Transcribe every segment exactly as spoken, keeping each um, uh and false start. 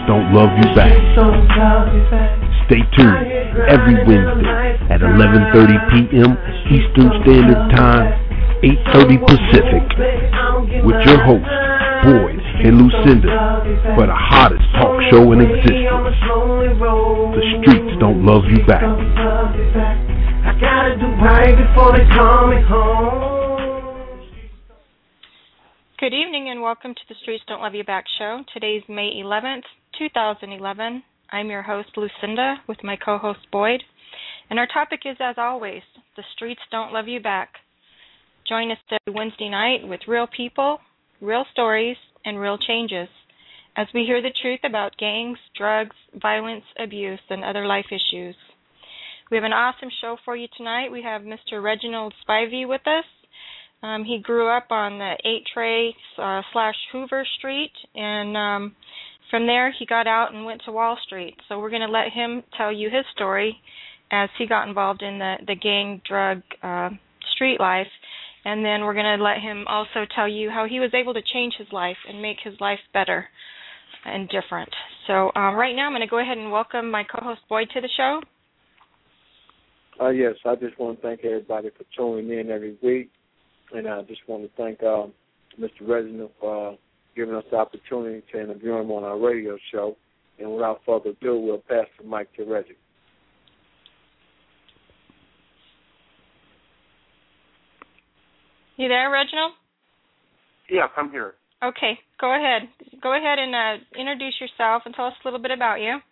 don't love you back. Stay tuned every Wednesday at eleven thirty p.m. Eastern Standard Time, eight thirty Pacific, with your hosts, Boyd and Lucinda, for the hottest talk show in existence. The streets don't love you back. I gotta do right before they call me home. Good evening and welcome to the Streets Don't Love You Back show. Today's May eleventh, twenty eleven. I'm your host, Lucinda, with my co-host, Boyd. And our topic is, as always, the streets don't love you back. Join us every Wednesday night with real people, real stories, and real changes as we hear the truth about gangs, drugs, violence, abuse, and other life issues. We have an awesome show for you tonight. We have Mister Reginald Spivey with us. Um, he grew up on the eight Tray uh, slash Hoover Street, and um, from there he got out and went to Wall Street. So we're going to let him tell you his story as he got involved in the, the gang, drug, uh, street life. And then we're going to let him also tell you how he was able to change his life and make his life better and different. So um, right now I'm going to go ahead and welcome my co-host Boyd to the show. Uh, yes, I just want to thank everybody for tuning in every week. And I just want to thank um, Mister Reginald for uh, giving us the opportunity to interview him on our radio show. And without further ado, we'll pass the mic to Reggie. You there, Reginald? Yes, I'm here. Okay, go ahead. Go ahead and uh, introduce yourself and tell us a little bit about you.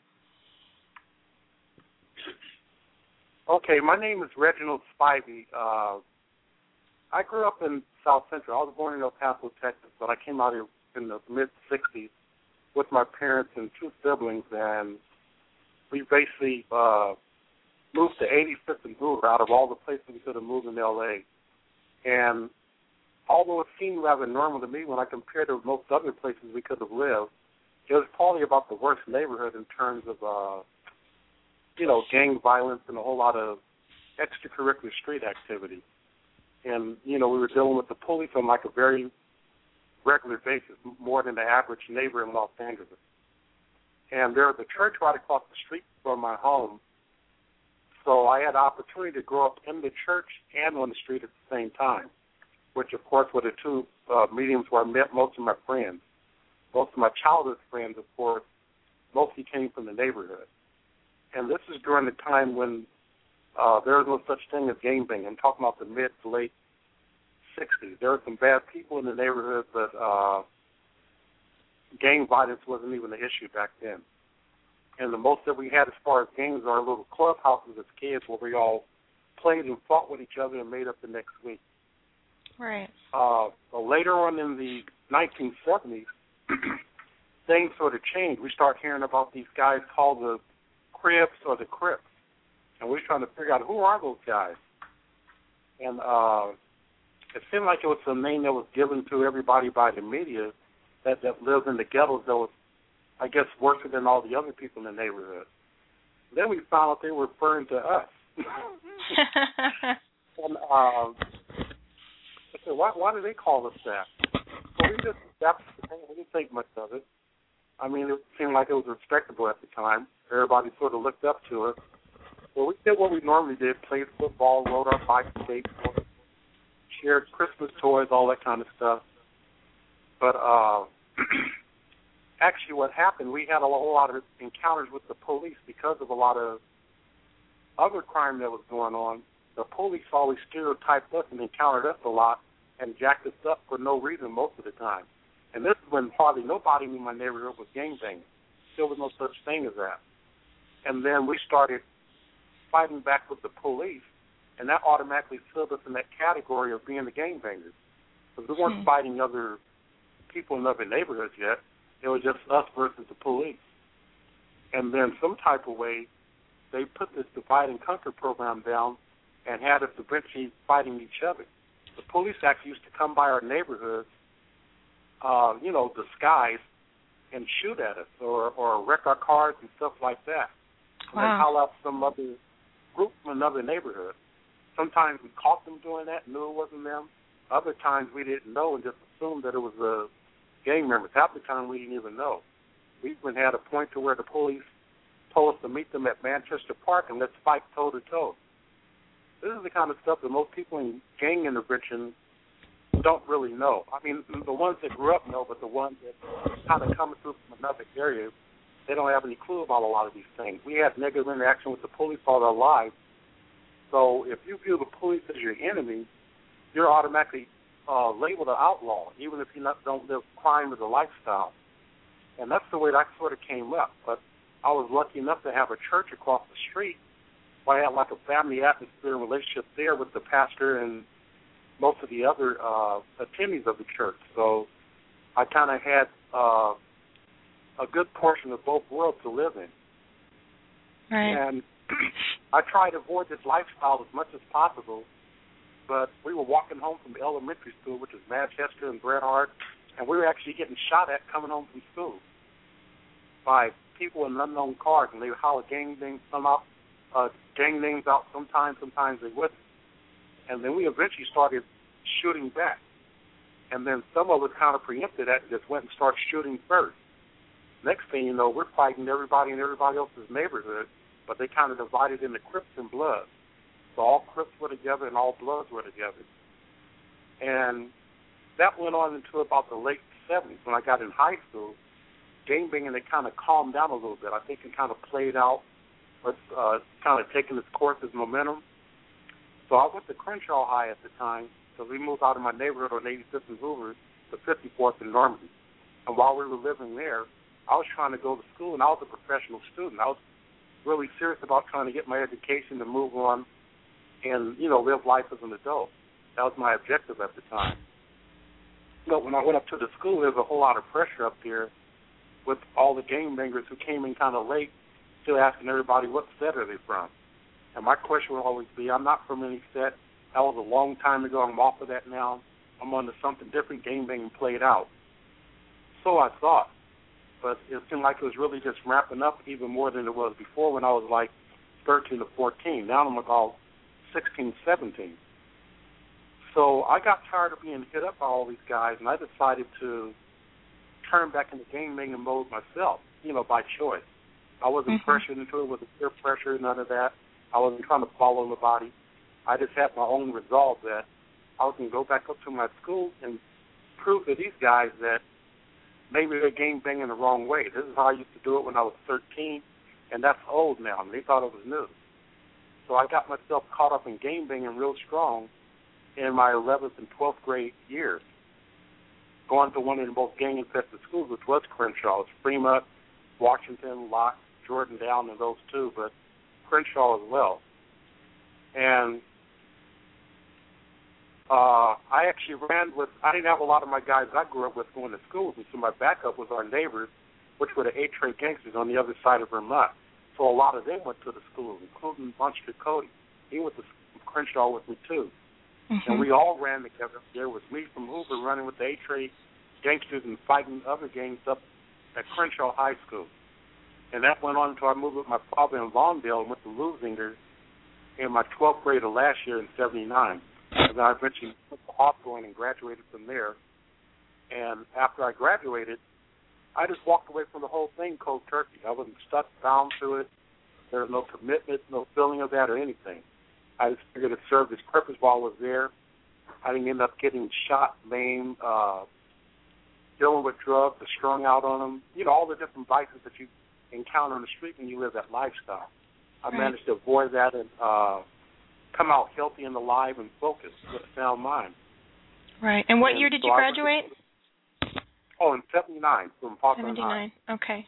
Okay, my name is Reginald Spivey. Uh, I grew up in South Central. I was born in El Paso, Texas, but I came out here in the mid-sixties with my parents and two siblings, and we basically uh, moved to eighty-fifth and Hoover out of all the places we could have moved in L A. And although it seemed rather normal to me when I compared to most other places we could have lived, it was probably about the worst neighborhood in terms of, uh, you know, gang violence and a whole lot of extracurricular street activity. And, you know, we were dealing with the police on like a very regular basis, more than the average neighbor in Los Angeles. And there was a church right across the street from my home. So I had the opportunity to grow up in the church and on the street at the same time, which, of course, were the two uh, mediums where I met most of my friends. Most of my childhood friends, of course, mostly came from the neighborhood. And this is during the time when uh, there was no such thing as gangbanging. I'm talking about the mid to late sixties. There were some bad people in the neighborhood, but uh, gang violence wasn't even an issue back then. And the most that we had as far as gangs are little clubhouses as kids where we all played and fought with each other and made up the next week. Right. Uh, but later on in the nineteen seventies, things sort of changed. We start hearing about these guys called the Crips or the Crips. And we were trying to figure out who are those guys. And uh, it seemed like it was a name that was given to everybody by the media that, that lives in the ghettos that was, I guess, worse than all the other people in the neighborhood. Then we found out they were referring to us. and uh, I said, why, why do they call us that? Well, we just, that's the thing, we didn't think much of it. I mean, it seemed like it was respectable at the time. Everybody sort of looked up to us. Well, we did what we normally did, played football, rode our bikes, skateboard, shared Christmas toys, all that kind of stuff. But uh, actually what happened, we had a whole lot of encounters with the police because of a lot of other crime that was going on. The police always stereotyped us and encountered us a lot and jacked us up for no reason most of the time. And this is when hardly nobody in my neighborhood was gangbanging. There was no such thing as that. And then we started fighting back with the police, and that automatically filled us in that category of being the gangbangers. Because we weren't hmm. fighting other people in other neighborhoods yet. It was just us versus the police. And then some type of way, they put this divide and conquer program down and had us eventually fighting each other. The police actually used to come by our neighborhoods, uh, you know, disguised, and shoot at us or, or wreck our cars and stuff like that. Wow. And then holler out some other group from another neighborhood. Sometimes we caught them doing that, knew it wasn't them. Other times we didn't know and just assumed that it was a gang members. Half the time we didn't even know. We even had a point to where the police told us to meet them at Manchester Park and let's fight toe-to-toe. This is the kind of stuff that most people in gang intervention don't really know. I mean, the ones that grew up know, but the ones that kind of come through from another area, they don't have any clue about a lot of these things. We had negative interaction with the police all our lives. So if you view the police as your enemy, you're automatically uh, labeled an outlaw, even if you not, don't live crime as a lifestyle. And that's the way that sort of came up. But I was lucky enough to have a church across the street where I had like a family atmosphere and relationship there with the pastor and most of the other uh, attendees of the church. So I kind of had uh, a good portion of both worlds to live in. Right. And I tried to avoid this lifestyle as much as possible, but we were walking home from elementary school, which is Manchester and Bret Harte, and we were actually getting shot at coming home from school by people in unknown cars, and they would holler gang names, some out, uh, gang names out sometimes, sometimes they wouldn't. And then we eventually started shooting back. And then some of us kind of preempted that and just went and started shooting first. Next thing you know, we're fighting everybody in everybody else's neighborhood, but they kind of divided into Crips and Bloods. So all Crips were together and all Bloods were together. And that went on until about the late seventies. When I got in high school, gang banging had kind of calmed down a little bit. I think it kind of played out, but uh, kind of taking its course as momentum. So I went to Crenshaw High at the time, so we moved out of my neighborhood on eighty-fifth and Hoover to fifty-fourth in Normandy. And while we were living there, I was trying to go to school, and I was a professional student. I was really serious about trying to get my education to move on and, you know, live life as an adult. That was my objective at the time. But when I went up to the school, there was a whole lot of pressure up there with all the gangbangers who came in kind of late, still asking everybody what set are they from. And my question will always be, I'm not from any set. That was a long time ago. I'm off of that now. I'm on to something different. Gangbanging played out. So I thought. But it seemed like it was really just ramping up even more than it was before when I was like thirteen to fourteen. Now I'm about sixteen, seventeen. So I got tired of being hit up by all these guys, and I decided to turn back into gangbanging mode myself, you know, by choice. I wasn't mm-hmm. pressured into it with the peer pressure, none of that. I wasn't trying to follow nobody. I just had my own resolve that I was going to go back up to my school and prove to these guys that maybe they're gangbanging the wrong way. This is how I used to do it when I was thirteen, and that's old now, and they thought it was new. So I got myself caught up in gangbanging real strong in my eleventh and twelfth grade years, going to one of the most gang-infested schools, which was Crenshaw. It's Fremont, Washington, Locke, Jordan Down, and those two, but Crenshaw as well. And uh, I actually ran with, I didn't have a lot of my guys I grew up with going to school with me, so my backup was our neighbors, which were the A-Train gangsters on the other side of Vermont. So a lot of them went to the school, including Buncher Cody. He went to Crenshaw with me, too. Mm-hmm. And we all ran together. There was me from Hoover running with the A-Train gangsters and fighting other gangs up at Crenshaw High School. And that went on until I moved with my father in Lawndale and went to Lusinger in my twelfth grade of last year in seventy-nine. And then I eventually went to Hawthorne and graduated from there. And after I graduated, I just walked away from the whole thing cold turkey. I wasn't stuck bound to it. There was no commitment, no feeling of that or anything. I just figured it served its purpose while I was there. I didn't end up getting shot, maimed, uh, dealing with drugs, or strung out on them. You know, all the different vices that you encounter on the street when you live that lifestyle. I right. managed to avoid that and uh, come out healthy and alive and focused with a sound mind. Right. And what and year did so you graduate? Oh, in seventy-nine from Hawthorne seventy-nine. High. Okay.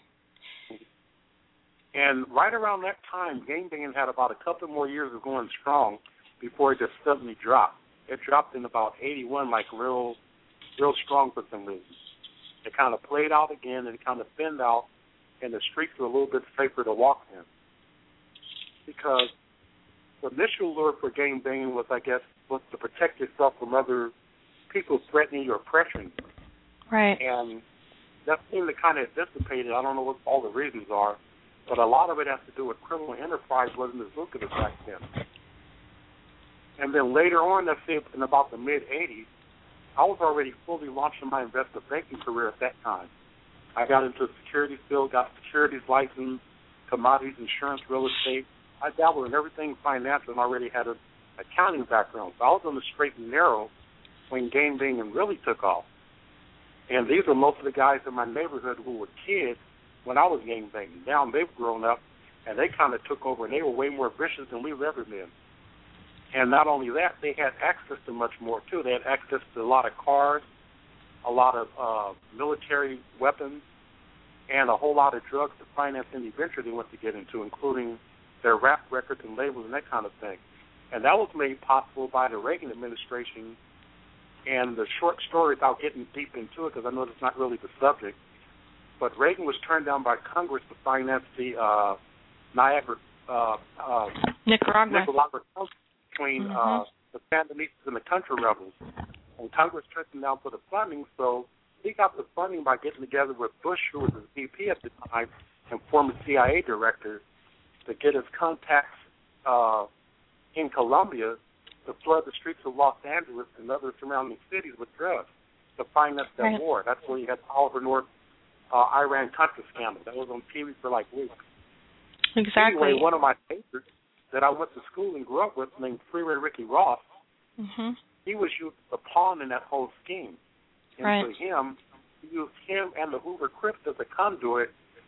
And right around that time, gangbanging had about a couple more years of going strong before it just suddenly dropped. It dropped in about eighty-one, like real, real strong for some reason. It kind of played out again and kind of thinned out, and the streets were a little bit safer to walk in. Because the initial lure for gangbanging was, I guess, was to protect yourself from other people threatening you or pressuring you. Right. And that seemed to kind of dissipate. I don't know what all the reasons are, but a lot of it has to do with criminal enterprise wasn't as lucrative back then. And then later on, let's say in about the mid-eighties, I was already fully launching my investment banking career at that time. I got into the securities field, got securities license, commodities, insurance, real estate. I dabbled in everything financial and already had an accounting background. So I was on the straight and narrow when game banging really took off. And these were most of the guys in my neighborhood who were kids when I was game banging. Now they've grown up, and they kind of took over, and they were way more vicious than we've ever been. And not only that, they had access to much more, too. They had access to a lot of cars, a lot of uh, military weapons, and a whole lot of drugs to finance any venture they want to get into, including their rap records and labels and that kind of thing. And that was made possible by the Reagan administration. And the short story, without getting deep into it, because I know it's not really the subject, but Reagan was turned down by Congress to finance the uh, Niagara, uh, uh, Nicaragua, Nicaragua between mm-hmm. uh, the Sandinistas and the Contra rebels. And Congress turned him down for the funding, so he got the funding by getting together with Bush, who was his V P at the time, and former C I A director, to get his contacts uh, in Colombia to flood the streets of Los Angeles and other surrounding cities with drugs to finance that right. war. That's where you had Oliver North uh, Iran-Contra scandal. That was on T V for like weeks. Exactly. Anyway, one of my neighbors that I went to school and grew up with, named Freeway Ricky Ross, mm-hmm. he was used a pawn in that whole scheme. And right. for him, he used him and the Hoover Crips as a conduit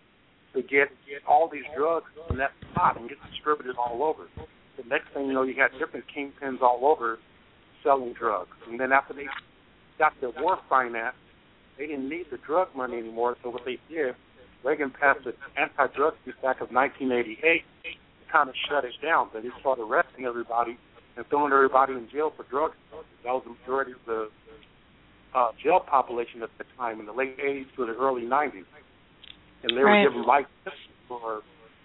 to get, get all these drugs in that pot and get distributed all over. The next thing you know, you had different kingpins all over selling drugs. And then after they got their war financed, they didn't need the drug money anymore. So what they did, Reagan passed the Anti-Drug Use Act of nineteen eighty-eight to kind of shut it down. Then he started arresting everybody and throwing everybody in jail for drug use. That was the majority of the uh, jail population at the time, in the late eighties to the early nineties. And they right. were given life sentences for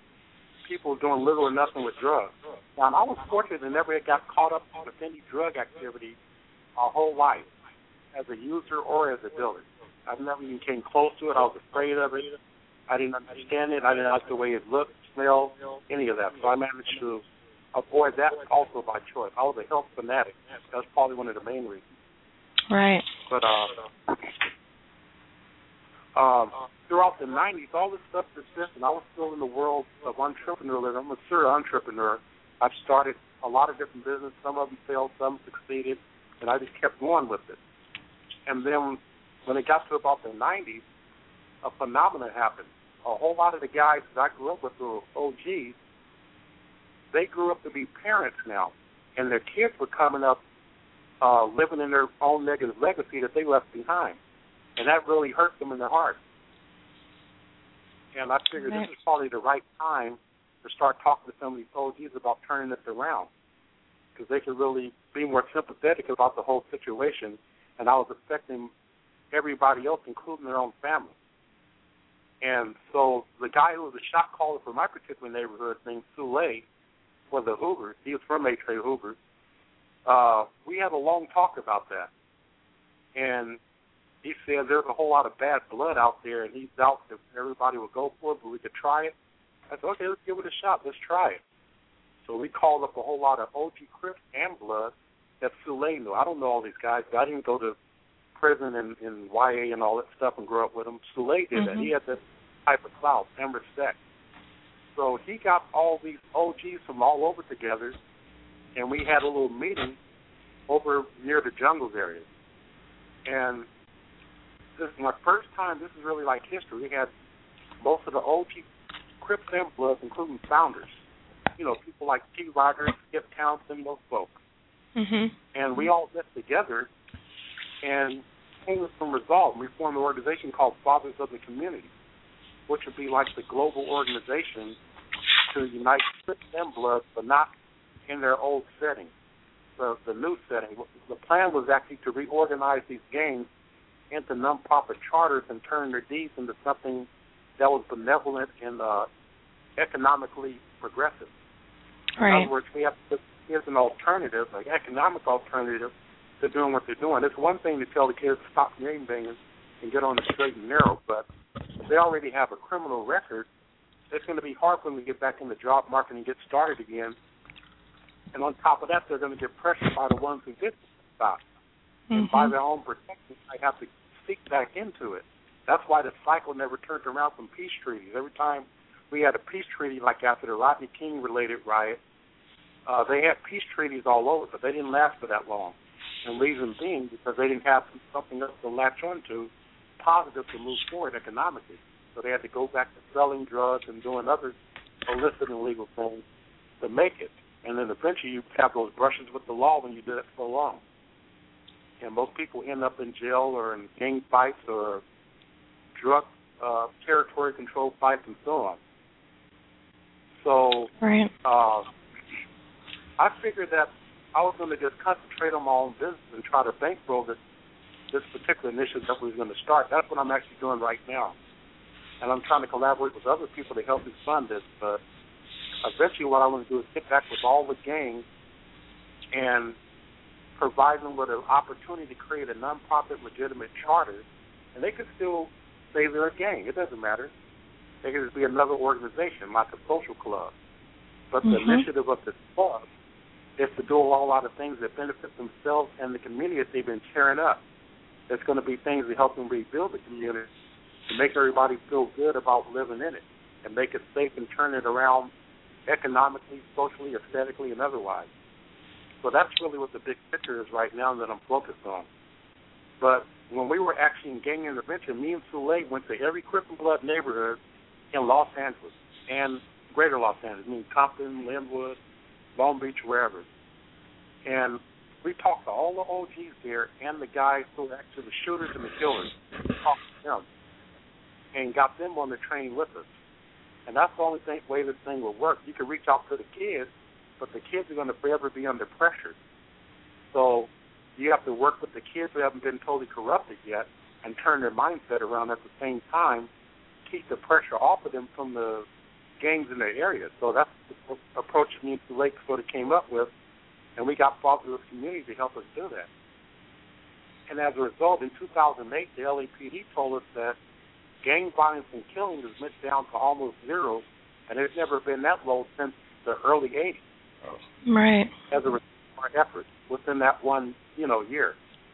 people doing little or nothing with drugs. Now, I was fortunate and never got caught up with any drug activity our whole life, as a user or as a dealer. I never even came close to it. I was afraid of it. I didn't understand it. I didn't like the way it looked, smelled, any of that. So I managed to avoid that also by choice. I was a health fanatic. That's probably one of the main reasons. Right. But uh, um, throughout the nineties, all this stuff persisted. I was still in the world of entrepreneurialism. I'm a serial entrepreneur. I've started a lot of different businesses. Some of them failed, some succeeded, and I just kept going with it. And then when it got to about the nineties, a phenomenon happened. A whole lot of the guys that I grew up with who were O Gs, they grew up to be parents now, and their kids were coming up uh, living in their own negative legacy that they left behind. And that really hurt them in their heart. And I figured right. this is probably the right time to start talking to some of these O Gs about turning this around, because they could really be more sympathetic about the whole situation, and I was affecting everybody else, including their own family. And so the guy who was a shot caller for my particular neighborhood, named Soule, for the Hoovers, he was from H A Hoover, uh, we had a long talk about that. And he said there's a whole lot of bad blood out there, and he doubts if everybody would go for it, but we could try it. I said, okay, let's give it a shot. Let's try it. So we called up a whole lot of O G Crips and Blood that Soule knew. I don't know all these guys, but I didn't go to prison and, and Y A and all that stuff and grow up with them. Soule did mm-hmm. that. He had that type of clout and respect. So he got all these O Gs from all over together, and we had a little meeting over near the Jungles area. And this is my first time. This is really like history. We had most of the O G Crips and Bloods, including founders. You know, people like T. Rogers, Skip Townsend, those folks. Mm-hmm. And we all met together and came with some resolve. We formed an organization called Fathers of the Community, which would be like the global organization to unite Crips and Bloods, but not in their old setting, the, the new setting. The plan was actually to reorganize these gangs into non-profit charters and turn their deeds into something that was benevolent and uh, economically progressive. Right. In other words, we have to, here's an alternative, an economic alternative to doing what they're doing. It's one thing to tell the kids to stop gang banging and get on the straight and narrow, but if they already have a criminal record, it's going to be hard for them to get back in the job market and get started again. And on top of that, they're going to get pressured by the ones who did stop. Mm-hmm. And by their own protection, they have to seek back into it. That's why the cycle never turned around from peace treaties. Every time we had a peace treaty, like after the Rodney King-related riot, uh, they had peace treaties all over, but they didn't last for that long. And reason being because they didn't have something else to latch onto positive to move forward economically. So they had to go back to selling drugs and doing other illicit and illegal things to make it. And then eventually you have those brushes with the law when you do it for so long. And most people end up in jail or in gang fights or drug uh, territory control fights and so on. So right. uh, I figured that I was going to just concentrate on my own business and try to bankroll this, this particular initiative that we were going to start. That's what I'm actually doing right now. And I'm trying to collaborate with other people to help me fund this. But eventually what I want to do is get back with all the gangs and provide them with an opportunity to create a nonprofit legitimate charter. And they could still say they're a gang. It doesn't matter. They could just be another organization, like a social club. But mm-hmm. the initiative of this club is to do a whole lot of things that benefit themselves and the community that they've been tearing up. There's going to be things to help them rebuild the community, to make everybody feel good about living in it and make it safe and turn it around economically, socially, aesthetically, and otherwise. So that's really what the big picture is right now that I'm focused on. But when we were actually in gang intervention, me and Soleil went to every Crip and Blood neighborhood in Los Angeles and greater Los Angeles, I mean Compton, Linwood, Long Beach, wherever. And we talked to all the O Gs there and the guys who were actually the shooters and the killers. We talked to them and got them on the train with us. And that's the only thing, way this thing will work. You can reach out to the kids, but the kids are going to forever be under pressure. So you have to work with the kids who haven't been totally corrupted yet and turn their mindset around at the same time, keep the pressure off of them from the gangs in their area. So that's the approach me and Tulake sort of came up with, and we got Father of the Community to help us do that. And as a result, in two thousand eight, the L A P D told us that gang violence and killing has went down to almost zero, and it's never been that low since the early eighties. Right. As a result of our efforts within that one, you know, year.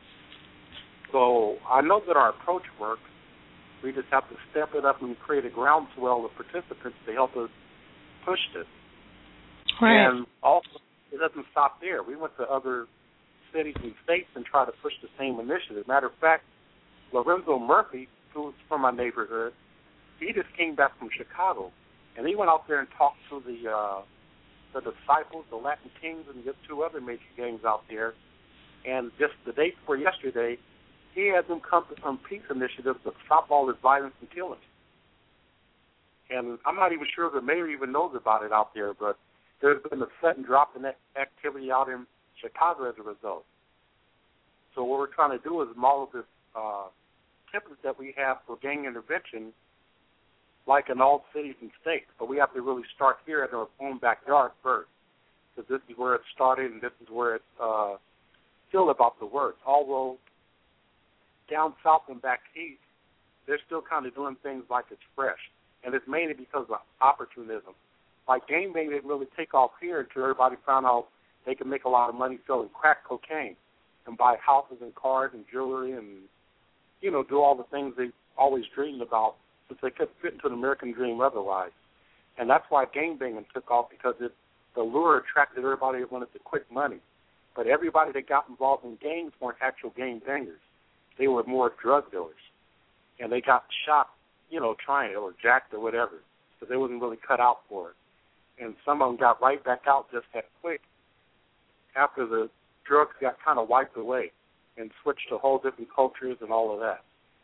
So I know that our approach works. We just have to step it up and create a groundswell of participants to help us push this. Right. And also, it doesn't stop there. We went to other cities and states and tried to push the same initiative. Matter of fact, Lorenzo Murphy, who's from my neighborhood, he just came back from Chicago, and he went out there and talked to the uh, the Disciples, the Latin Kings, and just two other major gangs out there. And just the day before yesterday, he had them come to some peace initiatives to stop all this violence and killing. And I'm not even sure if the mayor even knows about it out there, but there's been a sudden drop in that activity out in Chicago as a result. So what we're trying to do is model this uh, template that we have for gang intervention like in all cities and states, but we have to really start here at our own backyard first, because this is where it started and this is where it's uh, still about the works. Although down south and back east, they're still kind of doing things like it's fresh, and it's mainly because of opportunism. Like gangbang didn't really take off here until everybody found out they could make a lot of money selling crack cocaine and buy houses and cars and jewelry and, you know, do all the things they always dreamed about, since they couldn't fit into the American dream otherwise. And that's why gangbanging took off, because it, the lure attracted everybody that wanted the quick money. But everybody that got involved in gangs weren't actual gangbangers. They were more drug dealers. And they got shot, you know, trying it, or jacked or whatever, because they wasn't really cut out for it. And some of them got right back out just that quick after the drugs got kind of wiped away and switched to whole different cultures and all of that.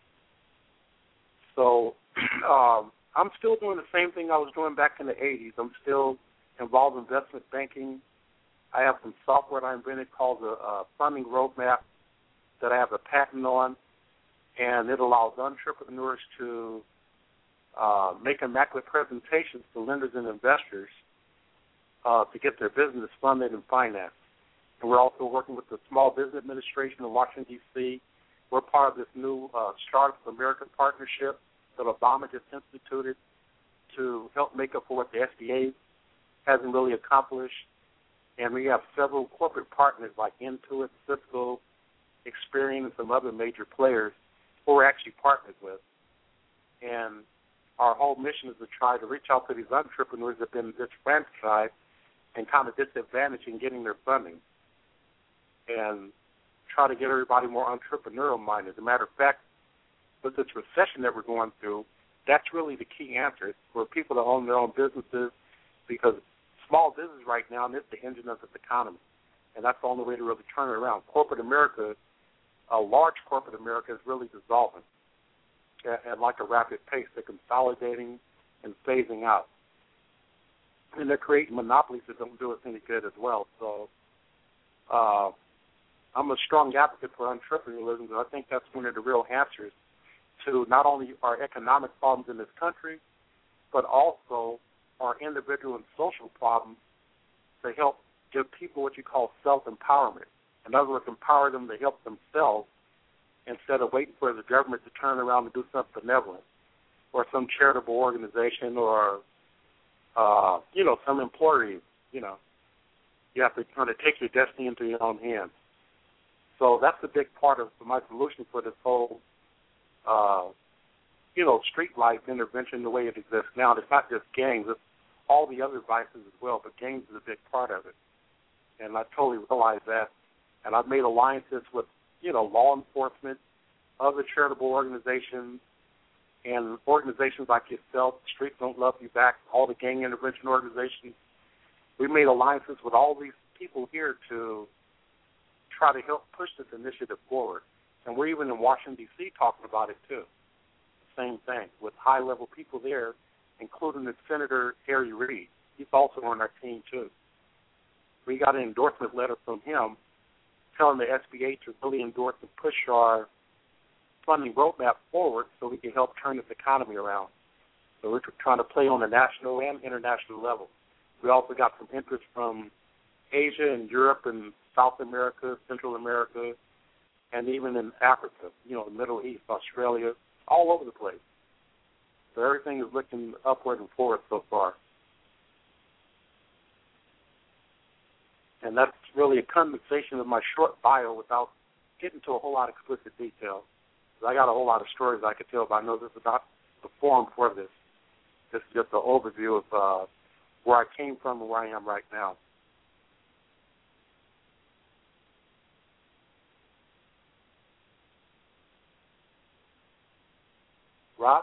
So um, I'm still doing the same thing I was doing back in the eighties. I'm still involved in investment banking. I have some software that I invented called the uh, Funding Roadmap that I have a patent on, and it allows entrepreneurs to uh, make immaculate presentations to lenders and investors uh, to get their business funded and financed. And we're also working with the Small Business Administration in Washington, D C We're part of this new uh, Startup America partnership that Obama just instituted to help make up for what the S B A hasn't really accomplished. And we have several corporate partners like Intuit, Cisco, Experian, and some other major players who we're actually partnered with. And our whole mission is to try to reach out to these entrepreneurs that have been disenfranchised and kind of disadvantaged in getting their funding, and try to get everybody more entrepreneurial-minded. As a matter of fact, with this recession that we're going through, that's really the key answer. It's for people to own their own businesses, because small business right now is the engine of this economy, and that's the only way to really turn it around. Corporate America, a large corporate America, is really dissolving at, at like a rapid pace. They're consolidating and phasing out, and they're creating monopolies that don't do us any good as well. So uh, I'm a strong advocate for entrepreneurialism, and I think that's one of the real answers to not only our economic problems in this country, but also our individual and social problems, to help give people what you call self-empowerment. In other words, empower them to help themselves instead of waiting for the government to turn around and do something benevolent, or some charitable organization, or, uh, you know, some employee. You know, you have to kind of take your destiny into your own hands. So that's a big part of my solution for this whole Uh, you know, street life intervention the way it exists now. It's not just gangs, it's all the other vices as well, but gangs is a big part of it. And I totally realize that. And I've made alliances with, you know, law enforcement, other charitable organizations, and organizations like yourself, Streets Don't Love You Back, all the gang intervention organizations. We made alliances with all these people here to try to help push this initiative forward. And we're even in Washington, D C talking about it, too. Same thing, with high-level people there, including the Senator Harry Reid. He's also on our team, too. We got an endorsement letter from him telling the S B A to really endorse and push our funding roadmap forward so we can help turn this economy around. So we're trying to play on the national and international level. We also got some interest from Asia and Europe and South America, Central America, and even in Africa, you know, the Middle East, Australia, all over the place. So everything is looking upward and forward so far. And that's really a condensation of my short bio without getting to a whole lot of explicit detail. I got a whole lot of stories I could tell, but I know this is not the forum for this. This is just an overview of uh, where I came from and where I am right now. Rob?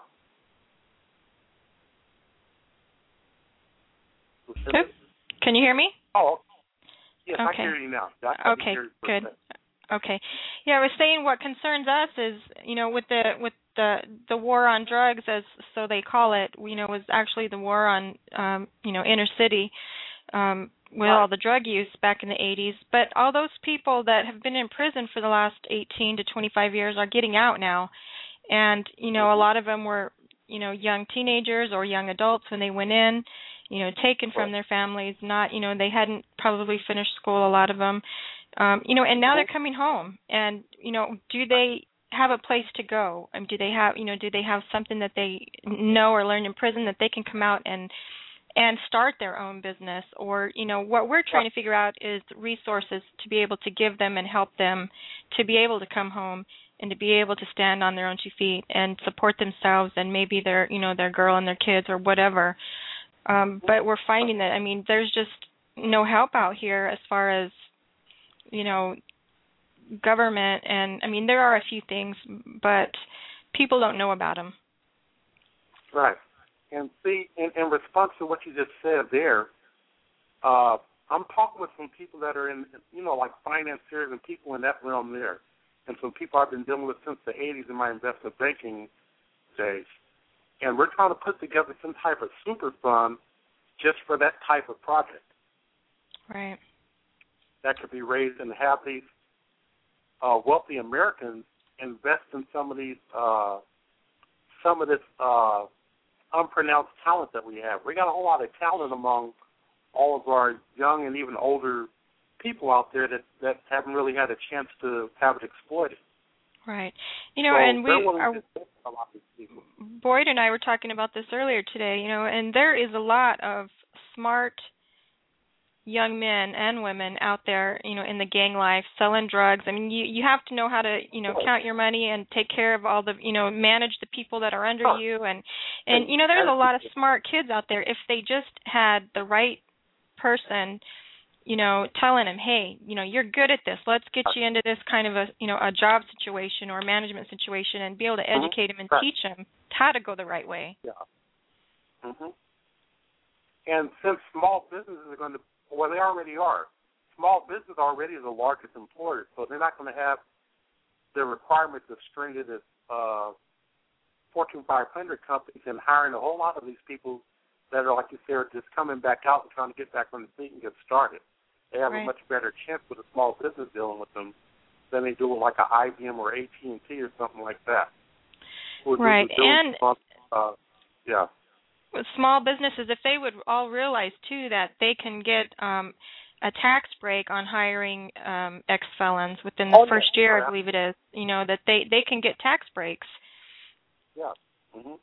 Oops. Can you hear me? Oh, yes, okay. I can hear you now. I okay, good. Okay. Yeah, I was saying what concerns us is, you know, with the with the the war on drugs, as so they call it, you know, was actually the war on, um, you know, inner city um, with right. all the drug use back in the eighties. But all those people that have been in prison for the last eighteen to twenty-five years are getting out now. And, you know, a lot of them were, you know, young teenagers or young adults when they went in, you know, taken from their families, not, you know, they hadn't probably finished school, a lot of them, um, you know, and now they're coming home. And, you know, do they have a place to go? Um, do they have, you know, do they have something that they know or learned in prison that they can come out and and start their own business? Or, you know, what we're trying to figure out is resources to be able to give them and help them to be able to come home and to be able to stand on their own two feet and support themselves and maybe their, you know, their girl and their kids or whatever. Um, but we're finding that, I mean, there's just no help out here as far as, you know, government. And, I mean, there are a few things, but people don't know about them. Right. And see, in, in response to what you just said there, uh, I'm talking with some people that are in, you know, like financiers and people in that realm there. And some people I've been dealing with since the eighties in my investment banking days. And we're trying to put together some type of super fund just for that type of project. Right. That could be raised and have these uh, wealthy Americans invest in some of these, uh, some of this uh, unpronounced talent that we have. We got a whole lot of talent among all of our young and even older people out there that, that haven't really had a chance to have it exploited. Right. You know, so and we are, a lot of people. Boyd and I were talking about this earlier today, you know, and there is a lot of smart young men and women out there, you know, in the gang life, selling drugs. I mean, you you have to know how to, you know, count your money and take care of all the, you know, manage the people that are under Sure. you. And, and, you know, there's a lot of smart kids out there. If they just had the right person, you know, telling them, hey, you know, you're good at this. Let's get you into this kind of a, you know, a job situation or a management situation, and be able to educate them and right. teach them how to go the right way. Yeah. Mhm. And since small businesses are going to, well, they already are. Small business already is the largest employer, so they're not going to have the requirements as stringent as uh, Fortune five hundred companies and hiring a whole lot of these people that are, like you said, are just coming back out and trying to get back on the feet and get started. They have right. a much better chance with a small business dealing with them than they do with like a I B M or A T and T or something like that. Right, and uh, yeah. with small businesses, if they would all realize, too, that they can get um, a tax break on hiring um, ex-felons within the oh, first yeah. year, yeah. I believe it is, you know, that they, they can get tax breaks. Yeah. Mm-hmm.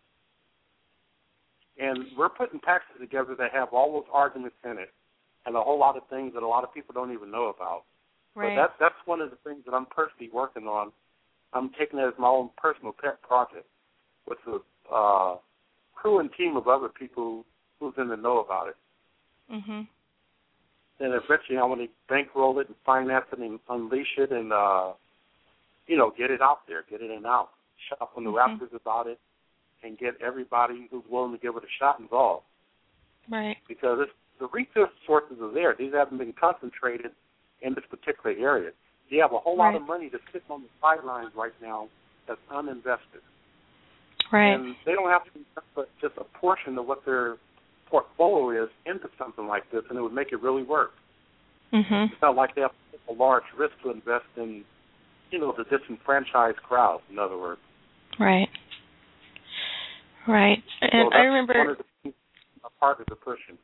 And we're putting taxes together that have all those arguments in it and a whole lot of things that a lot of people don't even know about. Right. But that's, that's one of the things that I'm personally working on. I'm taking it as my own personal pet project with a uh, crew and team of other people who's in the know about it. Mm-hmm. And eventually I want to bankroll it and finance it and unleash it and, uh, you know, get it out there, get it in out. Shop on the mm-hmm. Raptors about it and get everybody who's willing to give it a shot involved. Right. Because it's, the resources are there. These haven't been concentrated in this particular area. You have a whole right. lot of money that's sitting on the sidelines right now that's uninvested. Right. And they don't have to invest but just a portion of what their portfolio is into something like this, and it would make it really work. Mm-hmm. It's not like they have to take a large risk to invest in, you know, the disenfranchised crowd, in other words. Right. Right. And so that's I remember one of the things, a part of the pushing.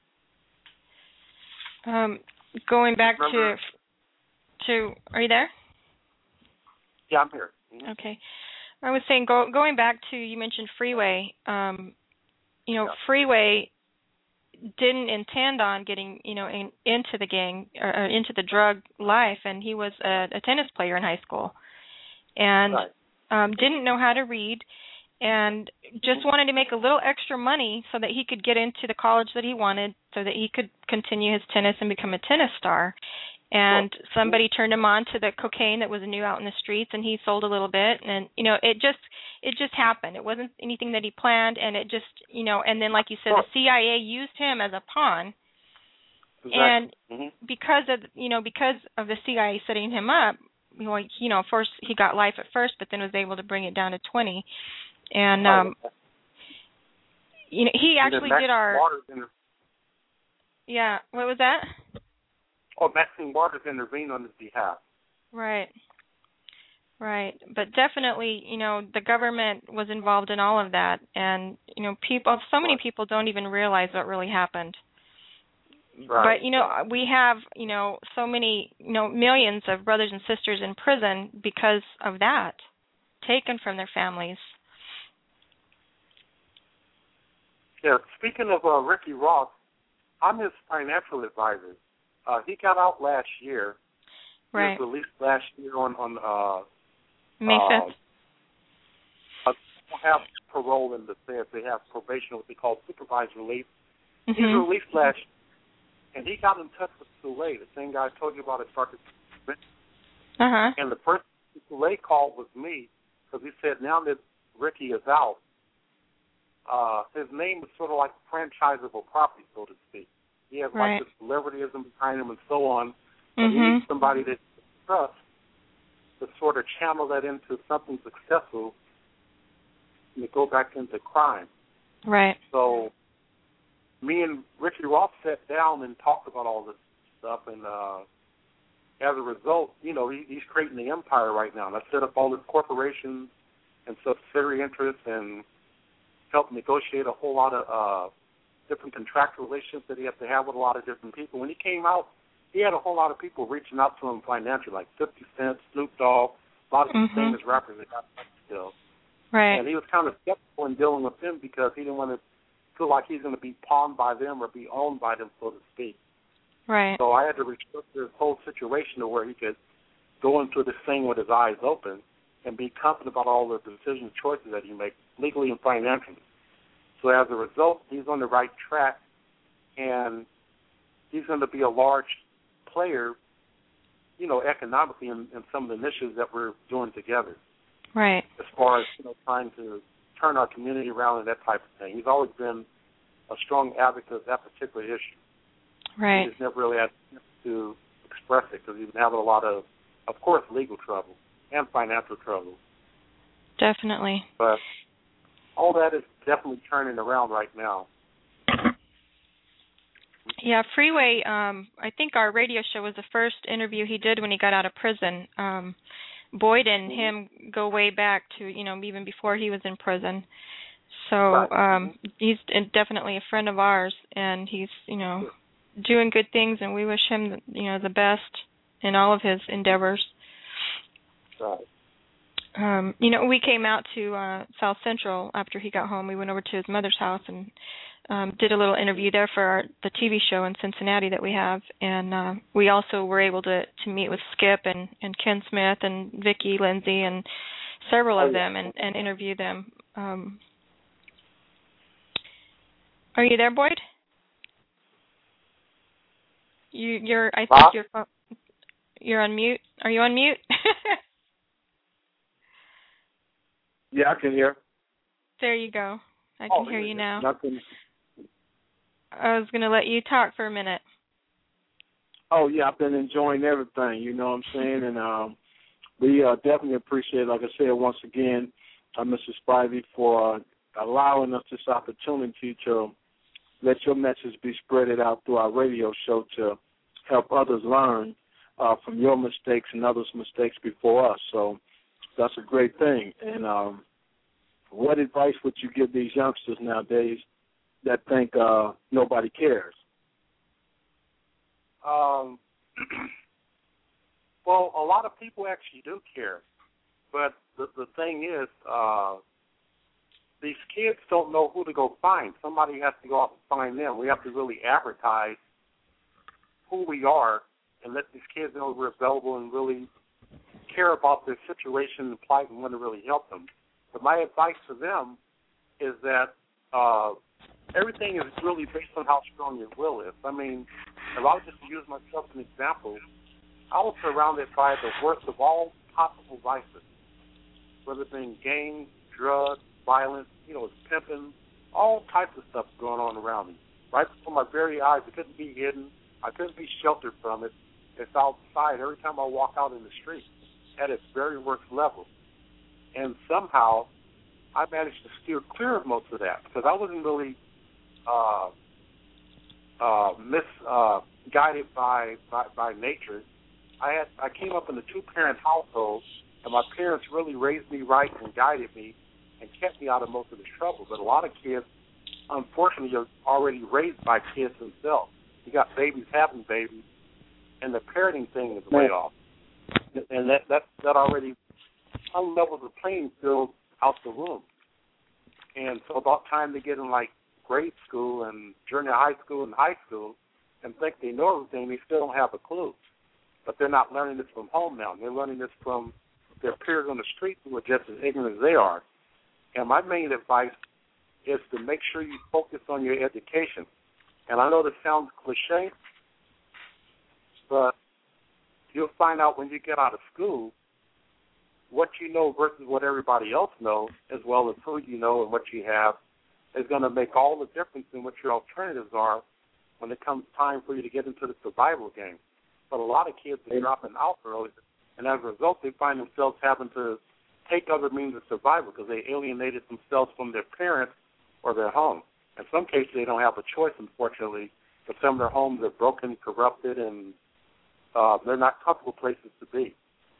Um, going back remember, to, to, are you there? Yeah, I'm here. Mm-hmm. Okay. I was saying, go, going back to, you mentioned Freeway, um, you know, yeah. Freeway didn't intend on getting, you know, in, into the gang, or, or into the drug life, and he was a, a tennis player in high school, and right. um, didn't know how to read, and just wanted to make a little extra money so that he could get into the college that he wanted, so that he could continue his tennis and become a tennis star. And somebody turned him on to the cocaine that was new out in the streets, and he sold a little bit. And, you know, it just it just happened. It wasn't anything that he planned, and it just, you know, and then, like you said, the C I A used him as a pawn. Exactly. And mm-hmm. because of, you know, because of the C I A setting him up, you know, you know, first he got life at first, but then was able to bring it down to twenty. And, um, you know, he actually did our... Yeah, what was that? Oh, Maxine Waters intervened on his behalf. Right. Right. But definitely, you know, the government was involved in all of that. And, you know, people, so many people don't even realize what really happened. Right. But, you know, we have, you know, so many, you know, millions of brothers and sisters in prison because of that, taken from their families. Yeah, speaking of uh, Ricky Ross, I'm his financial advisor. Uh, he got out last year. Right. He was released last year on, on uh, May fifth. Uh, they have parole in the Fed. They have probation, what they call supervised release. Mm-hmm. He was released last year, and he got in touch with Soleil, the same guy I told you about at Starkey. Uh-huh. And the first Soleil called was me, because he said now that Ricky is out, uh, his name is sort of like franchisable property, so to speak. He has right. like this celebrityism behind him and so on. But mm-hmm. he needs somebody that he trusts to sort of channel that into something successful and to go back into crime. Right. So me and Ricky Ross sat down and talked about all this stuff, and uh, as a result, you know, he, he's creating the empire right now. And I set up all his corporations and subsidiary interests and helped negotiate a whole lot of uh, different contractual relationships that he has to have with a lot of different people. When he came out, he had a whole lot of people reaching out to him financially, like fifty Cent, Snoop Dogg, a lot of mm-hmm. famous rappers that got money still. Right. And he was kind of skeptical in dealing with them because he didn't want to feel like he's going to be pawned by them or be owned by them, so to speak. Right. So I had to restrict this whole situation to where he could go into this thing with his eyes open and be confident about all the decisions and choices that he makes, legally and financially. So as a result, he's on the right track, and he's going to be a large player, you know, economically in, in some of the initiatives that we're doing together. Right. As far as, you know, trying to turn our community around and that type of thing. He's always been a strong advocate of that particular issue. Right. He just never really had to express it because he's been having a lot of, of course, legal trouble and financial trouble. Definitely. But all that is definitely turning around right now. Yeah, Freeway, um, I think our radio show was the first interview he did when he got out of prison. Um, Boyd and him go way back to, you know, even before he was in prison. So um, he's definitely a friend of ours, and he's, you know, doing good things, and we wish him, you know, the best in all of his endeavors. Right. Um, you know, we came out to uh, South Central after he got home. We went over to his mother's house and um, did a little interview there for our, the T V show in Cincinnati that we have. And uh, we also were able to, to meet with Skip and, and Ken Smith and Vicki Lindsay and several of them and, and interview them. Um, are you there, Boyd? You, you're. I think Bob? you're. You're on mute. Are you on mute? Yeah, I can hear. There you go. I can oh, hear you now. Nothing. I was going to let you talk for a minute. Oh, yeah, I've been enjoying everything, you know what I'm saying? And um, we uh, definitely appreciate, like I said, once again, uh, Missus Spivey, for uh, allowing us this opportunity to let your message be spreaded out through our radio show to help others learn uh, from your mistakes and others' mistakes before us. So that's a great thing. And um, what advice would you give these youngsters nowadays that think uh, nobody cares? Um, well, a lot of people actually do care. But the, the thing is, uh, these kids don't know who to go find. Somebody has to go out and find them. We have to really advertise who we are and let these kids know we're available and really care about their situation and plight and want to really help them. But my advice to them is that uh, everything is really based on how strong your will is. I mean, if I was just to use myself as an example, I was surrounded by the worst of all possible vices, whether it being gangs, drugs, violence, you know, pimping, all types of stuff going on around me. Right before my very eyes, it couldn't be hidden. I couldn't be sheltered from it. It's outside every time I walk out in the street at its very worst level. And somehow I managed to steer clear of most of that because I wasn't really uh, uh, misguided uh, by, by by nature. I had I came up in a two-parent household, and my parents really raised me right and guided me and kept me out of most of this trouble. But a lot of kids, unfortunately, are already raised by kids themselves. You got babies having babies, and the parenting thing is way off. And that that, that already unlevels the playing field out the room. And so about time they get in, like, grade school and junior high school and high school and think they know everything, they still don't have a clue. But they're not learning this from home now. They're learning this from their peers on the street who are just as ignorant as they are. And my main advice is to make sure you focus on your education. And I know this sounds cliche, but you'll find out when you get out of school what you know versus what everybody else knows, as well as who you know and what you have, is going to make all the difference in what your alternatives are when it comes time for you to get into the survival game. But a lot of kids are dropping out early, and as a result, they find themselves having to take other means of survival because they alienated themselves from their parents or their home. In some cases, they don't have a choice, unfortunately, but some of their homes are broken, corrupted, and uh, they're not comfortable places to be.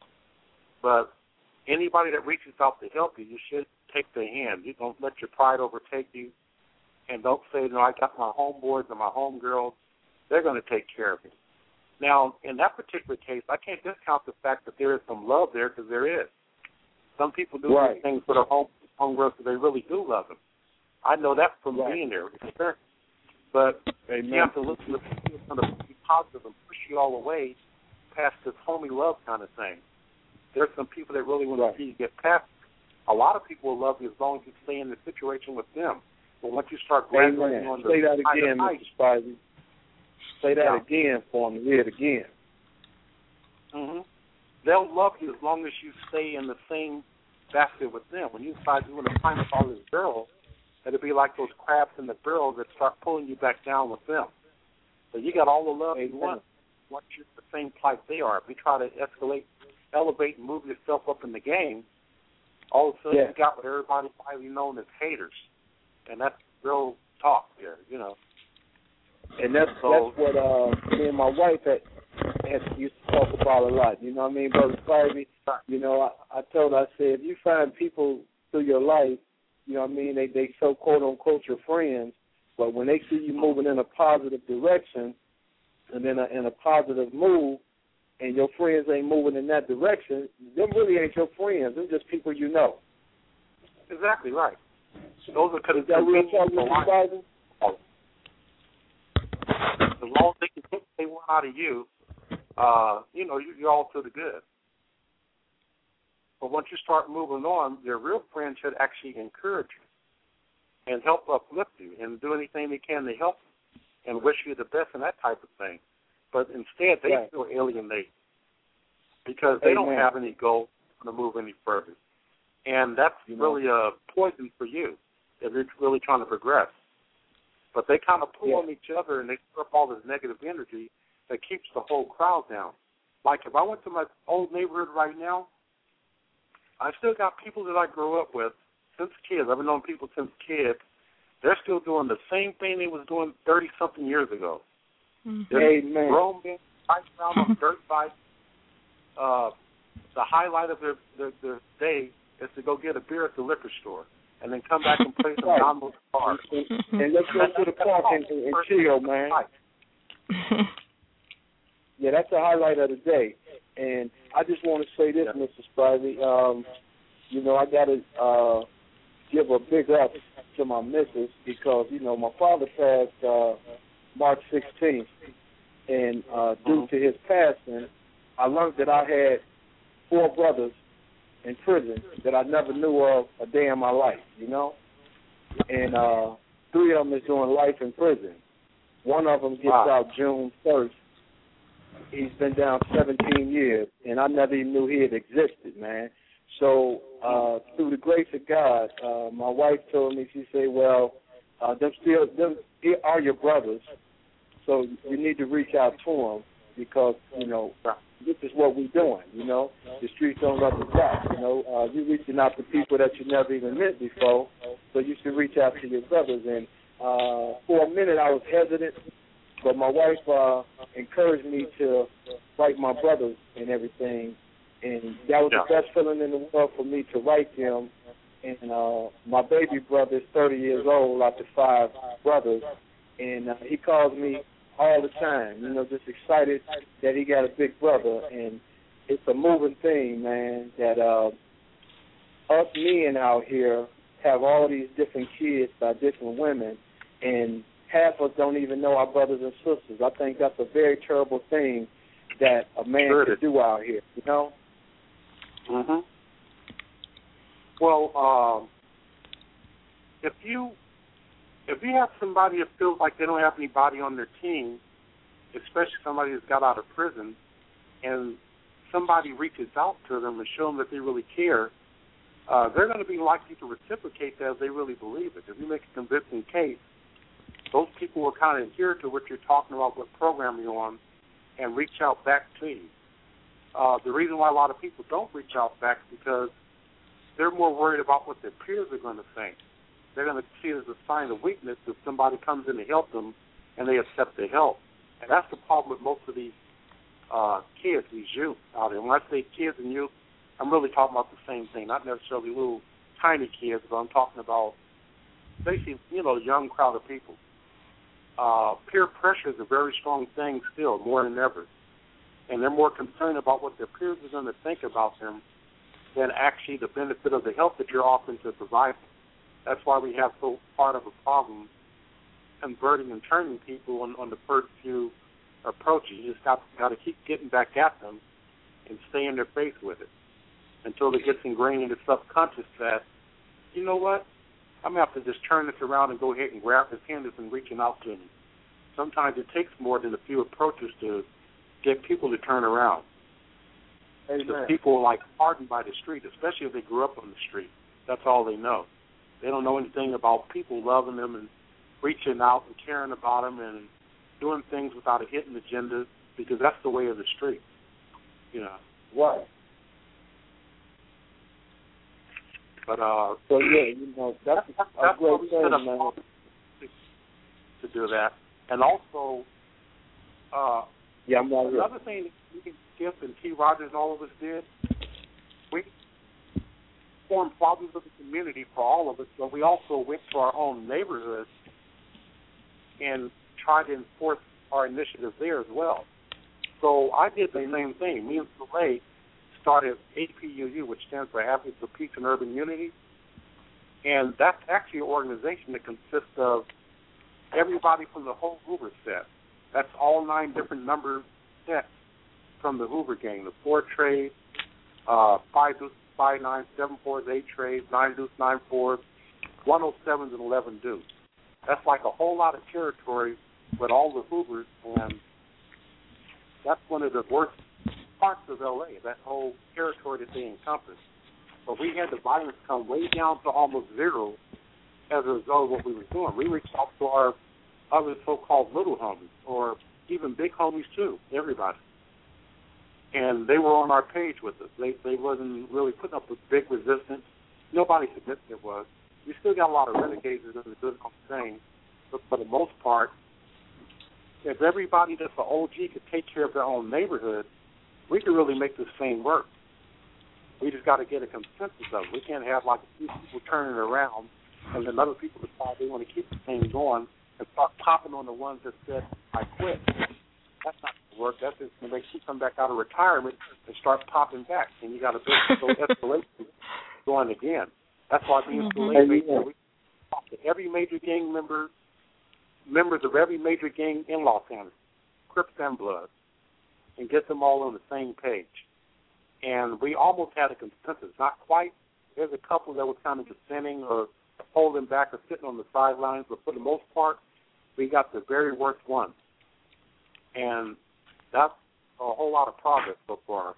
But anybody that reaches out to help you, you should take their hand. You don't let your pride overtake you, and don't say, no, I got my homeboys and my homegirls. They're going to take care of you. Now, in that particular case, I can't discount the fact that there is some love there because there is. Some people do right. these things for their home, homegirls because they really do love them. I know that from right. being there. But Amen. you have to look at what's going to be positive and push you all the way past this homie love kind of thing. There's some people that really want to see you get past. A lot of people will love you as long as you stay in the situation with them. But once you start graduating on the say that again, Mister Spivey. Say that yeah. again for me. Hear it again. Mm-hmm. They'll love you as long as you stay in the same basket with them. When you decide you want to climb up all this barrel, it'll be like those crabs in the barrel that start pulling you back down with them. So you got all the love Amen. you want. Once you're in the same plight they are. If you try to escalate, elevate, and move yourself up in the game, all of a sudden yeah. you got what everybody finally known as haters. And that's real talk there, you know. And that's so, that's what uh, me and my wife had, had used to talk about a lot. You know what I mean, Brother Spivey? You know, I, I told her, I said, if you find people through your life, you know what I mean, they, they so quote-unquote your friends, but when they see you moving in a positive direction and in a, in a positive move, and your friends ain't moving in that direction, them really ain't your friends. They're just people you know. Exactly right. Those are Is that real talk, Mister Spivey? As long as they can get what they want out of you, uh, you know, you, you're all to the good. But once you start moving on, your real friends should actually encourage you and help uplift you and do anything they can to help you and wish you the best and that type of thing. But instead, they right. feel alienated because they Amen. don't have any goal to move any further. And that's you know. really a poison for you if you're really trying to progress. But they kind of pull yeah. on each other and they stir up all this negative energy that keeps the whole crowd down. Like if I went to my old neighborhood right now, I still got people that I grew up with since kids. I've known people since kids. They're still doing the same thing they was doing thirty-something years ago. Mm-hmm. They're grown men, bike around on dirt bikes. Uh, the highlight of their, their, their day is to go get a beer at the liquor store and then come back and play some dominoes cards. And let's go to the park and, and chill, man. Yeah, that's the highlight of the day. And I just want to say this, yeah. Mister Spivey. Um, you know, I got to uh, give a big up to my missus because, you know, my father passed uh, March sixteenth. And uh, due to his passing, I learned that I had four brothers in prison that I never knew of a day in my life, you know? And uh, three of them is doing life in prison. One of them gets wow. out June first. He's been down seventeen years, and I never even knew he had existed, man. So uh, through the grace of God, uh, my wife told me, she said, well, uh, them still them are your brothers, so you need to reach out to them because, you know, this is what we're doing, you know. The streets don't let us back, you know. Uh, you're reaching out to people that you never even met before, so you should reach out to your brothers. And uh, for a minute I was hesitant, but my wife uh, encouraged me to write my brothers and everything, and that was yeah. the best feeling in the world for me to write them. And uh, my baby brother is thirty years old after five brothers, and uh, he calls me all the time, you know, just excited that he got a big brother. And it's a moving thing, man, that uh, us men out here have all these different kids by different women, and half of us don't even know our brothers and sisters. I think that's a very terrible thing that a man sure could do out here, you know? Mm-hmm. Well, um, if you if you have somebody that feels like they don't have anybody on their team, especially somebody that's got out of prison, and somebody reaches out to them and show them that they really care, uh, they're going to be likely to reciprocate that if they really believe it. If you make a convincing case, those people will kind of adhere to what you're talking about, what program you're on, and reach out back to you. Uh, the reason why a lot of people don't reach out back is because they're more worried about what their peers are going to think. They're going to see it as a sign of weakness if somebody comes in to help them and they accept the help. And that's the problem with most of these uh, kids, these youth out there. When I say kids and youth, I'm really talking about the same thing, not necessarily little tiny kids, but I'm talking about basically, you know, a young crowd of people. Uh, peer pressure is a very strong thing still, more than ever. And they're more concerned about what their peers are going to think about them than actually the benefit of the help that you're offering to provide them. That's why we have so part of a problem converting and turning people on, on the first few approaches. You just got, got to keep getting back at them and stay in their face with it until it gets ingrained in the subconscious that, you know what, I'm going to have to just turn this around and go ahead and grab his hand and reaching out to him. Sometimes it takes more than a few approaches to get people to turn around. Because people are like hardened by the street, especially if they grew up on the street. That's all they know. They don't know anything about people loving them and reaching out and caring about them and doing things without a hidden agenda, because that's the way of the street. You know. Right. But uh, so yeah, you know that's, that's, that's a great thing, man. To do that, and also, uh, yeah, I'm not another real. thing that Skip and T. Rogers and all of us did, we formed fathers of the community for all of us, but we also went to our own neighborhoods and tried to enforce our initiative there as well. So I did the same thing. Me and Soleil started A P U U, which stands for Advocates for Peace and Urban Unity, and that's actually an organization that consists of everybody from the whole Hoover set. That's all nine different number sets from the Hoover gang, the four trades, uh, five deuce, five nine, seven fours, eight trades, nine deuce, nine fours, one oh sevens, and eleven deuce. That's like a whole lot of territory with all the Hoovers, and that's one of the worst parts of L A, that whole territory that they encompass. But we had the violence come way down to almost zero as a result of what we were doing. We reached out to our other so-called little homies, or even big homies too, everybody. And they were on our page with us. They they wasn't really putting up with big resistance. Nobody significant was. We still got a lot of renegades that are good on the thing, but for the most part, if everybody that's an O G could take care of their own neighborhood, we could really make this thing work. We just got to get a consensus of it. We can't have like a few people turning around and then other people decide they want to keep the thing going and start popping on the ones that said, I quit. That's not going to work. That's just going to make you come back out of retirement and start popping back. And you got a big escalation going again. That's why we mm-hmm. we talk to every major gang member, members of every major gang in Los Angeles, Crips and Bloods, and get them all on the same page. And we almost had a consensus. Not quite. There's a couple that was kind of dissenting or holding back or sitting on the sidelines, but for the most part, we got the very worst ones. And that's a whole lot of progress so far.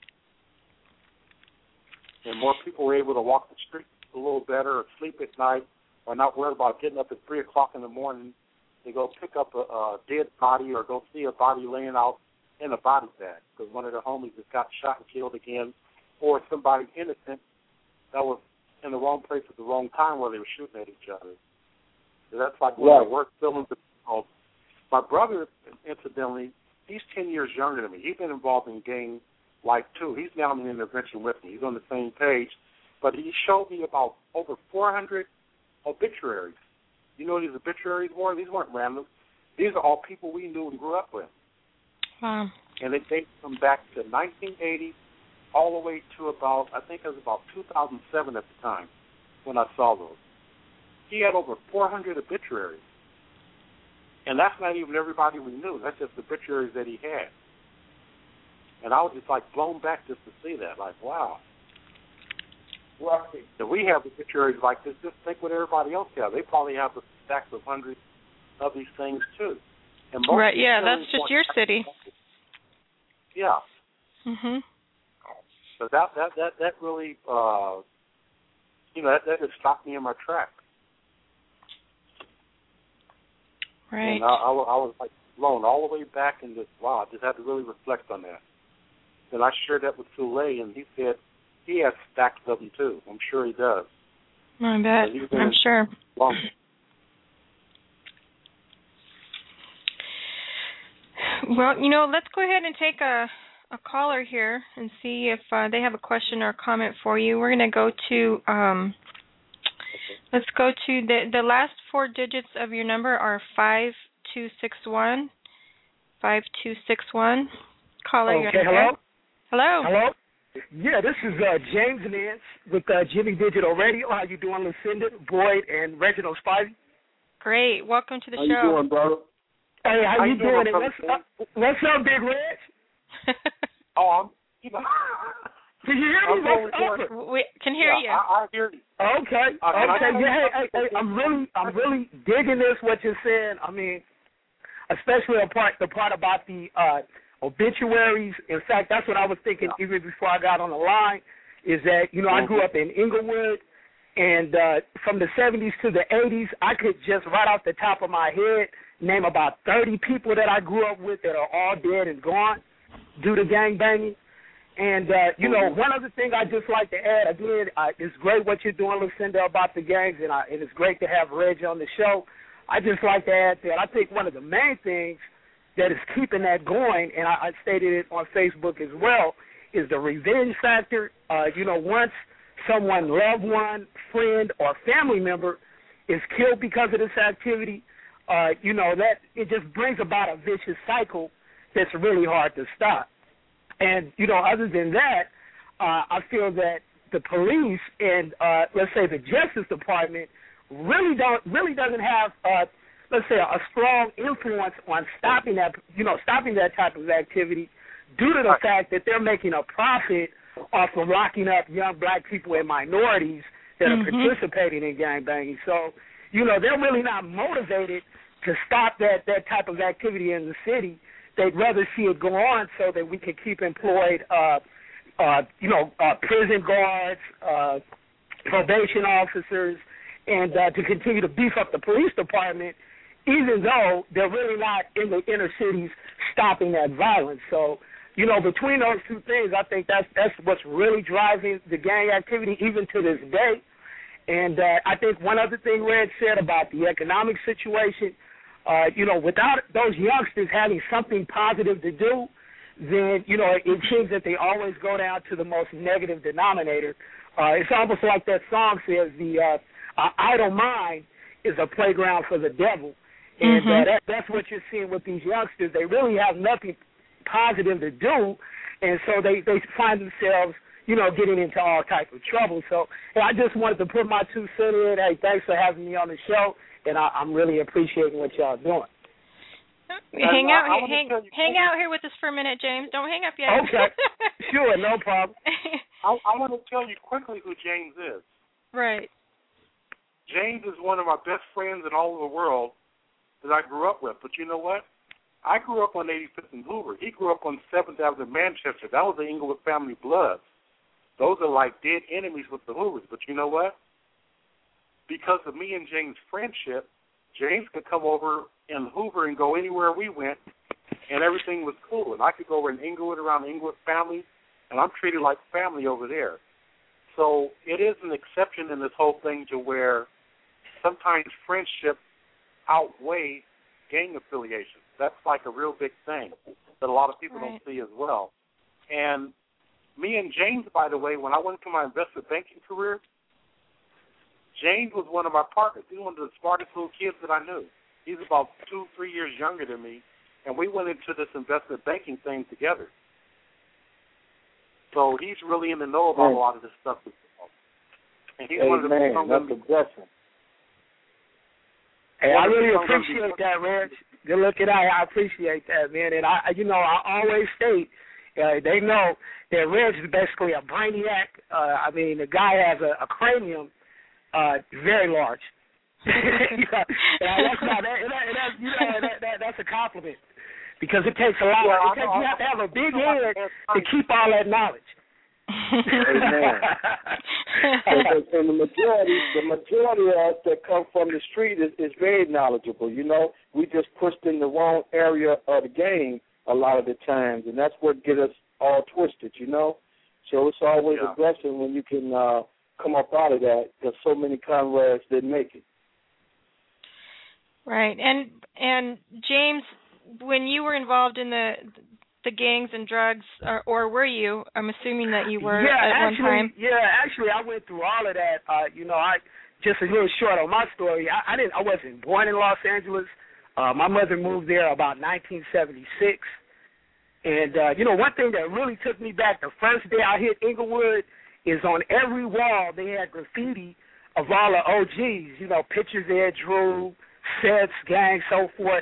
And more people were able to walk the streets a little better or sleep at night or not worried about getting up at three o'clock in the morning to go pick up a, a dead body or go see a body laying out in a body bag because one of the homies just got shot and killed again, or somebody innocent that was in the wrong place at the wrong time while they were shooting at each other. So that's like one right. of the worst feelings. Of, my brother, incidentally, he's ten years younger than me. He's been involved in gang life, too. He's down in the intervention with me. He's on the same page. But he showed me about over four hundred obituaries. You know what these obituaries were? These weren't random. These are all people we knew and grew up with. Wow. And they date them back to nineteen eighty all the way to about, I think it was about two thousand seven at the time when I saw those. He had over four hundred obituaries. And that's not even everybody we knew. That's just the obituaries that he had. And I was just like blown back just to see that. Like, wow. Well, if we have obituaries like this, just think what everybody else has. They probably have a stacks of hundreds of these things too. And most right, yeah, that's just your city. Yeah. Mhm. So that that that that really, uh, you know, that, that just stopped me in my tracks. Right. And I, I, I was like blown all the way back and just wow, I just had to really reflect on that. And I shared that with Soleil, and he said he has stacks of them too. I'm sure he does. I bet. I'm sure. Long. Well, you know, let's go ahead and take a, a caller here and see if uh, they have a question or a comment for you. We're going to go to, um, let's go to the, the last four digits of your number are five two six one. five two six one. Caller, okay, you're hello? Hello. Hello? Yeah, this is uh, James Nance with uh, Jimmy Digital Radio. How you doing, Lucinda, Boyd, and Reginald Spivey? Great. Welcome to the How show. How you doing, brother? Hey, how, how you doing? doing? What's up, what's up, Big Reg? oh, I'm, you know. Can you hear me? What's up? We can hear yeah, you. I, I hear you. Okay. Uh, okay. Yeah. Hey, hey, hey, I'm really, I'm really digging this. What you're saying. I mean, especially the part, the part about the uh, obituaries. In fact, that's what I was thinking yeah. even before I got on the line. Is that you know mm-hmm. I grew up in Inglewood, and uh, from the seventies to the eighties, I could just right off the top of my head name about thirty people that I grew up with that are all dead and gone due to gangbanging. And, uh, you know, one other thing I'd just like to add, again, uh, it's great what you're doing, Lucinda, about the gangs, and, I, and it's great to have Reg on the show. I just like to add that I think one of the main things that is keeping that going, and I, I stated it on Facebook as well, is the revenge factor. Uh, you know, once someone, loved one, friend, or family member is killed because of this activity, uh, you know, that it just brings about a vicious cycle that's really hard to stop. And, you know, other than that, uh, I feel that the police and, uh, let's say, the Justice Department really don't really doesn't have, uh, let's say, a strong influence on stopping that, you know, stopping that type of activity due to the fact that they're making a profit off of locking up young black people and minorities that mm-hmm. are participating in gangbanging. So, you know, they're really not motivated to stop that, that type of activity in the city. They'd rather see it go on so that we can keep employed, uh, uh, you know, uh, prison guards, uh, probation officers, and uh, to continue to beef up the police department, even though they're really not in the inner cities stopping that violence. So, you know, between those two things, I think that's that's what's really driving the gang activity even to this day. And uh, I think one other thing Red said about the economic situation, Uh, you know, without those youngsters having something positive to do, then, you know, it, it seems that they always go down to the most negative denominator. Uh, it's almost like that song says, the uh, uh, idle mind is a playground for the devil. And mm-hmm. uh, that, that's what you're seeing with these youngsters. They really have nothing positive to do, and so they, they find themselves, you know, getting into all types of trouble. So and I just wanted to put my two cents in. Hey, thanks for having me on the show. And I, I'm really appreciating what y'all doing. Hang out, I, I hang, hang out here with us for a minute, James. Don't hang up yet. Okay, sure, no problem. I, I want to tell you quickly who James is. Right. James is one of my best friends in all of the world that I grew up with. But you know what? I grew up on eighty-fifth and Hoover. He grew up on seventh Avenue in Manchester. That was the Inglewood family blood. Those are like dead enemies with the Hoovers. But you know what? Because of me and James' friendship, James could come over in Hoover and go anywhere we went, and everything was cool. And I could go over in Inglewood around the Inglewood family, and I'm treated like family over there. So it is an exception in this whole thing to where sometimes friendship outweighs gang affiliation. That's like a real big thing that a lot of people right. don't see as well. And me and James, by the way, when I went to my investment banking career, James was one of my partners. He was one of the smartest little kids that I knew. He's about two, three years younger than me, and we went into this investment banking thing together. So he's really in the know about hey. a lot of this stuff. And he's hey, one of the man, that's a blessing. Hey, I really appreciate that, Reg. Good looking out. I appreciate that, man. And I, you know, I always state, uh, they know that Reg is basically a brainiac. Uh, I mean, the guy has a, a cranium. Uh, very large. you know, that's not, that, that, that, you know, that, that, that's a compliment because it takes a lot. Yeah, it takes, you have to have a big head to keep all that knowledge. Amen. and, and the majority, the majority of us that come from the street is, is very knowledgeable. You know, we just pushed in the wrong area of the game a lot of the times, and that's what get us all twisted. You know, so it's always yeah. a blessing when you can. Uh, come up out of that because so many comrades didn't make it. Right. And and James, when you were involved in the the gangs and drugs, or, or were you? I'm assuming that you were yeah, at actually, one time. Yeah, actually, I went through all of that. Uh, you know, I just a little short on my story. I, I didn't. I wasn't born in Los Angeles. Uh, my mother moved there about nineteen seventy-six. And, uh, you know, one thing that really took me back, the first day I hit Inglewood, is on every wall they had graffiti of all the O Gs, you know, pictures there, Drew, Sets, Gang, so forth.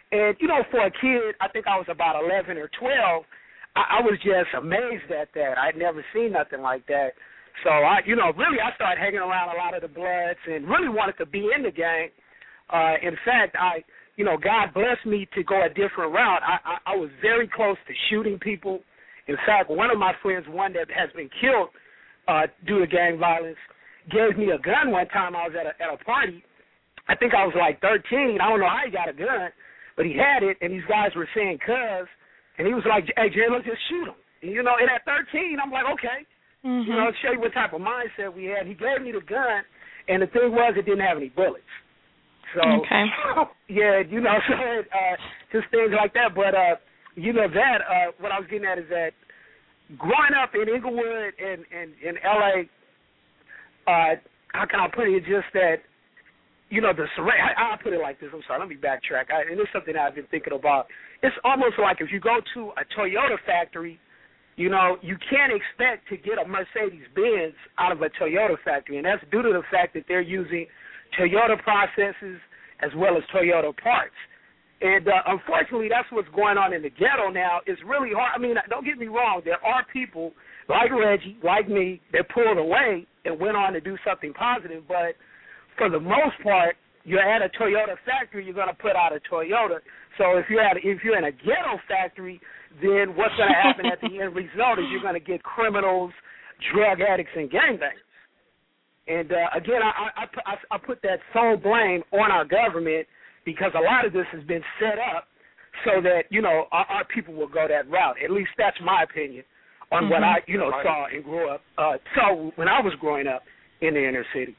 And, you know, for a kid, I think I was about eleven or twelve, I, I was just amazed at that. I'd never seen nothing like that. So, I, you know, really I started hanging around a lot of the Bloods and really wanted to be in the gang. Uh, in fact, I, you know, God blessed me to go a different route. I, I, I was very close to shooting people. In fact, one of my friends, one that has been killed uh, due to gang violence, gave me a gun one time. I was at a, at a party. I think I was like thirteen. I don't know how he got a gun, but he had it, and these guys were saying cuz, and he was like, hey, Jay, let's just shoot him. And, you know, and at thirteen, I'm like, okay. Mm-hmm. You know, to show you what type of mindset we had. He gave me the gun, and the thing was it didn't have any bullets. So, okay. yeah, you know, so uh, just things like that. But, uh, you know, that, uh, what I was getting at is that growing up in Inglewood and in L A, uh, how can I put it, just that, you know, the surround, I'll put it like this, I'm sorry, let me backtrack, I, and it's something I've been thinking about. It's almost like if you go to a Toyota factory, you know, you can't expect to get a Mercedes-Benz out of a Toyota factory, and that's due to the fact that they're using Toyota processes as well as Toyota parts. And uh, unfortunately, that's what's going on in the ghetto now. It's really hard. I mean, don't get me wrong. There are people like Reggie, like me, that pulled away and went on to do something positive, but for the most part, you're at a Toyota factory, you're going to put out a Toyota. So if you're at a, if you're in a ghetto factory, then what's going to happen at the end result is you're going to get criminals, drug addicts, and gangbangers. And uh, again, I, I, I, I put that sole blame on our government because a lot of this has been set up so that, you know, our, our people will go that route. At least that's my opinion on mm-hmm. what I, you know, right. saw and grew up. Uh, saw when I was growing up in the inner city.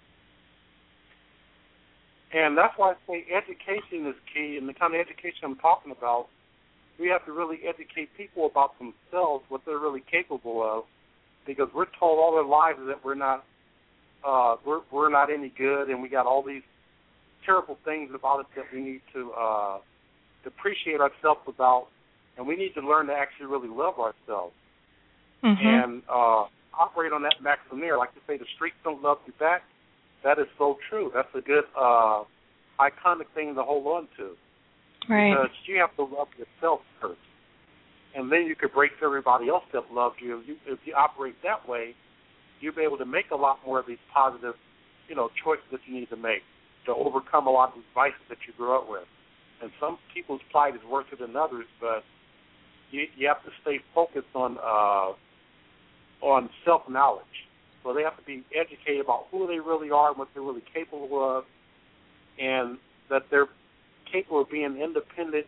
And that's why I say education is key, and the kind of education I'm talking about, we have to really educate people about themselves, what they're really capable of, because we're told all our lives that we're not, uh, we're we're not any good, and we got all these terrible things about us that we need to uh, appreciate ourselves about, and we need to learn to actually really love ourselves mm-hmm. and uh, operate on that maxim there. Like you say, the streets don't love you back. That is so true. That's a good uh, iconic thing to hold on to. Right. Because you have to love yourself first. And then you could break to everybody else that loves you. If you. If you operate that way, you'll be able to make a lot more of these positive, you know, choices that you need to make to overcome a lot of these vices that you grew up with. And some people's plight is worse than others, but you, you have to stay focused on uh, on self-knowledge. So they have to be educated about who they really are and what they're really capable of, and that they're capable of being independent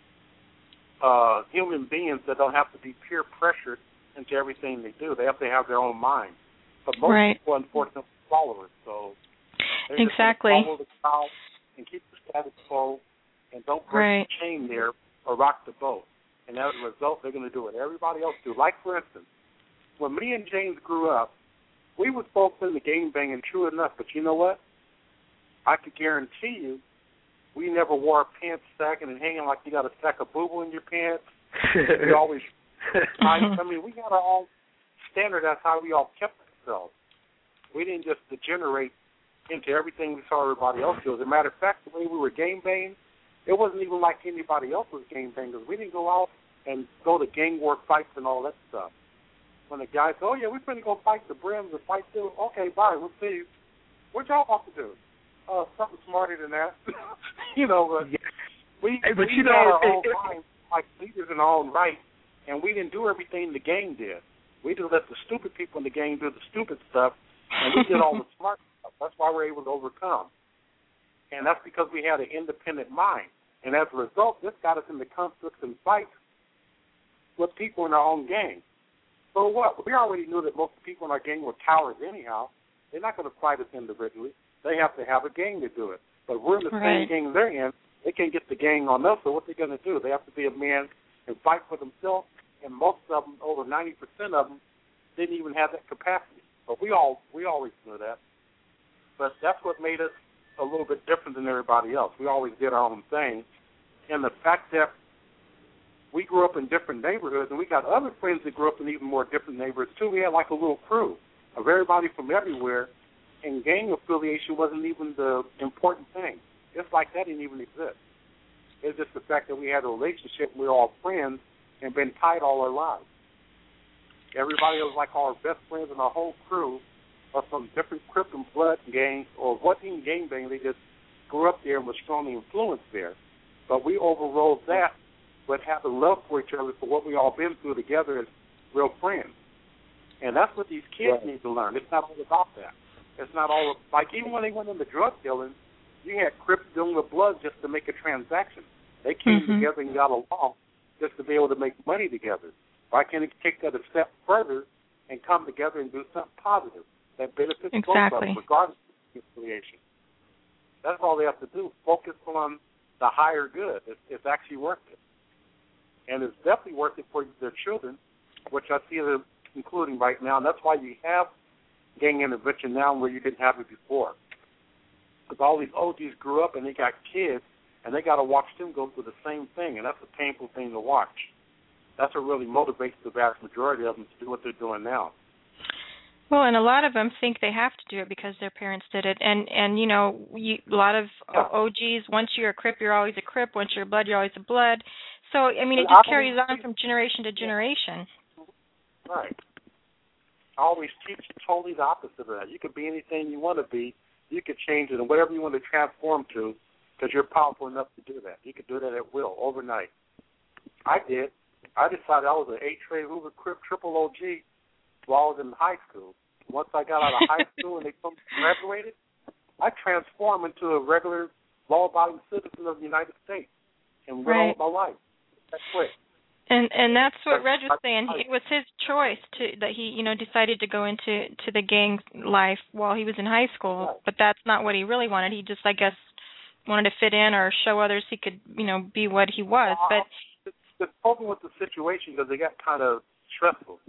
uh, human beings that don't have to be peer pressured into everything they do. They have to have their own mind. But most right. people, unfortunately, follow it. So they exactly. just follow the crowd and keep the status quo and don't break right. the chain there or rock the boat. And as a result, they're going to do what everybody else do. Like, for instance, when me and James grew up, we was both in the gang banging, true enough, but you know what? I could guarantee you we never wore our pants sagging and hanging like you got a sack of boo-boo in your pants. We always, I, I mean, we got our own standard. That's how we all kept ourselves. We didn't just degenerate into everything we saw everybody else do. As a matter of fact, the way we were gang banging, it wasn't even like anybody else was gang bangers. We didn't go out and go to gang war fights and all that stuff. When the guys go, oh, yeah, we're going to go fight the Brims and fight them. Okay, bye, we'll see you. What y'all about to do? Uh, something smarter than that. you know, but we, hey, but we you know, had our it, own it, minds like leaders in our own right, and we didn't do everything the gang did. We just let the stupid people in the gang do the stupid stuff, and we did all the smart stuff. That's why we're able to overcome. And that's because we had an independent mind. And as a result, this got us into conflicts and fights with people in our own gang. So what? We already knew that most people in our gang were cowards anyhow. They're not going to fight us individually. They have to have a gang to do it. But we're in the right. same gang they're in. They can't get the gang on us, so what they're going to do? They have to be a man and fight for themselves, and most of them, over ninety percent of them, didn't even have that capacity. But we all we always knew that. But that's what made us a little bit different than everybody else. We always did our own thing. And the fact that we grew up in different neighborhoods, and we got other friends that grew up in even more different neighborhoods, too. We had like a little crew of everybody from everywhere, and gang affiliation wasn't even the important thing. Just like that didn't even exist. It's just the fact that we had a relationship, we we're all friends, and been tight all our lives. Everybody was like our best friends, and our whole crew are from different Crip and Blood gangs, or wasn't even gangbang, they just grew up there and was strongly influenced there. But we overrode that, but have the love for each other for what we all been through together as real friends. And that's what these kids right. need to learn. It's not all about that. It's not all, like even when they went into drug dealing, you had Crips dealing with blood just to make a transaction. They came mm-hmm. together and got along just to be able to make money together. Why can't they take that a step further and come together and do something positive that benefits exactly. both of them, regardless of affiliation? That's all they have to do. Focus on the higher good. It's, it's actually worth it. And it's definitely worth it for their children, which I see them including right now. And that's why you have gang intervention now where you didn't have it before. Because all these O Gs grew up and they got kids, and they got to watch them go through the same thing, and that's a painful thing to watch. That's what really motivates the vast majority of them to do what they're doing now. Well, and a lot of them think they have to do it because their parents did it. And, and you know, you, a lot of yeah. O Gs, once you're a Crip, you're always a Crip. Once you're a Blood, you're always a Blood. So, I mean, it just carries on from generation to generation. Right. I always teach totally the opposite of that. You could be anything you want to be. You could change it and whatever you want to transform to, because you're powerful enough to do that. You could do that at will, overnight. I did. I decided I was an eight-tray Hoover Crip triple O G while I was in high school. Once I got out of high school and they graduated, I transformed into a regular law-abiding citizen of the United States and went on with my life. That's quick. And and that's what Reg was saying. It was his choice to that he you know decided to go into to the gang life while he was in high school. But that's not what he really wanted. He just I guess wanted to fit in or show others he could you know be what he was. But the, the problem with the situation because they got kind of stressful,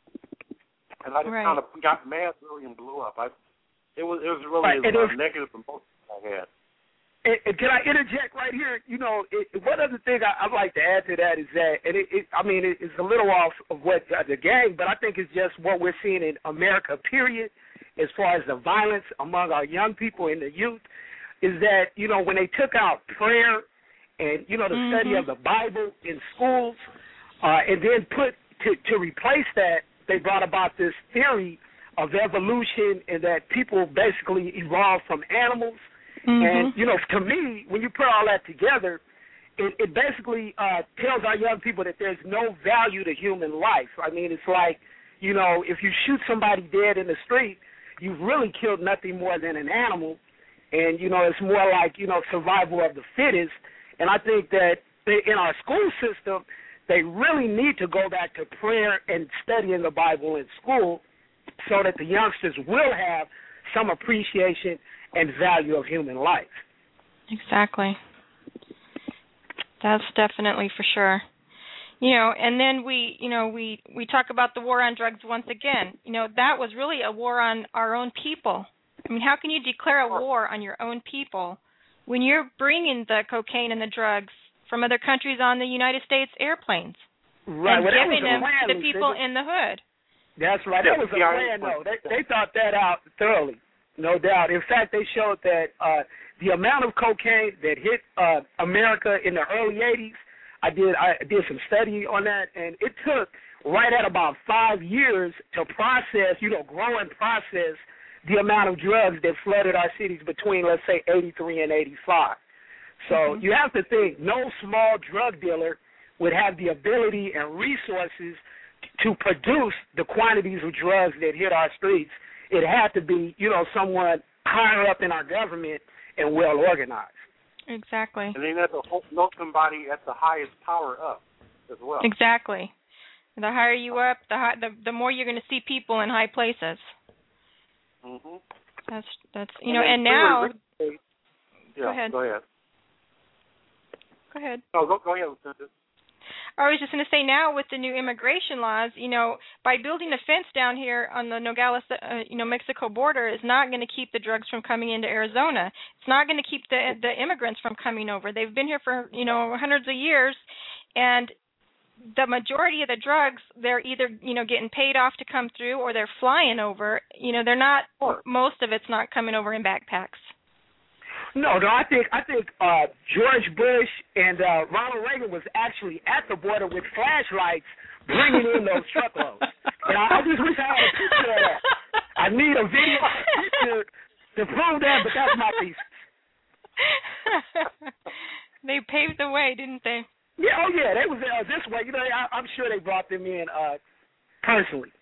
and I just right. kind of got mad really and blew up. I it was it was really right. it was, a negative emotion I had. And, and can I interject right here? You know, it, one other thing I, I'd like to add to that is that, and it, it, I mean, it, it's a little off of what uh, the gang, but I think it's just what we're seeing in America, period, as far as the violence among our young people and the youth, is that, you know, when they took out prayer and, you know, the mm-hmm. study of the Bible in schools, uh, and then put, to, to replace that, they brought about this theory of evolution and that people basically evolved from animals. Mm-hmm. And, you know, to me, when you put all that together, it, it basically uh, tells our young people that there's no value to human life. I mean, it's like, you know, if you shoot somebody dead in the street, you've really killed nothing more than an animal. And, you know, it's more like, you know, survival of the fittest. And I think that they, in our school system, they really need to go back to prayer and studying the Bible in school so that the youngsters will have some appreciation and value of human life. Exactly. That's definitely for sure. You know, and then we, you know, we, we talk about the war on drugs once again. You know, that was really a war on our own people. I mean, how can you declare a war on your own people when you're bringing the cocaine and the drugs from other countries on the United States airplanes right. and well, giving them plan, to the people in the hood? That's right. That was a plan, though. They, they thought that out thoroughly. No doubt. In fact, they showed that uh, the amount of cocaine that hit uh, America in the early eighties, I did I did some study on that, and it took right at about five years to process, you know, grow and process the amount of drugs that flooded our cities between, let's say, eighty-three and eighty-five. So mm-hmm. you have to think no small drug dealer would have the ability and resources to produce the quantities of drugs that hit our streets. It had to be, you know, someone higher up in our government and well organized. Exactly. And then have to know somebody at the highest power up as well. Exactly. The higher you up, the high, the the more you're going to see people in high places. Mhm. That's that's you and know, and now. Yeah, go ahead. Go ahead. Go ahead. No, go, go ahead, Lucinda. I was just going to say now with the new immigration laws, you know, by building a fence down here on the Nogales, uh, you know, Mexico border is not going to keep the drugs from coming into Arizona. It's not going to keep the the immigrants from coming over. They've been here for, you know, hundreds of years, and the majority of the drugs, they're either, you know, getting paid off to come through or they're flying over. You know, they're not, most of it's not coming over in backpacks. No, no, I think I think uh, George Bush and uh, Ronald Reagan was actually at the border with flashlights bringing in those truckloads. And I, I just wish I had a picture of that. I need a video picture to prove that, but that's my thesis. They paved the way, didn't they? Yeah, oh yeah, they was uh, this way. You know, I, I'm sure they brought them in uh, personally.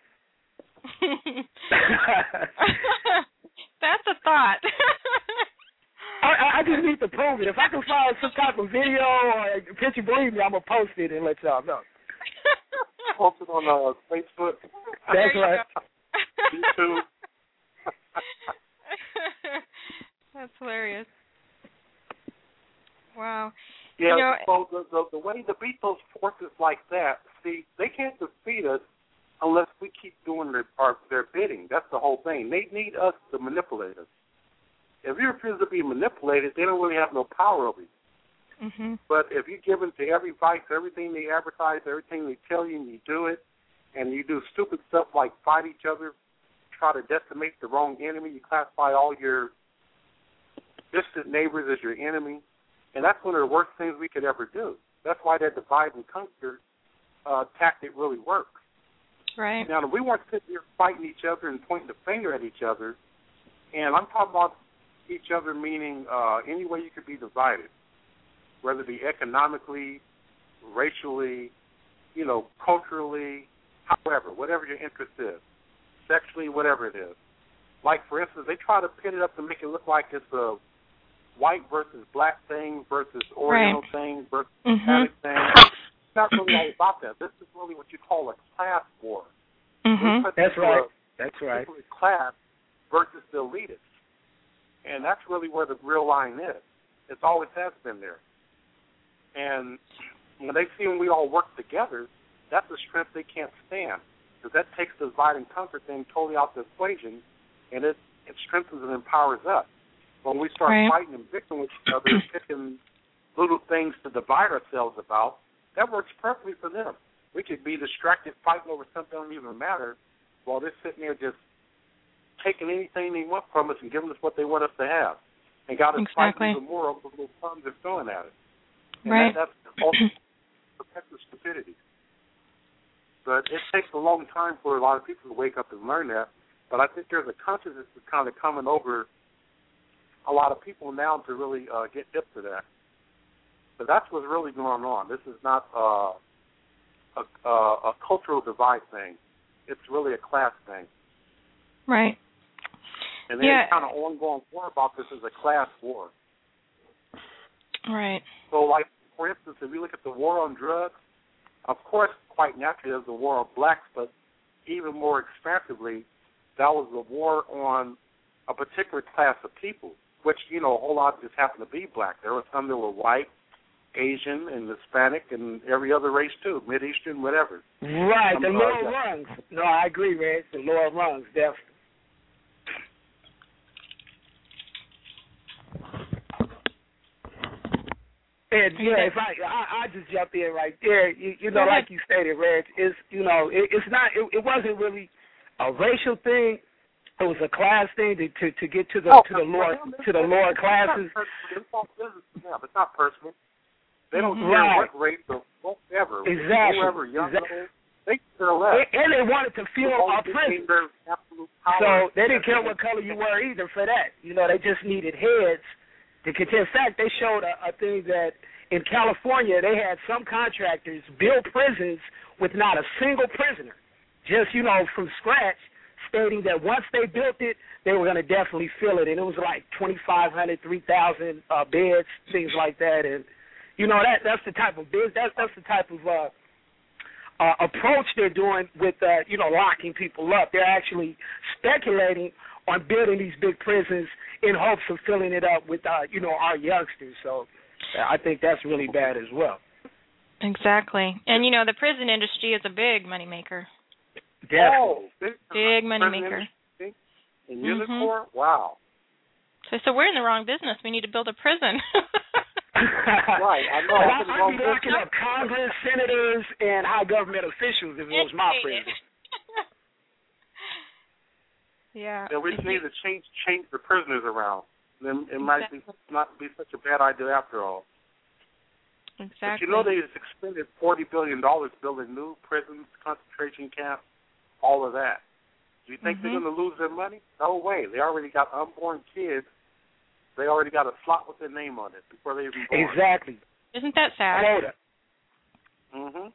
That's a thought. I, I just need to prove it. If I can find some type of video or a picture, believe me, I'm gonna post it and let y'all know. Post it on uh, Facebook. That's right. YouTube. That's hilarious. Wow. Yeah, you know, so the, the, the way to beat those forces like that, see, they can't defeat us unless we keep doing their, our, their bidding. That's the whole thing. They need us to manipulate us. If you refuse to be manipulated, they don't really have no power over you. Mm-hmm. But if you give in to every vice, everything they advertise, everything they tell you, and you do it, and you do stupid stuff like fight each other, try to decimate the wrong enemy, you classify all your distant neighbors as your enemy, and that's one of the worst things we could ever do. That's why that divide and conquer uh, tactic really works. Right. Now, if we weren't sitting here fighting each other and pointing the finger at each other, and I'm talking about each other meaning uh, any way you could be divided, whether it be economically, racially, you know, culturally, however, whatever your interest is, sexually, whatever it is. Like, for instance, they try to pin it up to make it look like it's a white versus black thing versus Oriental right. thing versus mm-hmm. Hispanic thing. It's not really all about that. This is really what you call a class war. Mm-hmm. That's right. That's right. Class versus the elitists. And that's really where the real line is. It always has been there. And when they see when we all work together, that's a strength they can't stand, because that takes the divide and conquer thing totally out the equation, and it, it strengthens and empowers us. When we start right. fighting and bickering with each other, picking little things to divide ourselves about, that works perfectly for them. We could be distracted fighting over something that don't even matter, while they're sitting there just taking anything they want from us and giving us what they want us to have, and got us exactly. fighting even more over the little thumbs they're throwing at us. And right. that, that's also perpetual stupidity. But it takes a long time for a lot of people to wake up and learn that. But I think there's a consciousness that's kind of coming over a lot of people now to really uh, get hip to that. But that's what's really going on. This is not uh, a, a, a cultural divide thing. It's really a class thing. Right. And then yeah. kind of ongoing war about this is a class war. Right. So, like, for instance, if you look at the war on drugs, of course, quite naturally, there's the war on blacks, but even more expansively, that was the war on a particular class of people, which, you know, a whole lot just happened to be black. There were some that were white, Asian, and Hispanic, and every other race, too, Mid-Eastern, whatever. Right, some, the uh, lower yeah. rungs. No, I agree, Red. The lower rungs, definitely. And yeah, if I, I I just jump in right there, you, you know, like you stated, Reg, is you know, it, it's not, it, it wasn't really a racial thing. It was a class thing to to, to get to the oh, to the lower to the lower classes. It's all business to them. It's not personal. They don't care right. what race or whatever. Exactly. Whoever, young exactly. old, they care less. And, and they wanted to feel oppressed. So they didn't care what color you were either for that. You know, they just needed heads to contend. In fact, they showed a, a thing that in California they had some contractors build prisons with not a single prisoner, just, you know, from scratch, stating that once they built it, they were going to definitely fill it. And it was like twenty-five hundred, three thousand uh, beds, things like that. And, you know, that that's the type of business, that's, that's the type of uh, uh, approach they're doing with, uh, you know, locking people up. They're actually speculating on building these big prisons in hopes of filling it up with, uh, you know, our youngsters. So I think that's really bad as well. Exactly. And, you know, the prison industry is a big moneymaker. Oh, big, big moneymaker. In Unicor? Mm-hmm. Wow. So, so we're in the wrong business. We need to build a prison. Right, I know. I'd be locking up Congress, senators, and high government officials if it was my prison. Yeah. Yeah, we just need to change change the prisoners around. then it might exactly. be not be such a bad idea after all. Exactly. But you know they just expended forty billion dollars building new prisons, concentration camps, all of that. Do you think mm-hmm. they're going to lose their money? No way. They already got unborn kids. They already got a slot with their name on it before they even born. Exactly. Isn't that sad? Mhm.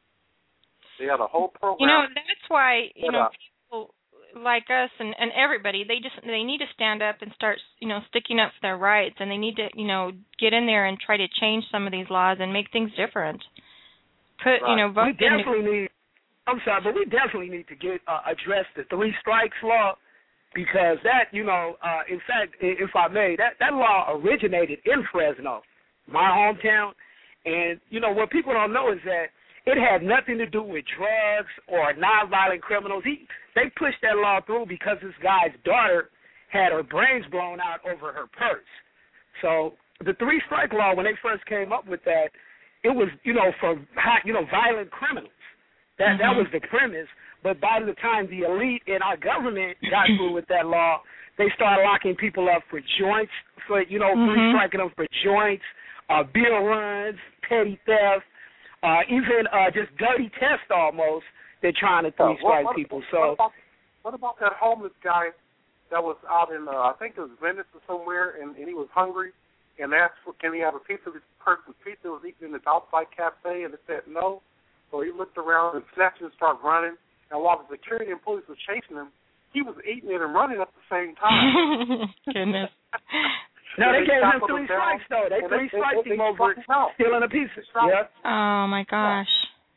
They had a whole program. You know, that's why you know up. people like us and, and everybody, they just they need to stand up and start, you know, sticking up for their rights, and they need to, you know, get in there and try to change some of these laws and make things different. Put, right. you know, vote. We definitely in need. I'm sorry, but we definitely need to get uh, address the three strikes law, because that, you know, uh, in fact, if I may, that that law originated in Fresno, my hometown, and you know what people don't know is that it had nothing to do with drugs or nonviolent criminals. He, they pushed that law through because this guy's daughter had her brains blown out over her purse. So the three-strike law, when they first came up with that, it was, you know, for, you know, violent criminals. That mm-hmm. that was the premise. But by the time the elite in our government got through with that law, they started locking people up for joints, for, you know, mm-hmm. three-striking them for joints, uh, bill runs, petty theft, Uh, even uh, just dirty test almost, they're trying to three-strike uh, what, what, people. So, what about, what about that homeless guy that was out in, uh, I think it was Venice or somewhere, and, and he was hungry, and asked, for, can he have a piece of this person's pizza that was eaten in this outside cafe, and they said no. So he looked around and snatched it and started running, and while the security and police were chasing him, he was eating it and running at the same time. Goodness. No, they, they gave him three strikes, though. They three strikes him over stealing a pizza. Yeah. Oh, my gosh.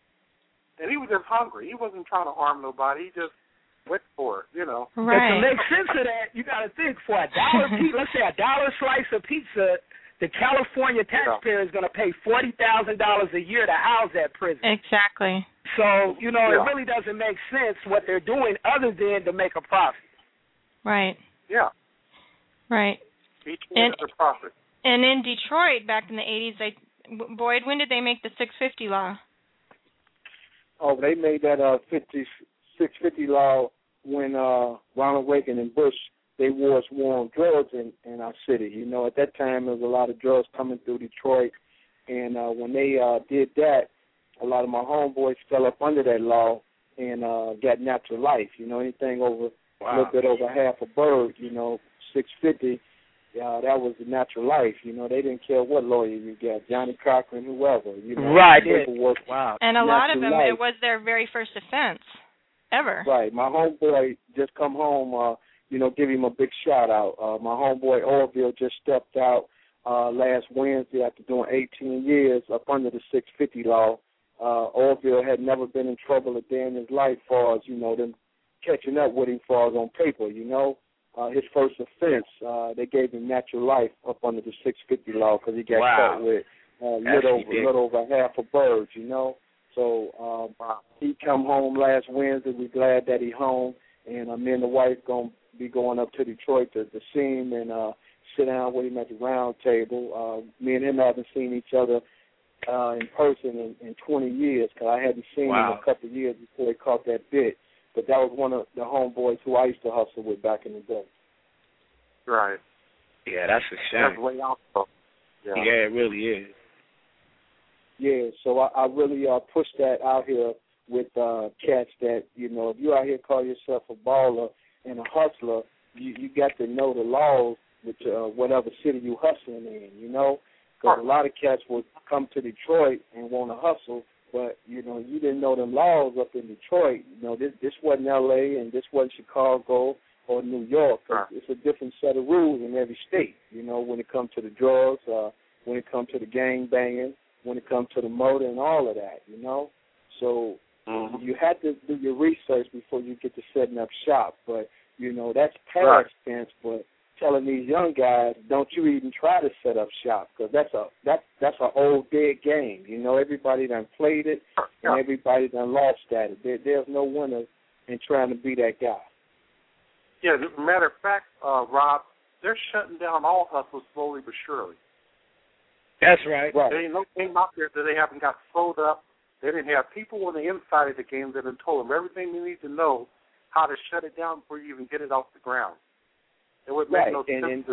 And he was just hungry. He wasn't trying to harm nobody. He just went for it, you know. Right. And to make sense of that, you got to think, for a dollar pizza, let's say a dollar slice of pizza, the California taxpayer yeah. is going to pay forty thousand dollars a year to house that prison. Exactly. So, you know, yeah. it really doesn't make sense what they're doing other than to make a profit. Right. Yeah. Right. Each and, is a profit. And in Detroit back in the eighties, they, Boyd, when did they make the six fifty law? Oh, they made that uh, fifty, six fifty law when uh, Ronald Reagan and Bush, they wars war on drugs in, in our city. You know, at that time there was a lot of drugs coming through Detroit, and uh, when they uh, did that, a lot of my homeboys fell up under that law and uh, got natural life. You know, anything over wow. a little bit over half a bird, you know, six fifty. Yeah, that was the natural life. You know, they didn't care what lawyer you got, Johnny Cochran, whoever. You know, right. Paperwork. Wow. And a lot of them, life. it was their very first offense ever. Right. My homeboy just come home. Uh, you know, give him a big shout out. Uh, my homeboy Orville just stepped out uh, last Wednesday after doing eighteen years up under the six fifty law. Uh, Orville had never been in trouble a day in his life, far as you know, them catching up with him, far as on paper. You know. Uh, his first offense, uh, they gave him natural life up under the six fifty law because he got wow. caught with a uh, little over, little over half a bird, you know. So um, he come home last Wednesday. We're glad that he home, and uh, me and the wife going to be going up to Detroit to, to see him and uh, sit down with him at the round table. Uh, me and him haven't seen each other uh, in person in, in twenty years because I hadn't seen wow. him a couple of years before he caught that bit. But that was one of the homeboys who I used to hustle with back in the day. Right. Yeah, that's a shame. That's way out. Yeah. yeah, it really is. Yeah, so I, I really uh, push that out here with uh, cats that, you know, if you out here call yourself a baller and a hustler, you, you got to know the laws with uh, whatever city you hustling in, you know? Because a lot of cats will come to Detroit and want to hustle, but, you know, you didn't know them laws up in Detroit. You know, this this wasn't L A and this wasn't Chicago or New York. Right. It's a different set of rules in every state, you know, when it comes to the drugs, uh, when it comes to the gang banging, when it comes to the murder and all of that, you know. So mm-hmm. you had to do your research before you get to setting up shop. But, you know, that's past right. tense, but telling these young guys, don't you even try to set up shop, because that's a that that's an old dead game. You know, everybody done played it, yeah. and everybody done lost at it. There, there's no winner in trying to be that guy. Yeah, as a matter of fact, uh, Rob, they're shutting down all hustles slowly but surely. That's right. Right. There ain't no game out there that they haven't got sold up. They didn't have people on the inside of the game that have told them everything they need to know how to shut it down before you even get it off the ground. It would make right. no and, sense and, to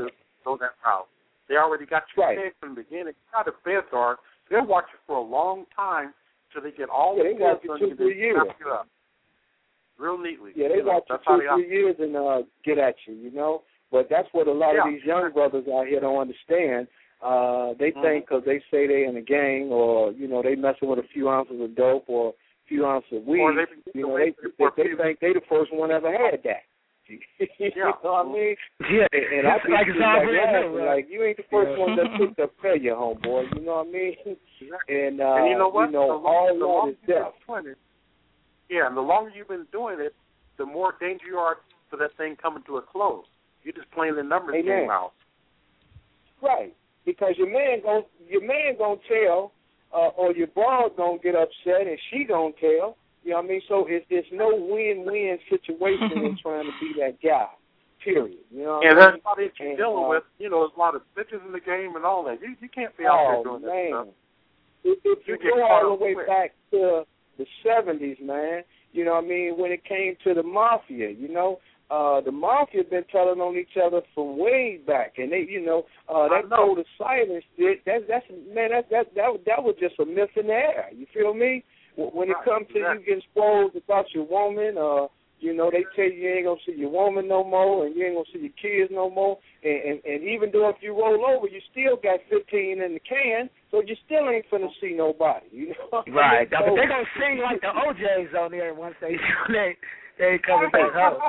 go that route. They already got you right. pegged from the beginning. How the feds are, they'll watch you for a long time till they get all yeah, the they watch feds you two, three years. You up real neatly. Yeah, they you watch know, you two, three years and uh, get at you, you know. But that's what a lot yeah. of these young brothers out here don't understand. Uh, they mm-hmm. think because they say they in a gang or, you know, they messing with a few ounces of dope or a few ounces of weed, they, you know, they, they, they think they the first one ever had that. you yeah. know what I mean? Yeah, and, and I it's like it's all like, brand new, right? like, you ain't the first yeah. one that picked up failure, homeboy. You know what I mean? And, uh, and you know what? You know, the, all the that is death. It, yeah, and the longer you've been doing it, the more danger you are for that thing coming to a close. You're just playing the numbers Amen. game out. Right, because your man gon' your man gonna tell, uh, or your broad gonna get upset and she gonna tell. You know what I mean? So it's it's no win-win situation in trying to be that guy. Period. You know what and I mean? everybody that you're and, dealing uh, with, you know, there's a lot of bitches in the game and all that. You you can't be oh, out there doing man. that stuff. If, if you, you go all the way quick. back to the seventies, man, you know what I mean, when it came to the mafia, you know, uh, the mafia been telling on each other from way back, and they, you know, uh, that code of silence, did, that, that's, man, that, that, that, that was just a myth in the air, you feel me? When it right, comes to exactly. you getting spoiled about your woman, uh, you know, they tell you you ain't going to see your woman no more and you ain't going to see your kids no more. And, and, and even though if you roll over, you still got fifteen in the can, so you still ain't finna see nobody, you know? Right. So, but they're going to sing like the O Js on there once they they, they ain't coming back home.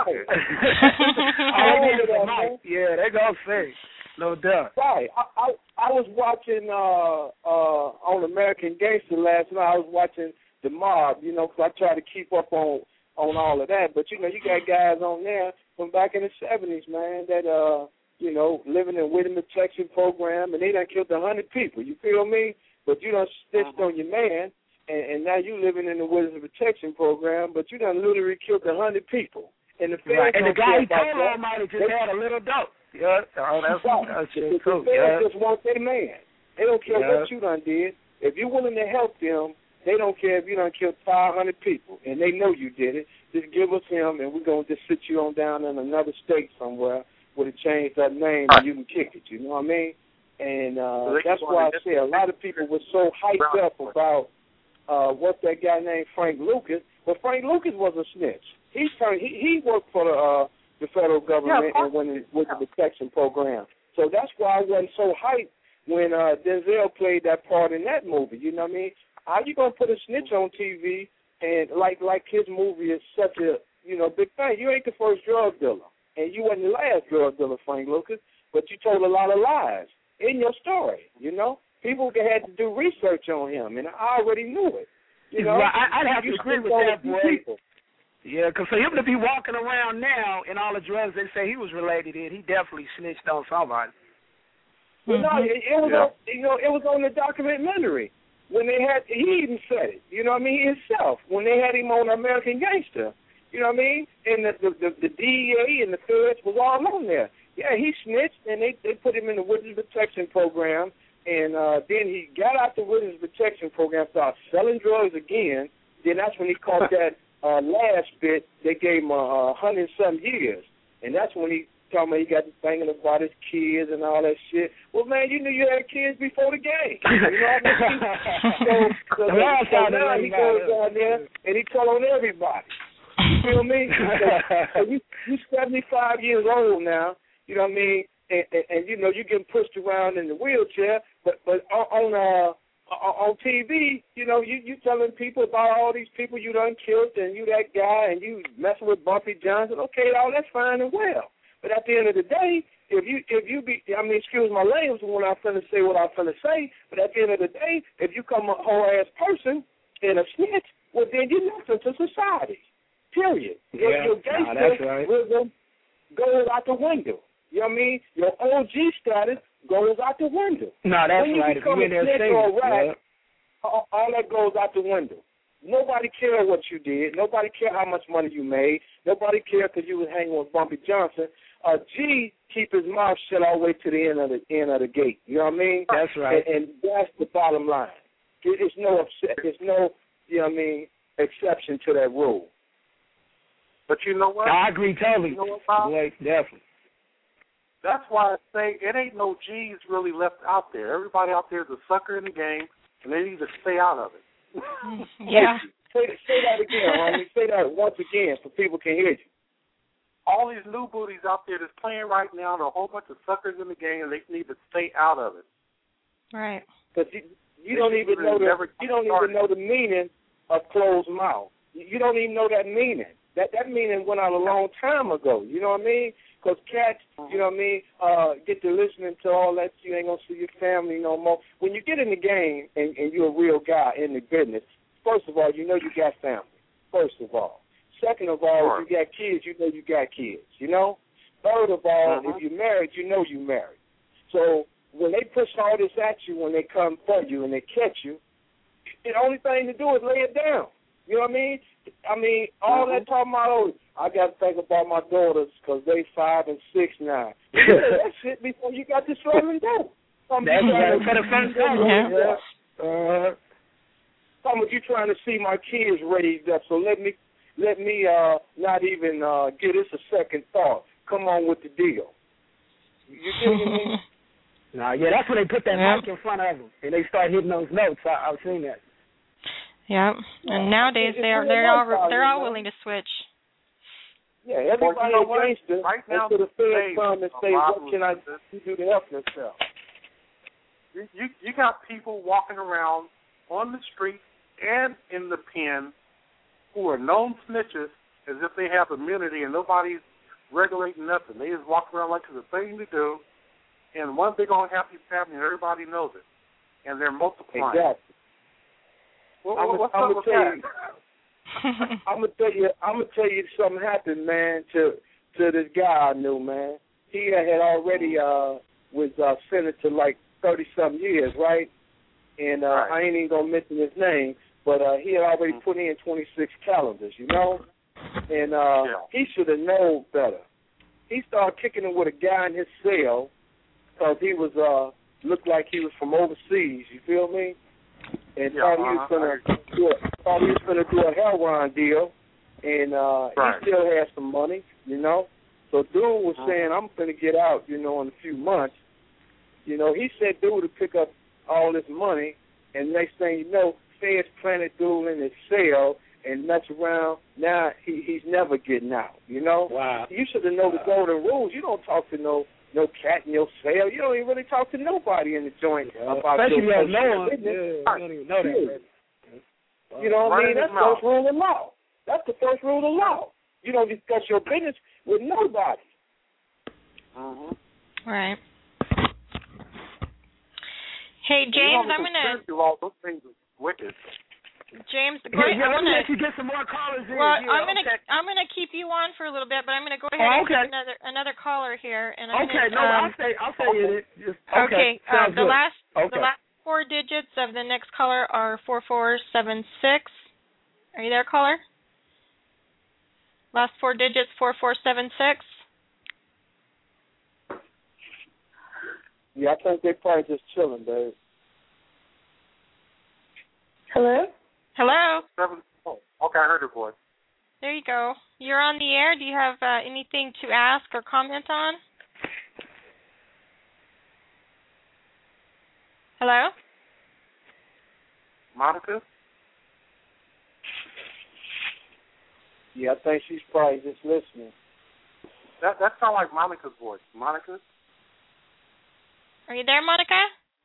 I need the mic. Yeah, they're going to sing. No doubt. Right. I, I, I was watching uh, uh, on American Gangster last night. I was watching The Mob, you know, because I try to keep up on on all of that. But, you know, you got guys on there from back in the seventies, man, that, uh, you know, living in Witness Protection Program, and they done killed a hundred people. You feel me? But you done stitched on your man, and, and now you living in the Witness Protection Program, but you done literally killed a hundred people. And the feds right. And the don't guy care he about told that. on might have just They, had a little dope. Yeah. Oh, that's, right. that's the, shit too. The feds Yeah. just want their man. They don't care yeah. what you done did. If you're willing to help them, they don't care if you done killed five hundred people, and they know you did it. Just give us him, and we're going to just sit you on down in another state somewhere where it changed that name and you can kick it, you know what I mean? And uh, so that's why I say a lot of people were so hyped up about uh, what's that guy named Frank Lucas. But Frank Lucas was a snitch. He he, he worked for the, uh, the federal government yeah, and went in, with the protection program. So that's why I wasn't so hyped when uh, Denzel played that part in that movie, you know what I mean? How you going to put a snitch on T V and like like his movie is such a, you know, big thing? You ain't the first drug dealer. And you wasn't the last drug dealer, Frank Lucas, but you told a lot of lies in your story, you know? People had to do research on him, and I already knew it. You know, well, I, I'd have to agree with that, boy. People. Yeah, because for him to be walking around now and all the drugs they say he was related in, he definitely snitched on somebody. Well, no, it, it was yeah. on, you know, it was on the documentary when they had. He even said it. You know what I mean? Himself when they had him on American Gangster. You know what I mean? And the the, the, the D E A and the feds was all on there. Yeah, he snitched, and they, they put him in the Witness Protection Program, and uh, then he got out the Witness Protection Program, started selling drugs again. Then that's when he caught that uh, last bit. They gave him a uh, hundred and some years, and that's when he told me he got to thinking about his kids and all that shit. Well, man, you knew you had kids before the game. You know what I mean? so, so, so, so now he goes down there and he told on everybody. You feel me? So, so you you seventy-five years old now. You know what I mean? And, and, and you know you getting pushed around in the wheelchair, but but on uh on T V, you know you you telling people about all these people you done killed and you that guy and you messing with Bumpy Johnson. Okay, all that's fine and well. But at the end of the day, if you if you be I mean excuse my language when I'm finna say what I'm finna say, but at the end of the day, if you come a whole ass person and a snitch, well then you're nothing to society. Period. Yeah, your your nah, that's right. rhythm goes out the window. You know what I mean? Your O G status goes out the window. No, that's when you right. If become you in there a snitch singing, or a rat, yeah. all, all that goes out the window. Nobody cared what you did. Nobody cared how much money you made. Nobody cared because you was hanging with Bumpy Johnson. Uh, G keep his mouth shut all the way to the end of the end of the gate. You know what I mean? That's right. And, and that's the bottom line. There's no upset. There's no, you know what I mean, exception to that rule. But you know what? I agree totally. You know what, Bob? Boy, definitely. That's why I say it ain't no G's really left out there. Everybody out there is a sucker in the game, and they need to stay out of it. Yeah. Say, say that again, homie. Say that once again so people can hear you. All these new booties out there that's playing right now, there are a whole bunch of suckers in the game, and they need to stay out of it. Right. Because you, you don't even know the you don't even know the meaning of closed mouth. You don't even know that meaning. That that meaning went out a long time ago. You know what I mean? Because cats, you know what I mean, uh, get to listening to all that. You ain't gonna see your family no more. When you get in the game and, and you're a real guy in the business, first of all, you know you got family. First of all. Second of all, sure. If you got kids, you know you got kids, you know? Third of all, uh-huh. If you're married, you know you're married. So when they push all this at you, when they come for you and they catch you, the only thing to do is lay it down. You know what I mean? I mean, all uh-huh. that talking about, oh, I got to think about my daughters because they five and six now. You did that shit before you got to slavery down. That's right. For the first time. Yeah. Uh, some of you trying to see my kids raised up, so let me let me uh, not even uh, give this a second thought. Come on with the deal. You kidding me? Nah, yeah, that's when they put that yeah. mic in front of them and they start hitting those notes. I, I've seen that. Yeah, and nowadays they're they're all they're all willing to switch. Yeah, everybody well, you know against it. Right now, to the feds come and say, "What can I do to help myself?" You, you you got people walking around on the street and in the pen who are known snitches as if they have immunity and nobody's regulating nothing. They just walk around like it's a thing to do, and one big old happy family, and everybody knows it, and they're multiplying. Exactly. Well, I'm what's gonna up with tell that? you. I'm gonna tell you. I'm gonna tell you something happened, man. To to this guy I knew, man. He had already uh was uh, sentenced to like thirty some years, right? And uh, right. I ain't even gonna mention his name, but uh, he had already put in twenty-six calendars, you know. And uh, yeah. he should have known better. He started kicking it with a guy in his cell because he was uh looked like he was from overseas. You feel me? And yeah, thought he uh-huh. was gonna do a, thought he was gonna do a heroin deal, and uh, right. he still had some money, you know. So dude was uh-huh. saying, "I'm gonna get out, you know, in a few months." You know, he said dude to pick up all this money, and next thing you know, feds planted dude in his cell and mess around. Now he he's never getting out. You know. Wow. You should have known wow. the golden rules. You don't talk to no. No cat in your cell. You don't even really talk to nobody in the joint yeah. about Especially your you know him. Yeah, you don't even know that. Yeah. You know what I mean? That's the first rule of law. That's the first rule of law. You don't discuss your business with nobody. Uh-huh. Right. Hey, James, I'm going to... All those things are wicked. James, go yeah, ahead. yeah, I'm gonna let you get some more callers in. Well, yeah, I'm gonna okay. I'm gonna keep you on for a little bit, but I'm gonna go ahead oh, and okay. take another another caller here. And I'm okay, gonna, no, um, I'll stay. I'll stay in it. Just, okay, okay uh, the good. last okay. the last four digits of the next caller are four four seven six. Are you there, caller? Last four digits four four seven six. Yeah, I think they're probably just chilling, babe. Hello? Hello? Seven, oh, okay, I heard her voice. There you go. You're on the air. Do you have uh, anything to ask or comment on? Hello? Monica? Yeah, I think she's probably just listening. That that sounds like Monica's voice. Monica? Are you there, Monica?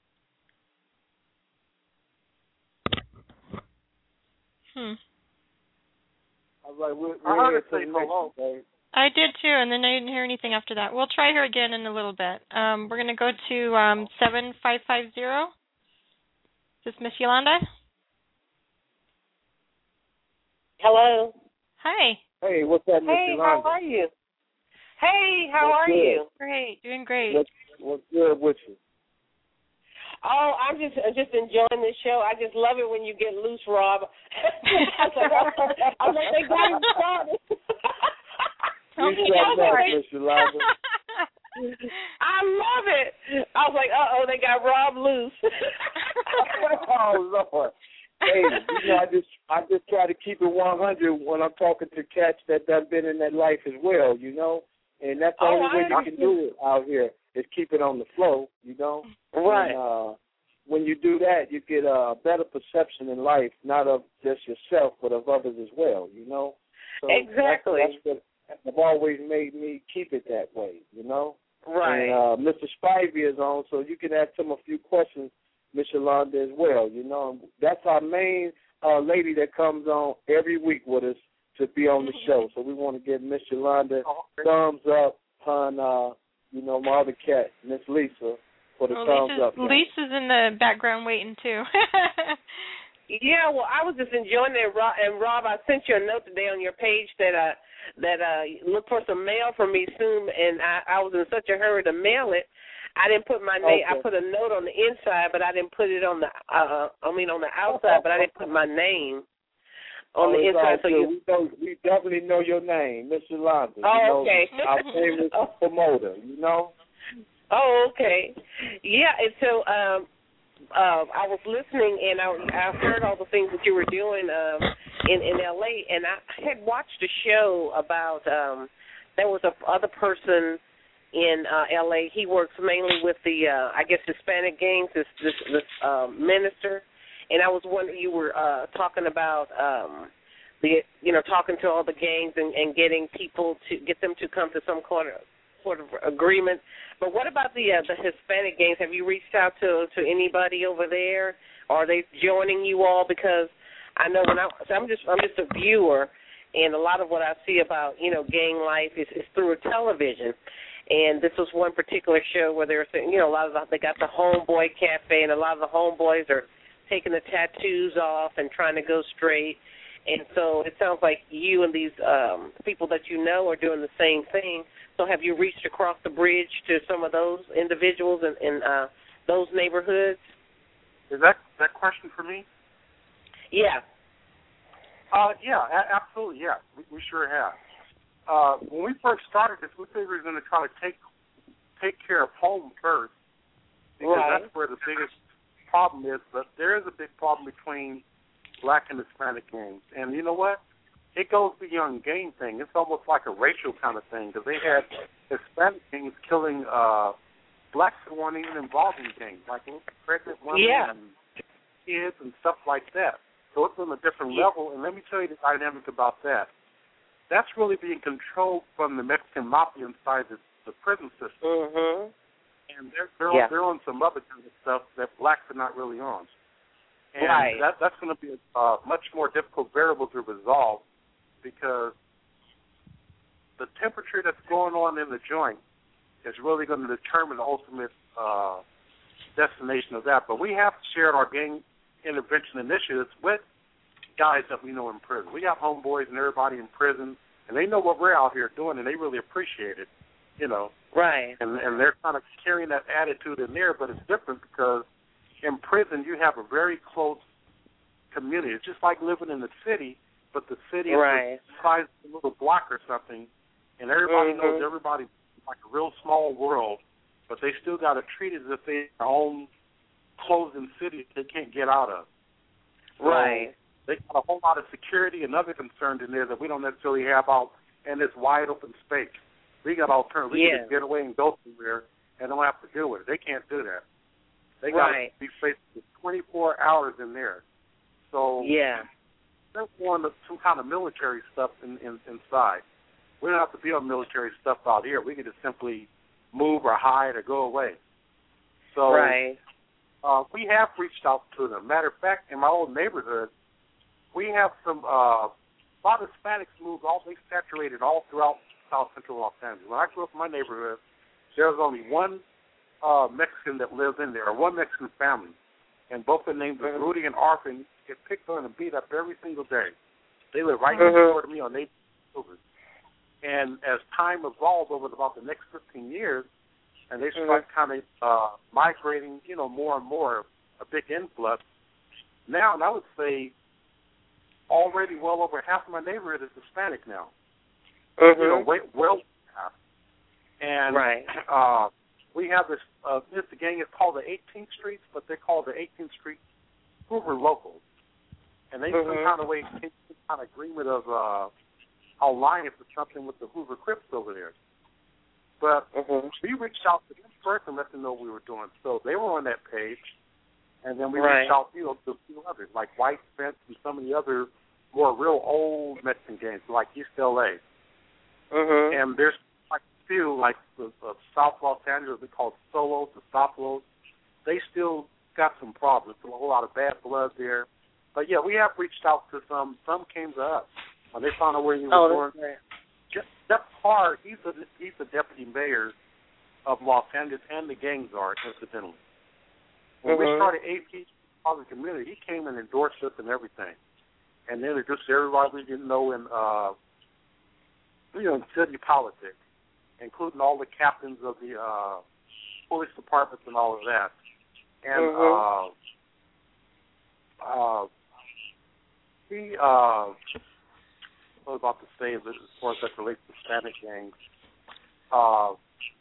Hmm. I was like, we're, I we're heard her here say till hello. next, I did too, and then I didn't hear anything after that. We'll try her again in a little bit. Um, we're going to go to um, seven five five zero. Is this Miss Yolanda? Hello. Hi. Hey, what's up, Miss Hey, Yolanda? how are you? Hey, how what's are good? you? Great, doing great. What's, what's good with you? Oh, I'm just I'm just enjoying this show. I just love it when you get loose, Rob. I was like, I was like, they got him started. You shut up, Miss Yolanda. I love it. I was like, uh-oh, they got Rob loose. Oh, Lord. Hey, you know, I just I just try to keep it one hundred when I'm talking to cats that have been in that life as well, you know. and that's the Oh, only I way you can understand. do it out here is keep it on the flow, you know. Right. And, uh, when you do that, you get a better perception in life, not of just yourself, but of others as well, you know. So Exactly. That's, that's what have always made me keep it that way, you know. Right. And uh, Mister Spivey is on, so you can ask him a few questions, Miss Yolanda, as well. You know, that's our main uh, lady that comes on every week with us to be on the show. So we want to give Miss Yolanda thumbs up on, uh, you know, my other cat, Miss Lisa, for the well, thumbs Lisa's, up. Lisa's in the background waiting too. Yeah, well, I was just enjoying it, Rob, and Rob, I sent you a note today on your page that uh that uh look for some mail from me soon, and I, I was in such a hurry to mail it. I didn't put my name. Okay. I put a note on the inside, but I didn't put it on the. Uh, I mean, on the outside, but I didn't put my name on oh, the it's inside. all So good. you. we, know, we definitely know your name, Miss Yolanda. Oh, you know, okay. Our favorite promoter, you know. Oh, okay. Yeah, and so um, uh, I was listening, and I, I heard all the things that you were doing um, in, in L A, and I had watched a show about, um, there was a other person in uh, L A. He works mainly with the, uh, I guess, Hispanic gangs, this, this, this um, minister, and I was wondering, you were uh, talking about um, the, you know, talking to all the gangs and, and getting people to, get them to come to some kind of, sort of agreement. But what about the uh, the Hispanic gangs? Have you reached out to to anybody over there? Are they joining you all? Because I know when I so I'm just I'm just a viewer, and a lot of what I see about you know gang life is, is through television. And this was one particular show where they were saying you know a lot of the, they got the homeboy cafe, and a lot of the homeboys are taking the tattoos off and trying to go straight. And so it sounds like you and these um, people that you know are doing the same thing. So have you reached across the bridge to some of those individuals in, in uh, those neighborhoods? Is that that question for me? Yeah. Uh, yeah, a- absolutely, yeah. We, we sure have. Uh, when we first started this, we figured we were going to try to take take care of home first, because Right. that's where the biggest problem is. But there is a big problem between Black and Hispanic gangs. And you know what? It goes beyond gang thing. It's almost like a racial kind of thing, because they had Hispanic gangs killing uh, blacks who weren't even involved in gangs, like pregnant women Yeah. and kids and stuff like that. So it's on a different Yeah. level. And let me tell you the dynamic about that. That's really being controlled from the Mexican mafia inside the, the prison system. Mm-hmm. And they're they're, Yeah. on, they're on some other kind of stuff that blacks are not really on. And Right. that, that's going to be a uh, much more difficult variable to resolve, because the temperature that's going on in the joint is really going to determine the ultimate uh, destination of that. But we have shared our gang intervention initiatives with guys that we know in prison. We got homeboys and everybody in prison, and they know what we're out here doing, and they really appreciate it, you know. Right. And, and they're kind of carrying that attitude in there, but it's different because in prison you have a very close community. It's just like living in the city, but the city Right. is the size of a little block or something, and everybody Mhm. knows everybody, like a real small world, but they still got to treat it as if they're their own closed-in city they can't get out of. So Right. they got a whole lot of security and other concerns in there that we don't necessarily have out in this wide open space. We got alternatives. We Yeah. can just get away and go somewhere and don't have to deal with it. They can't do that. They got Right. to be faced with twenty-four hours in there. So Yeah. they're on some kind of military stuff in, in, inside. We don't have to be on military stuff out here. We can just simply move or hide or go away. So Right. uh, we have reached out to them. Matter of fact, in my old neighborhood, we have some, uh, a lot of Hispanics moved all, they saturated all throughout South Central Los Angeles. When I grew up in my neighborhood, there was only one uh, Mexican that lived in there, or one Mexican family. And both their names were Rudy and Arthur, get picked on and beat up every single day. They live right next Mhm. door to me on eight children. And as time evolved over about the next fifteen years, and they started kind of uh, migrating, you know, more and more, a big influx. Now, and I would say already well over half of my neighborhood is Hispanic now. Mhm. You know, way, well half. And Right. uh, we have this, uh, this the gang is called the eighteenth Streets, but they're called the eighteenth Street Hoover Locals. And they some Mhm. kind of way came to some kind of agreement of uh, alliance or something with the Hoover Crips over there. But mm-hmm. we reached out to them first and let them know what we were doing. So they were on that page, and then we right. reached out, you know, to a few others, like White Fence and some of the other more real old Mexican gangs, like East L A. Mm-hmm. And there's like a few, like the, the South Los Angeles, they call it Solos, the Sopolos. They still got some problems. There's a whole lot of bad blood there. But, yeah, we have reached out to some. Some came to us when they found out where you were oh, going. Jeff Parr, he's the, he's the deputy mayor of Los Angeles and the gang czar, incidentally. When mm-hmm. we started A P Positive Community, he came and endorsed us and everything. And then introduced everybody we didn't know in, uh, you know, in city politics, including all the captains of the uh, police departments and all of that. And mm-hmm. uh, uh, he, uh, I was about to say, as far as that relates to Hispanic gangs, uh,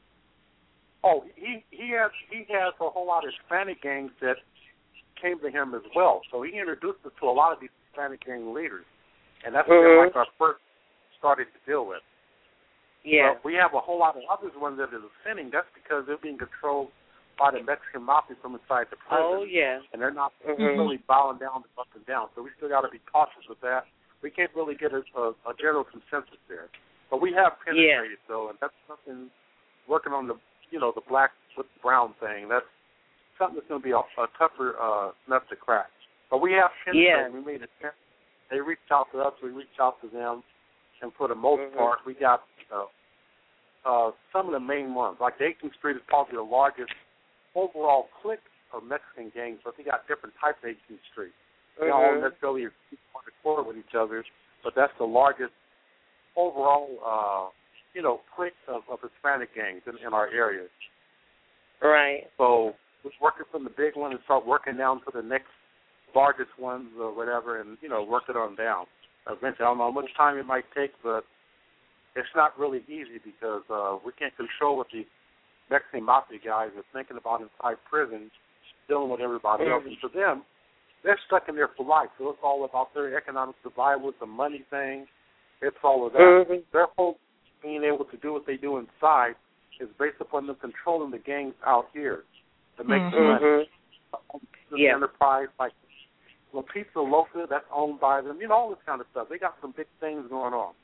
oh, he he has he has a whole lot of Hispanic gangs that came to him as well. So he introduced us to a lot of these Hispanic gang leaders, and that's mm-hmm. like our first started to deal with. Yeah, but we have a whole lot of others ones that are ascending. That's because they're being controlled by the Mexican mafia from inside the prison. Oh yeah, and they're not mm-hmm. really bowing down up and down. So we still got to be cautious with that. We can't really get a, a, a general consensus there, but we have penetrated yeah. though, and that's something. Working on the you know the black with brown thing. That's something that's going to be a, a tougher uh, nut to crack. But we have penetrated. Yeah. We made it. They reached out to us. We reached out to them, and for the most mm-hmm. part, we got uh, uh, some of the main ones. Like the eighteenth Street is probably the largest overall clique of Mexican gangs, but they got different types of eighteenth Street. They mm-hmm. all necessarily on the quarter with each other, but that's the largest overall, uh, you know, clique of, of Hispanic gangs in, in our areas. Right. So we're working from the big one and start working down to the next largest ones or whatever, and you know, work it on down. Eventually, I don't know how much time it might take, but it's not really easy because uh, we can't control what the Mexican mafia guys are thinking about inside prison, dealing with everybody mm-hmm. else. And for them, they're stuck in there for life. So it's all about their economic survival. It's a money thing. It's all of that. Mm-hmm. Their whole being able to do what they do inside is based upon them controlling the gangs out here to make mm-hmm. the money. The yeah. enterprise, like La Pizza Loca, that's owned by them. You know, all this kind of stuff. They got some big things going on.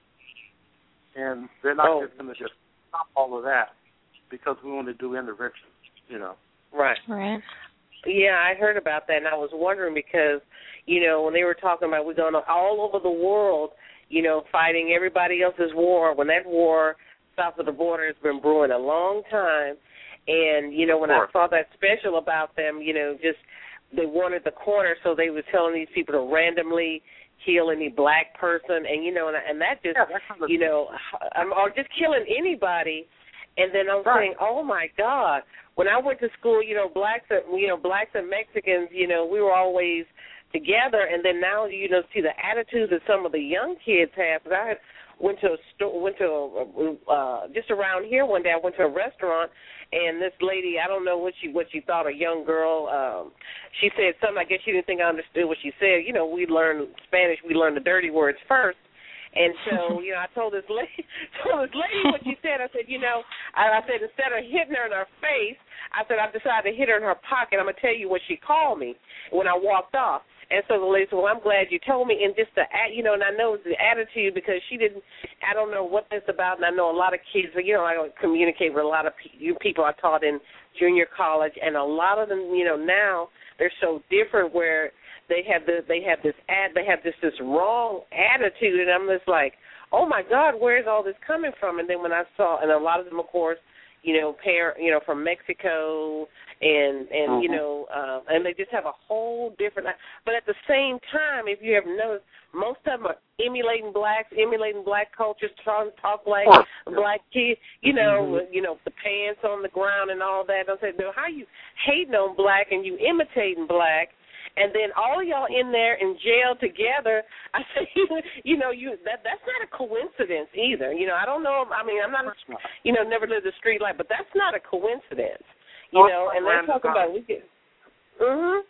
And they're not oh. just going to just stop all of that because we want to do interventions, you know. Right. Right. Yeah, I heard about that, and I was wondering because, you know, when they were talking about we're going all over the world, you know, fighting everybody else's war, when that war south of the border has been brewing a long time, and, you know, when I saw that special about them, you know, just they wanted the corner, so they were telling these people to randomly kill any black person, and, you know, and, and that just, yeah, you know, or just killing anybody. And then I'm right. saying, oh, my God, when I went to school, you know, blacks and, you know, blacks and Mexicans, you know, we were always together. And then now, you know, see the attitudes that some of the young kids have. Because I had went to a store, went to a, uh, just around here one day, I went to a restaurant, and this lady, I don't know what she what she thought, a young girl, um, she said something, I guess she didn't think I understood what she said. You know, we learn Spanish, we learn the dirty words first. And so, you know, I told this lady, told this lady what she said. I said, you know, I, I said, instead of hitting her in her face, I said, I decided to hit her in her pocket. I'm going to tell you what she called me when I walked off. And so the lady said, well, I'm glad you told me. And just the, you know, and I know it's the attitude because she didn't, I don't know what that's about. And I know a lot of kids, you know, I communicate with a lot of people I taught in junior college. And a lot of them, you know, now they're so different where they have the, they have this ad, they have this this wrong attitude, and I'm just like, oh my God, where's all this coming from? And then when I saw, and a lot of them, of course, you know, pair, you know, from Mexico, and and mm-hmm. you know, uh, and they just have a whole different. But at the same time, if you have noticed, most of them are emulating blacks, emulating black cultures, talk, talk like black kids, you know, mm-hmm. you know, the pants on the ground and all that. I said, no, how you hating on black and you imitating black? And then all of y'all in there in jail together, I say, you know, you that that's not a coincidence either. You know, I don't know. I mean, I'm not, a, you know, never lived a street life, but that's not a coincidence. You know, and they're talking about we get, mm-hmm.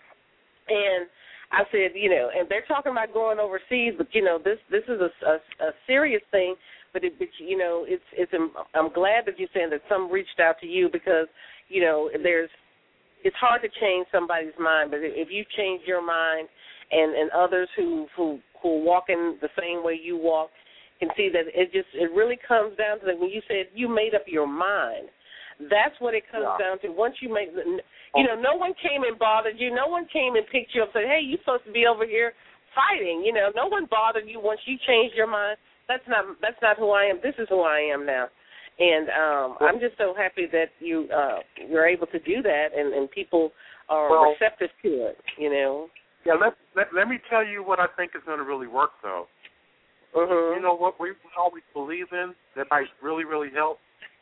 And I said, you know, and they're talking about going overseas, but you know, this this is a, a, a serious thing But, it, but you know, it's it's. I'm glad that you're saying that some reached out to you because, you know, there's. It's hard to change somebody's mind, but if you change your mind, and, and others who who who are walking the same way you walk can see that it just it really comes down to that. When you said you made up your mind, that's what it comes yeah. down to. Once you make, you know, no one came and bothered you. No one came and picked you up and said, "Hey, you're supposed to be over here fighting." You know, no one bothered you once you changed your mind. That's not that's not who I am. This is who I am now. And um, well, I'm just so happy that you uh, you're able to do that, and, and people are well, receptive to it. You know. Yeah. Let, let let me tell you what I think is going to really work, though. Uh-huh. You know what we always believe in that might really really help.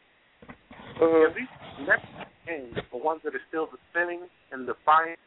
Uh-huh. At least next gangs, the ones that are still defending and defiant,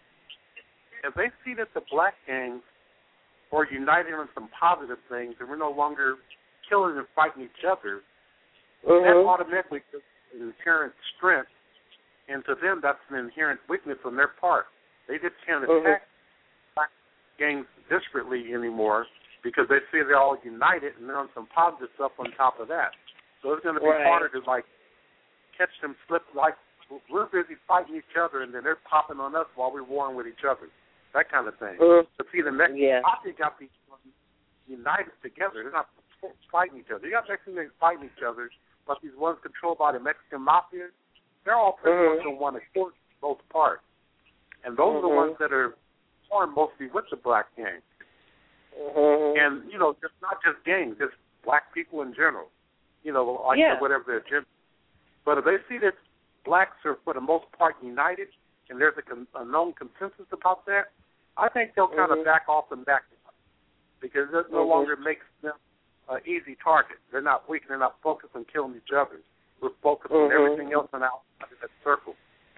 if they see that the black gangs are united on some positive things, and we're no longer killing and fighting each other. Mm-hmm. That automatically gives an inherent strength, and to them that's an inherent weakness on their part. They just can't attack mm-hmm. black gangs disparately anymore because they see they're all united and they're on some positive stuff on top of that. So it's going to be right. harder to, like, catch them slip, like, we're busy fighting each other and then they're popping on us while we're warring with each other, that kind of thing. Mm-hmm. But see, the Mexican yeah. Mafia got these united together. They're not fighting each other. You got Mexican gangs fighting each other, but these ones controlled by the Mexican Mafia, they're all pretty mm-hmm. much on one accord, both parts. And those mm-hmm. are the ones that are formed mostly with the black gangs. Mm-hmm. And, you know, it's not just gangs, it's black people in general. You know, like yeah. whatever their agenda. But if they see that blacks are, for the most part, united, and there's a, con- a known consensus about that, I think they'll kind mm-hmm. of back off and back up because it no mm-hmm. longer makes them an easy target. They're not weak. They're not focused on killing each other. We're focused mm-hmm. on everything else on outside of that circle.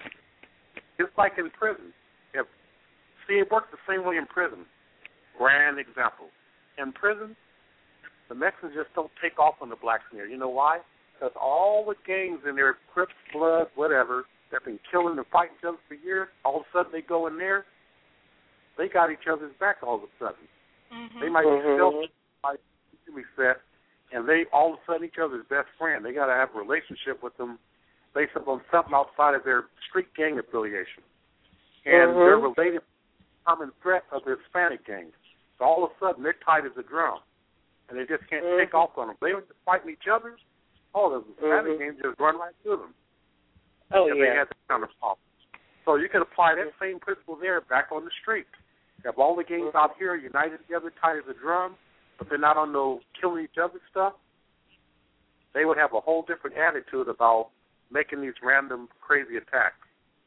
It's like in prison. If, see, it works the same way in prison. Grand example. In prison, the Mexicans just don't take off on the blacks in there. You know why? Because all the gangs in there, Crips, Bloods, whatever, they've been killing and fighting each other for years. All of a sudden they go in there, they got each other's back all of a sudden. Mm-hmm. They might be mm-hmm. selfish, be set, and they all of a sudden each other's best friend. They got to have a relationship with them based upon something outside of their street gang affiliation. And mm-hmm. they're related to the common threat of the Hispanic gangs. So all of a sudden they're tight as a drum, and they just can't mm-hmm. take off on them. They were just fighting each other. All the Hispanic mm-hmm. gangs just run right through them. Oh, and yeah. They had that kind of problem. So you can apply that same principle there back on the street. If all the gangs out here are united together, tight as a drum, but they're not on no killing each other stuff, they would have a whole different attitude about making these random crazy attacks.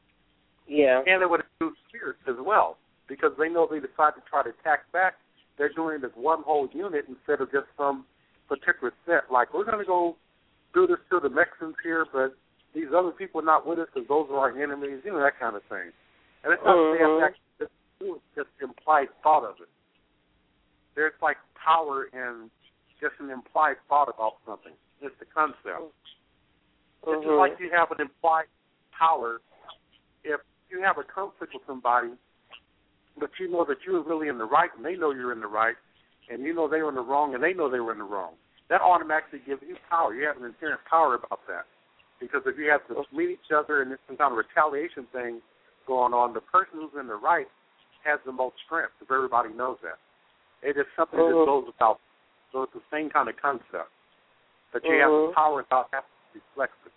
Yeah. And it would include spirits as well, because they know they decide to try to attack back, they're doing it as one whole unit instead of just some particular set. Like, we're going to go do this to the Mexicans here, but these other people are not with us because those are our enemies, you know, that kind of thing. And it's not mm-hmm. that they have to do it, just implied thought of it. There's like power in just an implied thought about something. It's the concept. Mm-hmm. It's just like you have an implied power. If you have a conflict with somebody, but you know that you're really in the right and they know you're in the right, and you know they were in the wrong and they know they were in the wrong, that automatically gives you power. You have an inherent power about that. Because if you have to meet each other and there's some kind of retaliation thing going on, the person who's in the right has the most strength, if everybody knows that. It is something mm-hmm. that goes about. So it's the same kind of concept. That you mm-hmm. have the power without having to reflect it.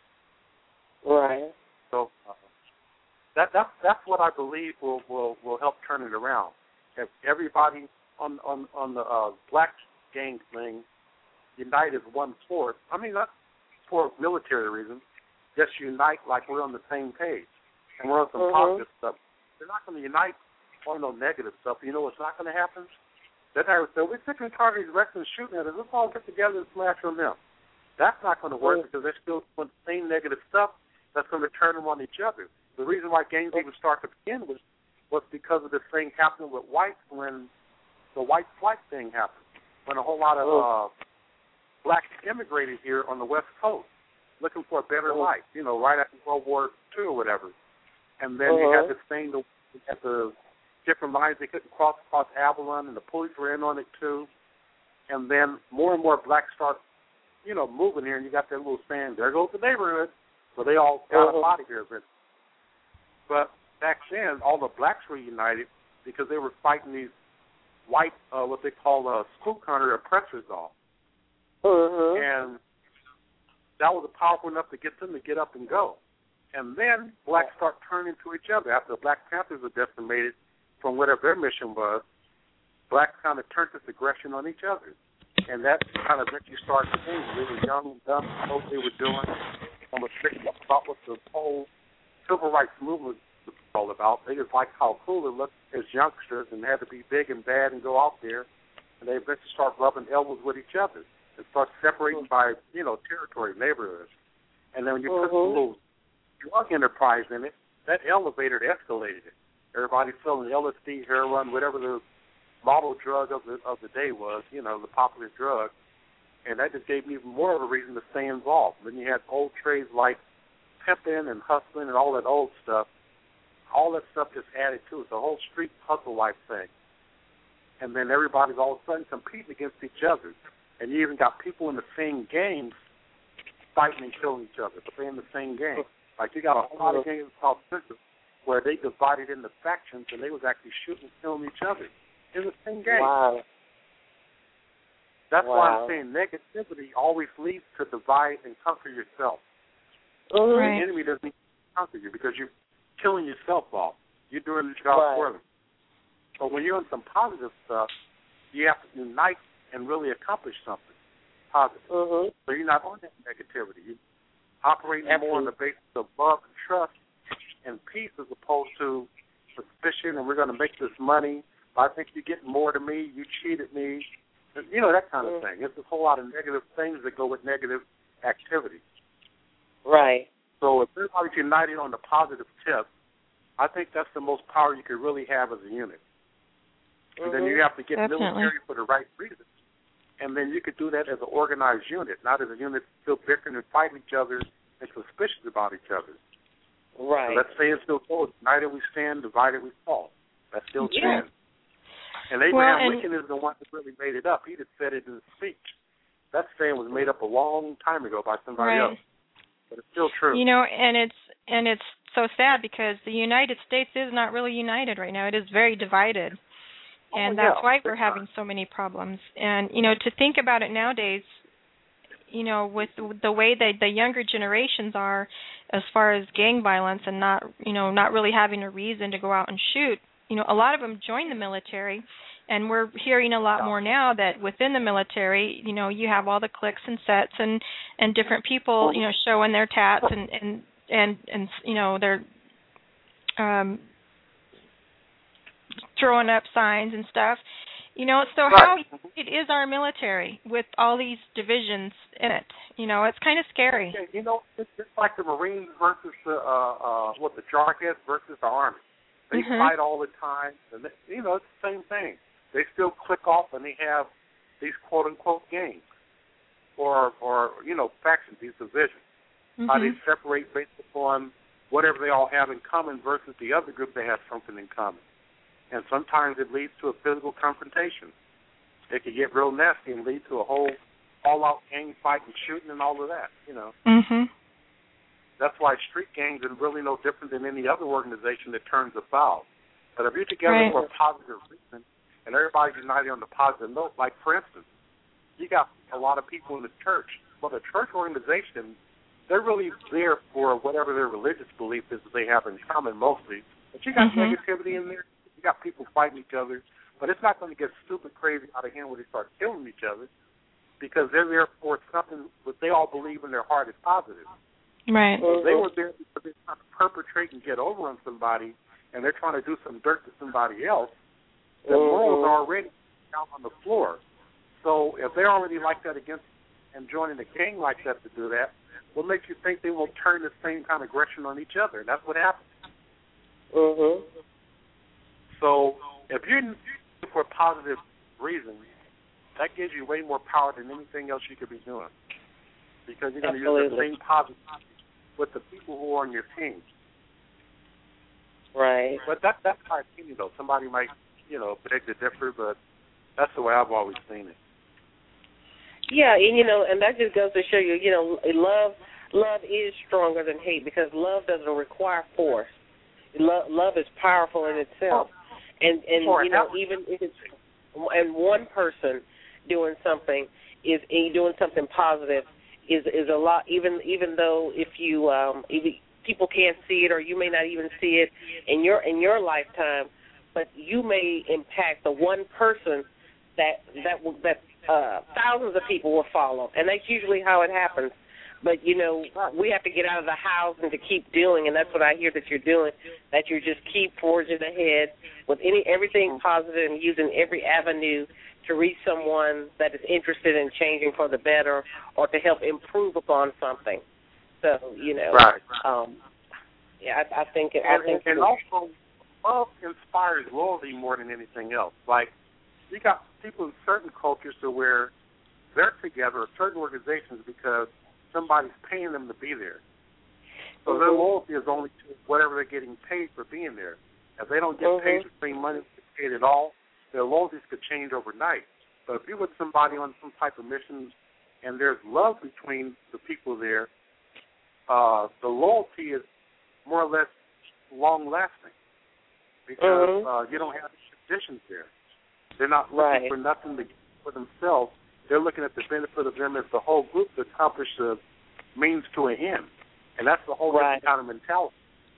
Right. So uh, that that's that's what I believe will, will, will help turn it around. If everybody on on, on the uh, black gang thing unite as one force, I mean, that's for military reasons, just unite like we're on the same page and we're on some mm-hmm. positive stuff. They're not going to unite on no negative stuff. You know what's not going to happen? That I would say, we're sick and tired of these Mexicans shooting at us. Let's all get together and smash on them. That's not going to work mm-hmm. because they're still doing the same negative stuff that's going to turn them on each other. The reason why gangs even start to begin with was because of this thing happening with whites when the white flight thing happened, when a whole lot of uh, blacks immigrated here on the West Coast looking for a better uh-huh. life, you know, right after World War Two or whatever. And then uh-huh. you had this thing at the different lines they couldn't cross across Avalon, and the police were in on it too. And then more and more blacks start you know, moving here, and you got that little saying, there goes the neighborhood. So they all got uh-huh. up out of here. But, but back then, all the blacks were united because they were fighting these white, uh, what they call uh, spook hunter oppressors off. Uh-huh. And that was powerful enough to get them to get up and go. And then blacks start turning to each other. After the Black Panthers were decimated from whatever their mission was, blacks kind of turned this aggression on each other. And that kind of made you start to think they were young and dumb, know what they were doing, and was thinking about what the whole civil rights movement was all about. They just liked how cool it looked as youngsters and had to be big and bad and go out there. And they eventually start rubbing elbows with each other and start separating by, you know, territory, neighborhoods. And then when you put a little drug enterprise in it, that elevated escalated it. Everybody selling L S D, heroin, whatever the model drug of the of the day was, you know, the popular drug. And that just gave me even more of a reason to stay involved. Then you had old trades like pimping and hustling and all that old stuff. All that stuff just added to it, the whole street hustle life thing. And then everybody's all of a sudden competing against each other. And you even got people in the same games fighting and killing each other, but they're in the same game. Like you got a whole lot of games in South Central where they divided into factions and they was actually shooting and killing each other in the same game. Wow. That's wow. why I'm saying negativity always leads to divide and conquer yourself. Mm-hmm. Right. The enemy doesn't need to conquer you because you're killing yourself off. You're doing the job right. for them. But when you're in some positive stuff, you have to unite and really accomplish something positive. Mm-hmm. So you're not on that negativity. You're operating Absolutely. more on the basis of love and trust and peace as opposed to suspicion and we're going to make this money. I think you're getting more to me. You cheated me. You know, that kind of thing. It's a whole lot of negative things that go with negative activity. Right. So if everybody's united on the positive tip, I think that's the most power you could really have as a unit. And mm-hmm. then you have to get Definitely. military for the right reasons. And then you could do that as an organized unit, not as a unit still bickering and fighting each other and suspicious about each other. Right. So let's say it still goes, united we stand, divided we fall. That still yeah. stands. And Abraham well, and, Lincoln is the one that really made it up. He just said it in his speech. That saying was made up a long time ago by somebody right. else. But it's still true. You know, and it's and it's so sad because the United States is not really united right now. It is very divided. And oh, that's yeah. why we're having so many problems. And, you know, to think about it nowadays, you know, with the way that the younger generations are as far as gang violence and not, you know, not really having a reason to go out and shoot, you know, a lot of them join the military. And we're hearing a lot more now that within the military, you know, you have all the cliques and sets and, and different people, you know, showing their tats and, and, and, and you know, they're um, throwing up signs and stuff. You know, so right. how it is our military with all these divisions in it. You know, it's kind of scary. Yeah, you know, it's just like the Marines versus the, uh, uh, what, the Jarheads versus the Army. They mm-hmm. fight all the time. And they, you know, it's the same thing. They still click off and they have these quote-unquote gangs or, or you know, factions, these divisions. Mm-hmm. How they separate based upon whatever they all have in common versus the other group that has something in common. And sometimes it leads to a physical confrontation. It can get real nasty and lead to a whole all-out gang fight and shooting and all of that, you know. Mm-hmm. That's why street gangs are really no different than any other organization that turns a foul. But if you're together right. for a positive reason and everybody's united on the positive note, like, for instance, you got a lot of people in the church. Well, the church organization, they're really there for whatever their religious belief is that they have in common mostly. But you got mm-hmm. negativity in there. You got people fighting each other, but it's not going to get stupid crazy out of hand when they start killing each other because they're there for something that they all believe in their heart is positive. Right. So they were there because they're trying to perpetrate and get over on somebody, and they're trying to do some dirt to somebody else. Their morals are already down on the floor. So if they're already like that against and joining a gang like that to do that, what makes you think they won't turn the same kind of aggression on each other? And that's what happens. Mm-hmm. So if you're looking for a positive reason, that gives you way more power than anything else you could be doing. Because you're going to use the same positive with the people who are on your team. Right. But that, that's my opinion, though. Somebody might, you know, beg to differ, but that's the way I've always seen it. Yeah, and you know, and that just goes to show you, you know, love love is stronger than hate because love doesn't require force. Love, love is powerful in itself, and and you know, even if it's and one person doing something is doing something positive is is a lot. Even even though if you um, if people can't see it or you may not even see it in your in your lifetime, but you may impact the one person that that that uh, thousands of people will follow, and that's usually how it happens. But, you know, we have to get out of the house and to keep doing, and that's what I hear that you're doing, that you just keep forging ahead with any everything positive and using every avenue to reach someone that is interested in changing for the better or to help improve upon something. So, you know, right. um, yeah, I, I think it. And, I think and, and also, love inspires loyalty more than anything else. Like, you got people in certain cultures to where they're together, certain organizations, because somebody's paying them to be there. So mm-hmm. their loyalty is only to whatever they're getting paid for being there. If they don't get mm-hmm. paid the same money to get paid at all, their loyalties could change overnight. But if you're with somebody on some type of mission and there's love between the people there, uh, the loyalty is more or less long-lasting because mm-hmm. uh, you don't have traditions there. They're not looking right. for nothing to get for themselves. They're looking at the benefit of them as the whole group to accomplish a means to an end. And that's the whole right. different kind of mentality.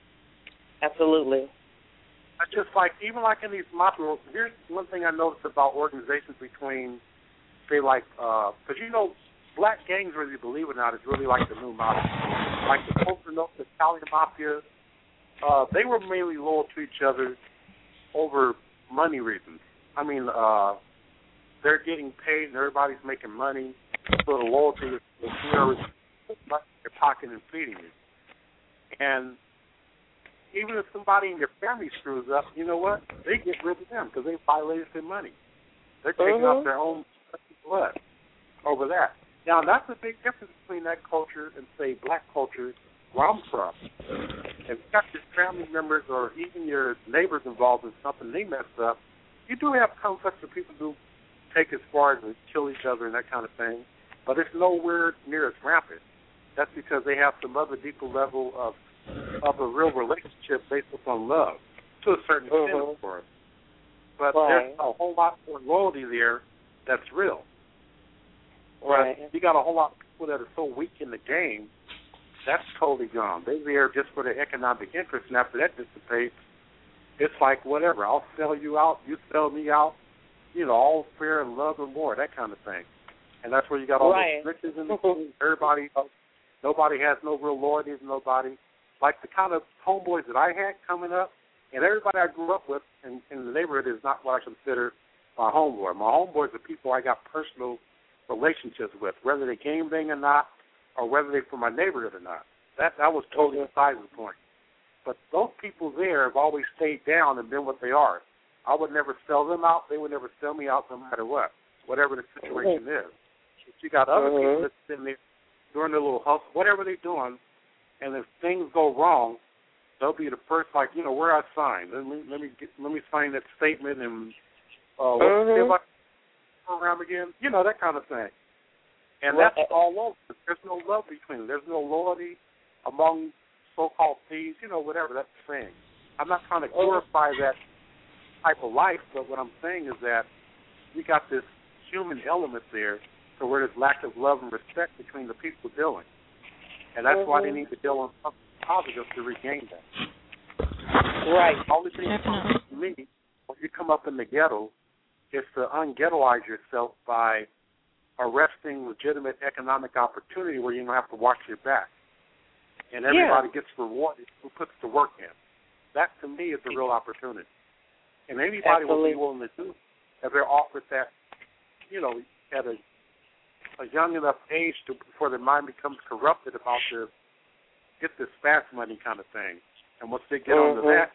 Absolutely. It's just like, even like in these mafia, here's one thing I noticed about organizations between, say, like, because, uh, you know, black gangs, whether you believe it or not, is really like the new mafia. Like the Costa Nostra, the Italian mafia, uh, they were mainly loyal to each other over money reasons. I mean, uh, they're getting paid and everybody's making money, so the loyalty is whoever's in your pocket and feeding you. And even if somebody in your family screws up, you know what? They get rid of them because they violated their money. They're taking mm-hmm. out their own blood over that. Now, that's a big difference between that culture and, say, black culture where I'm from. If you've got your family members or even your neighbors involved in something they messed up, you do have conflicts with people who take as far as to kill each other and that kind of thing, but it's nowhere near as rampant. That's because they have some other deeper level of of a real relationship based upon love, to a certain extent, mm-hmm. of course. But right. there's a whole lot more loyalty there that's real. Right. But you got a whole lot of people that are so weak in the game, that's totally gone. They're there just for their economic interest, and after that dissipates, it's like, whatever, I'll sell you out, you sell me out, you know, all fair and love and war, that kind of thing. And that's where you got all right. the riches in the team. Everybody, nobody has no real loyalty to nobody. Like the kind of homeboys that I had coming up, and everybody I grew up with in, in the neighborhood is not what I consider my homeboy. My homeboys are people I got personal relationships with, whether they game bang or not, or whether they're from my neighborhood or not. That that was totally beside the point. But those people there have always stayed down and been what they are. I would never sell them out. They would never sell me out no matter what, whatever the situation is. But you got other mm-hmm. people that's sitting there doing their little hustle, whatever they're doing, and if things go wrong, they'll be the first, like, you know, where I signed. Let me let me get, let me sign that statement and uh, what's mm-hmm. the program again? You know, that kind of thing. And that's all over. There's no love between them. There's no loyalty among so-called thieves, you know, whatever that's saying. I'm not trying to glorify that type of life, but what I'm saying is that you got this human element there to where there's lack of love and respect between the people dealing. And that's mm-hmm. why they need to deal on something positive to regain that. Right. The only thing to me, when you come up in the ghetto, is to unghettoize yourself by arresting legitimate economic opportunity where you don't have to watch your back. And everybody yeah. gets rewarded who puts the work in. That, to me, is the real opportunity. And anybody Absolutely. will be willing to do if they're offered that, you know, at a, a young enough age to before their mind becomes corrupted about their get this fast money kind of thing. And once they get mm-hmm. onto that,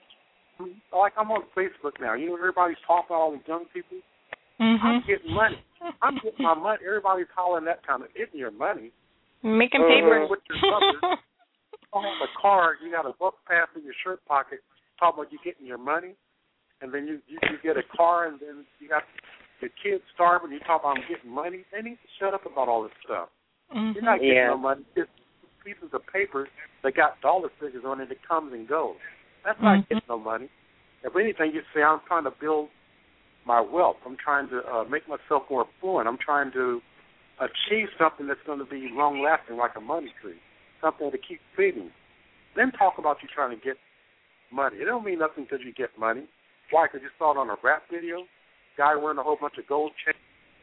like I'm on Facebook now. You know, everybody's talking about all these young people. Mm-hmm. I'm getting money. I'm getting my money. Everybody's hollering that kind of getting your money. Making paper. With your brothers. You don't have a car. You got a book pass in your shirt pocket talking about you getting your money. And then you, you, you get a car, and then you got your kids starving, you talk about them getting money, they need to shut up about all this stuff. Mm-hmm. You're not getting yeah. no money. It's pieces of paper that got dollar figures on it that comes and goes. That's not mm-hmm. getting no money. If anything, you say, I'm trying to build my wealth. I'm trying to uh, make myself more affluent. I'm trying to achieve something that's going to be long-lasting like a money tree, something to keep feeding. Then talk about you trying to get money. It don't mean nothing because you get money. Why? Because you saw it on a rap video, guy wearing a whole bunch of gold chains.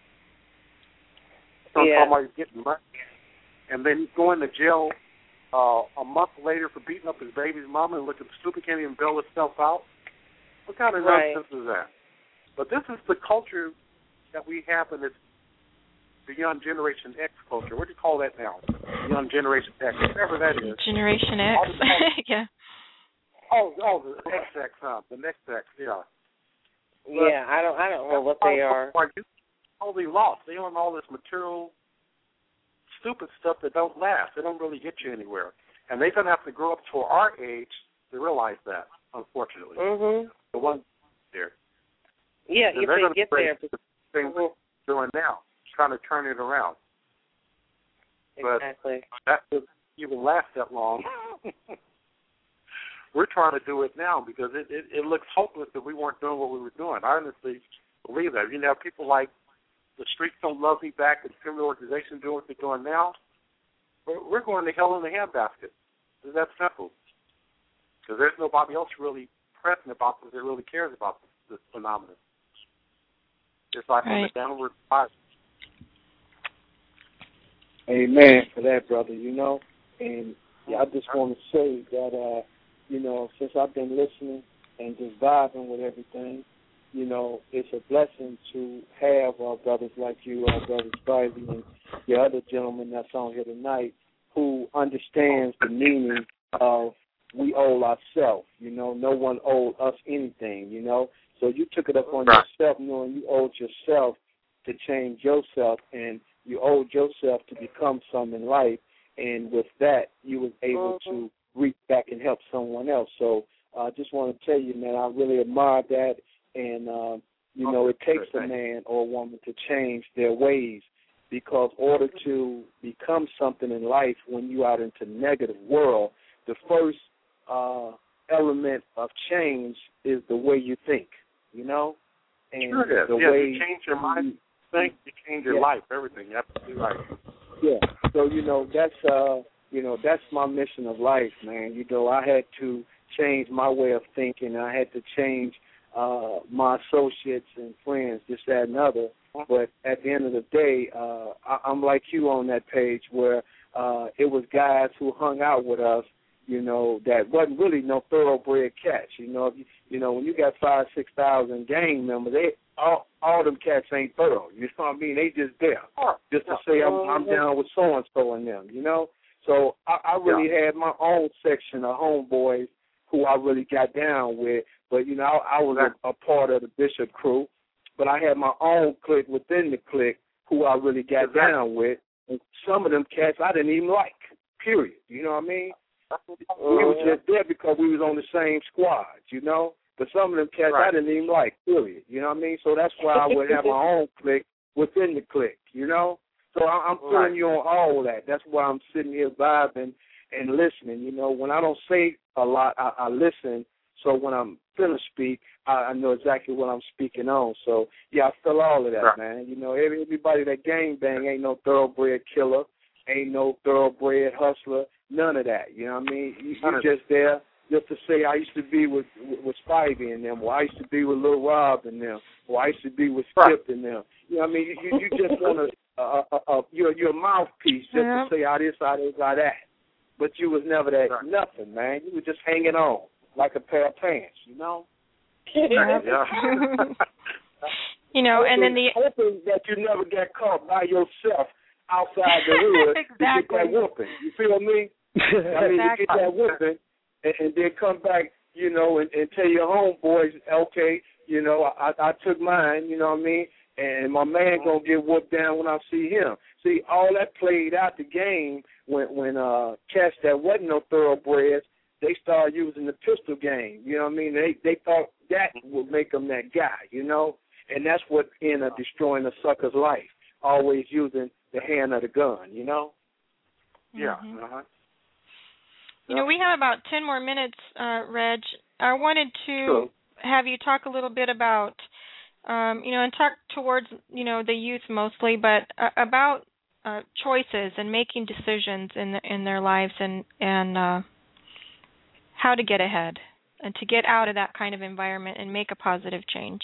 So yeah. talking about you getting money. And then he's going to jail uh, a month later for beating up his baby's mama and looking stupid, can't even bail himself out. What kind of right. nonsense is that? But this is the culture that we have in this beyond Generation X culture. What do you call that now? Beyond Generation X, whatever that is. Generation X. yeah. Oh, oh, the X X, huh? The next X, yeah. Yeah, I don't, I don't know what they are. Totally lost. They own all this material, stupid stuff that don't last. They don't really get you anywhere, and they're gonna have to grow up to our age to realize that. Unfortunately, mm-hmm. the ones there. Yeah, and if they get there. The thing mm-hmm. we're doing now, trying to turn it around. Exactly. But that doesn't even last that long. We're trying to do it now because it, it, it looks hopeless that we weren't doing what we were doing. I honestly believe that. You know, people like the Streets Don't Love Me Back and criminal organizations doing what they're doing now, we're, we're going to hell in the handbasket. It's that simple. Because there's nobody else really pressing about this that really cares about this, this phenomenon. It's like right. on the downward spiral. Amen for that, brother, you know. And yeah, I just want to say that, uh, you know, since I've been listening and just vibing with everything, you know, it's a blessing to have uh, brothers like you, our brother Spivey, and your other gentleman that's on here tonight who understands the meaning of we owe ourselves. You know, no one owed us anything, you know. So you took it up on yourself knowing you owed yourself to change yourself, and you owed yourself to become something in life, and with that you was able mm-hmm. to reach back and help someone else. So I uh, just want to tell you, man, I really admire that, and, uh, you know, it takes a man or a woman to change their ways, because in order to become something in life when you're out into negative world, the first uh, element of change is the way you think, you know? And sure it is. The yeah, way you change your mind, you think, you change your yeah. life, everything. You're absolutely right. Yeah. So, you know, that's, uh, you know, that's my mission of life, man. You know, I had to change my way of thinking. I had to change uh, my associates and friends, this, that, and other. But at the end of the day, uh, I, I'm like you on that page where uh, it was guys who hung out with us, you know, that wasn't really no thoroughbred cats. You know, if you, you know, when you got five, six thousand gang members, they all all them cats ain't thorough. You know what I mean? They just there just to say I'm, I'm down with so and so and them. You know, so I, I really yeah. had my own section of homeboys who I really got down with. But you know, I, I was a, a part of the Bishop crew, but I had my own clique within the clique who I really got exactly. down with. And some of them cats I didn't even like. Period. You know what I mean? We were just there because we was on the same squad, you know. But some of them cats right. I didn't even like, period. You know what I mean? So that's why I would have my own clique within the clique, you know. So I, I'm feeling right. you on all of that. That's why I'm sitting here vibing and listening. You know, when I don't say a lot, I, I listen. So when I'm finna speak, I, I know exactly what I'm speaking on. So, yeah, I feel all of that, right. man. You know, every, everybody that gang bang ain't no thoroughbred killer, ain't no thoroughbred hustler. None of that, you know what I mean? You, you're just there just to say I used to be with with, with Spivey and them, or I used to be with Lil Rob and them, or I used to be with Skip and them. You know what I mean? You, you just want to, uh, uh, uh, you're, you're a mouthpiece just yeah. to say how this, how this, how that. But you was never that right. nothing, man. You were just hanging on like a pair of pants, you know? Yeah. yeah. you know, hoping, and then the... Hoping that you never get caught by yourself outside the hood exactly. to get that whooping. You feel me? I mean, exactly. you get that whooping, and, and then come back, you know, and, and tell your homeboys, okay, you know, I, I took mine, you know what I mean, and my man gonna get whooped down when I see him. See, all that played out the game when when uh cats that wasn't no thoroughbreds, they started using the pistol game. You know what I mean? They they thought that would make them that guy, you know. and that's what ended up destroying the sucker's life, always using the hand of the gun, you know? Yeah. Mm-hmm. Uh-huh. You know, we have about ten more minutes, uh, Reg. I wanted to True. have you talk a little bit about, um, you know, and talk towards, you know, the youth mostly, but uh, about uh, choices and making decisions in the, in their lives, and and uh, how to get ahead and to get out of that kind of environment and make a positive change.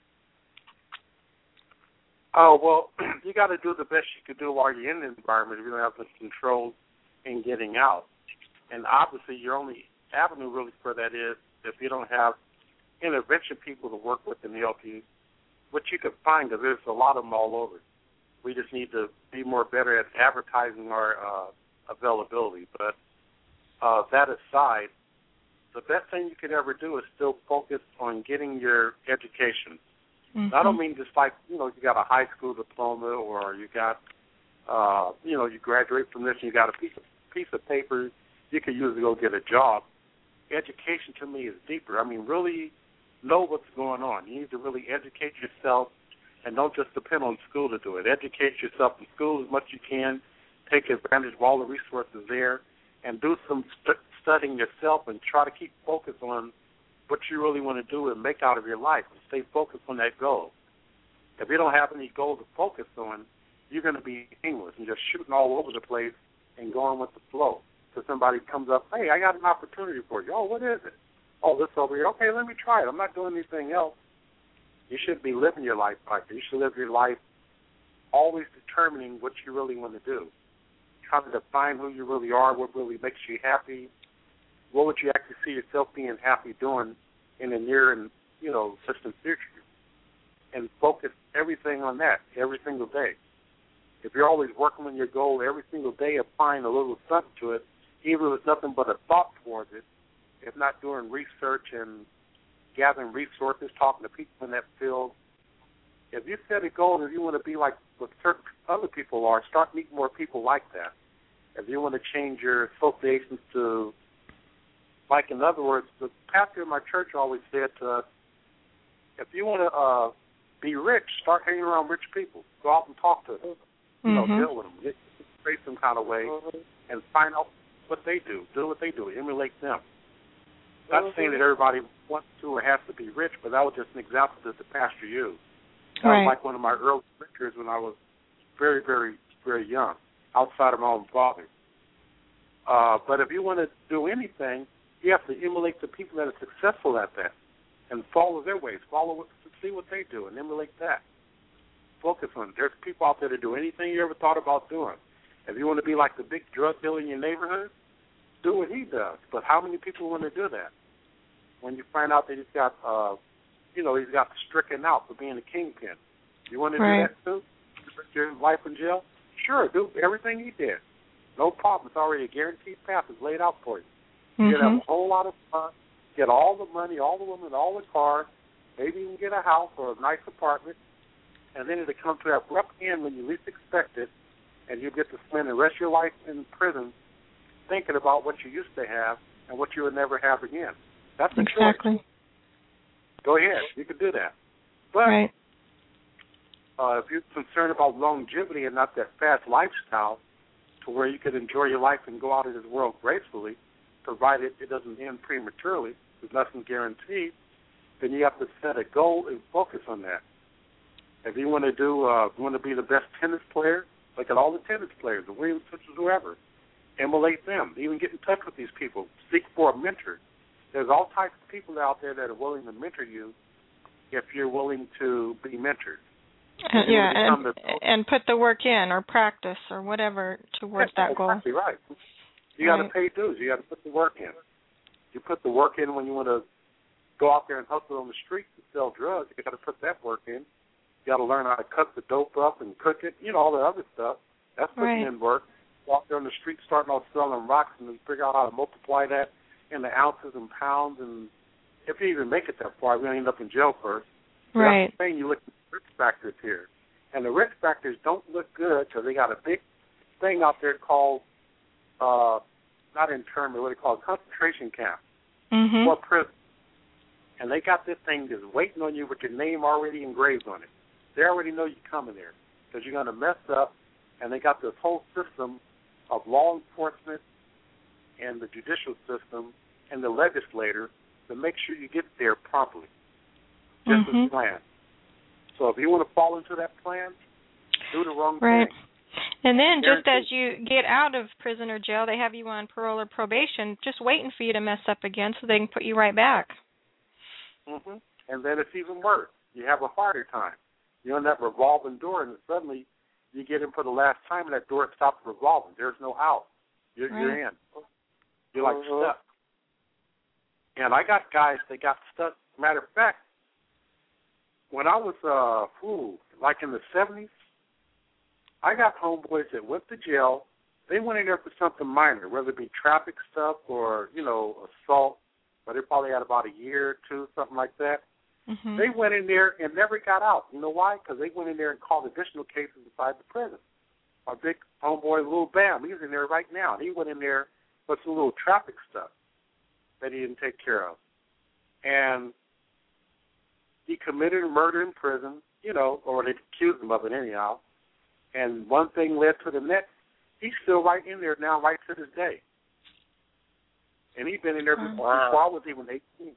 Oh, well, you got to do the best you can do while you're in the environment if you don't have the control in getting out. And obviously your only avenue really for that is if you don't have intervention people to work with and help you, which you could find, because there's a lot of them all over. We just need to be more better at advertising our uh, availability. But uh, that aside, the best thing you could ever do is still focus on getting your education. Mm-hmm. I don't mean just like, you know, you got a high school diploma or you got, uh, you know, you graduate from this and you got a piece of, piece of paper you can use to go get a job. Education to me is deeper. I mean, really know what's going on. You need to really educate yourself and don't just depend on school to do it. Educate yourself in school as much as you can. Take advantage of all the resources there and do some st- studying yourself and try to keep focus on what you really want to do and make out of your life and stay focused on that goal. If you don't have any goal to focus on, you're going to be aimless and just shooting all over the place and going with the flow. So somebody comes up, hey, I got an opportunity for you. Oh, what is it? Oh, this over here. Okay, let me try it. I'm not doing anything else. You shouldn't be living your life like that. You should live your life always determining what you really want to do. Trying to define who you really are, what really makes you happy. What would you actually see yourself being happy doing in the near and, you know, distant future? And focus everything on that every single day. If you're always working on your goal every single day, applying a little something to it, even if it's nothing but a thought towards it, if not doing research and gathering resources, talking to people in that field, if you set a goal and you want to be like what certain other people are, start meeting more people like that. If you want to change your associations to, like in other words, the pastor in my church always said to us, if you want to uh, be rich, start hanging around rich people. Go out and talk to them. You know, Mm-hmm. deal with them. Get, create some kind of way and find out what they do. Do what they do. Emulate them. Not saying that everybody wants to or has to be rich, but that was just an example that the pastor used. That Right. was like one of my early mentors when I was very, very, very young, outside of my own father. Uh, but if you want to do anything, you have to emulate the people that are successful at that and follow their ways. Follow what, see what they do and emulate that. Focus on it. There's people out there that do anything you ever thought about doing. If you want to be like the big drug dealer in your neighborhood, do what he does. But how many people want to do that? When you find out that he's got, uh, you know, he's got stricken out for being a kingpin. You want to Right. do that too? Put your life in jail? Sure, do everything he did. No problem. It's already a guaranteed path. It's laid out for you. You Mm-hmm. get have a whole lot of fun, get all the money, all the women, all the cars, maybe you can get a house or a nice apartment, and then it'll come to that abrupt end when you least expect it, and you get to spend the rest of your life in prison thinking about what you used to have and what you would never have again. That's a Exactly. choice. Go ahead. You can do that. But Right. uh, if you're concerned about longevity and not that fast lifestyle to where you could enjoy your life and go out of this world gracefully, provided it doesn't end prematurely, there's nothing guaranteed, then you have to set a goal and focus on that. If you want to do, uh, you want to be the best tennis player, look at all the tennis players, the Williams sisters, whoever. Emulate them. Even get in touch with these people. Seek for a mentor. There's all types of people out there that are willing to mentor you if you're willing to be mentored. Uh, yeah, and, the, and put the work in or practice or whatever towards that's that goal. Exactly right. You Right. got to pay dues. You got to put the work in. You put the work in when you want to go out there and hustle on the streets and sell drugs. You got to put that work in. You got to learn how to cut the dope up and cook it. You know, all the other stuff. That's putting Right. in work. Walk there on the street, starting off selling rocks, and then figure out how to multiply that into ounces and pounds. And if you even make it that far, we're going to end up in jail first. So Right. that's the thing. You look at the risk factors here. And the risk factors don't look good because they got a big thing out there called, uh, not internment, what they call it, concentration camp Mm-hmm. or prison. and they got this thing just waiting on you with your name already engraved on it. They already know you're coming there because you're going to mess up, and they got this whole system of law enforcement and the judicial system and the legislator to make sure you get there properly, just mm-hmm. as planned. So if you want to fall into that plan, do the wrong right. thing. And then just as you get out of prison or jail, they have you on parole or probation, just waiting for you to mess up again so they can put you right back. Mm-hmm. And then it's even worse. You have a harder time. You're on that revolving door, and suddenly you get in for the last time, and that door stops revolving. There's no out. You're, right. you're in. You're like uh-huh. stuck. And I got guys that got stuck. Matter of fact, when I was, uh, ooh, like in the seventies, I got homeboys that went to jail. They went in there for something minor, whether it be traffic stuff or, you know, assault, but they probably had about a year or two, something like that. Mm-hmm. They went in there and never got out. You know why? Because they went in there and called additional cases inside the prison. My big homeboy, Lil Bam, he's in there right now. He went in there for some little traffic stuff that he didn't take care of. And he committed a murder in prison, you know, or they accused him of it anyhow. And one thing led to the next. He's still right in there now, right to this day. And he's been in there before, wow. before I was even eighteen.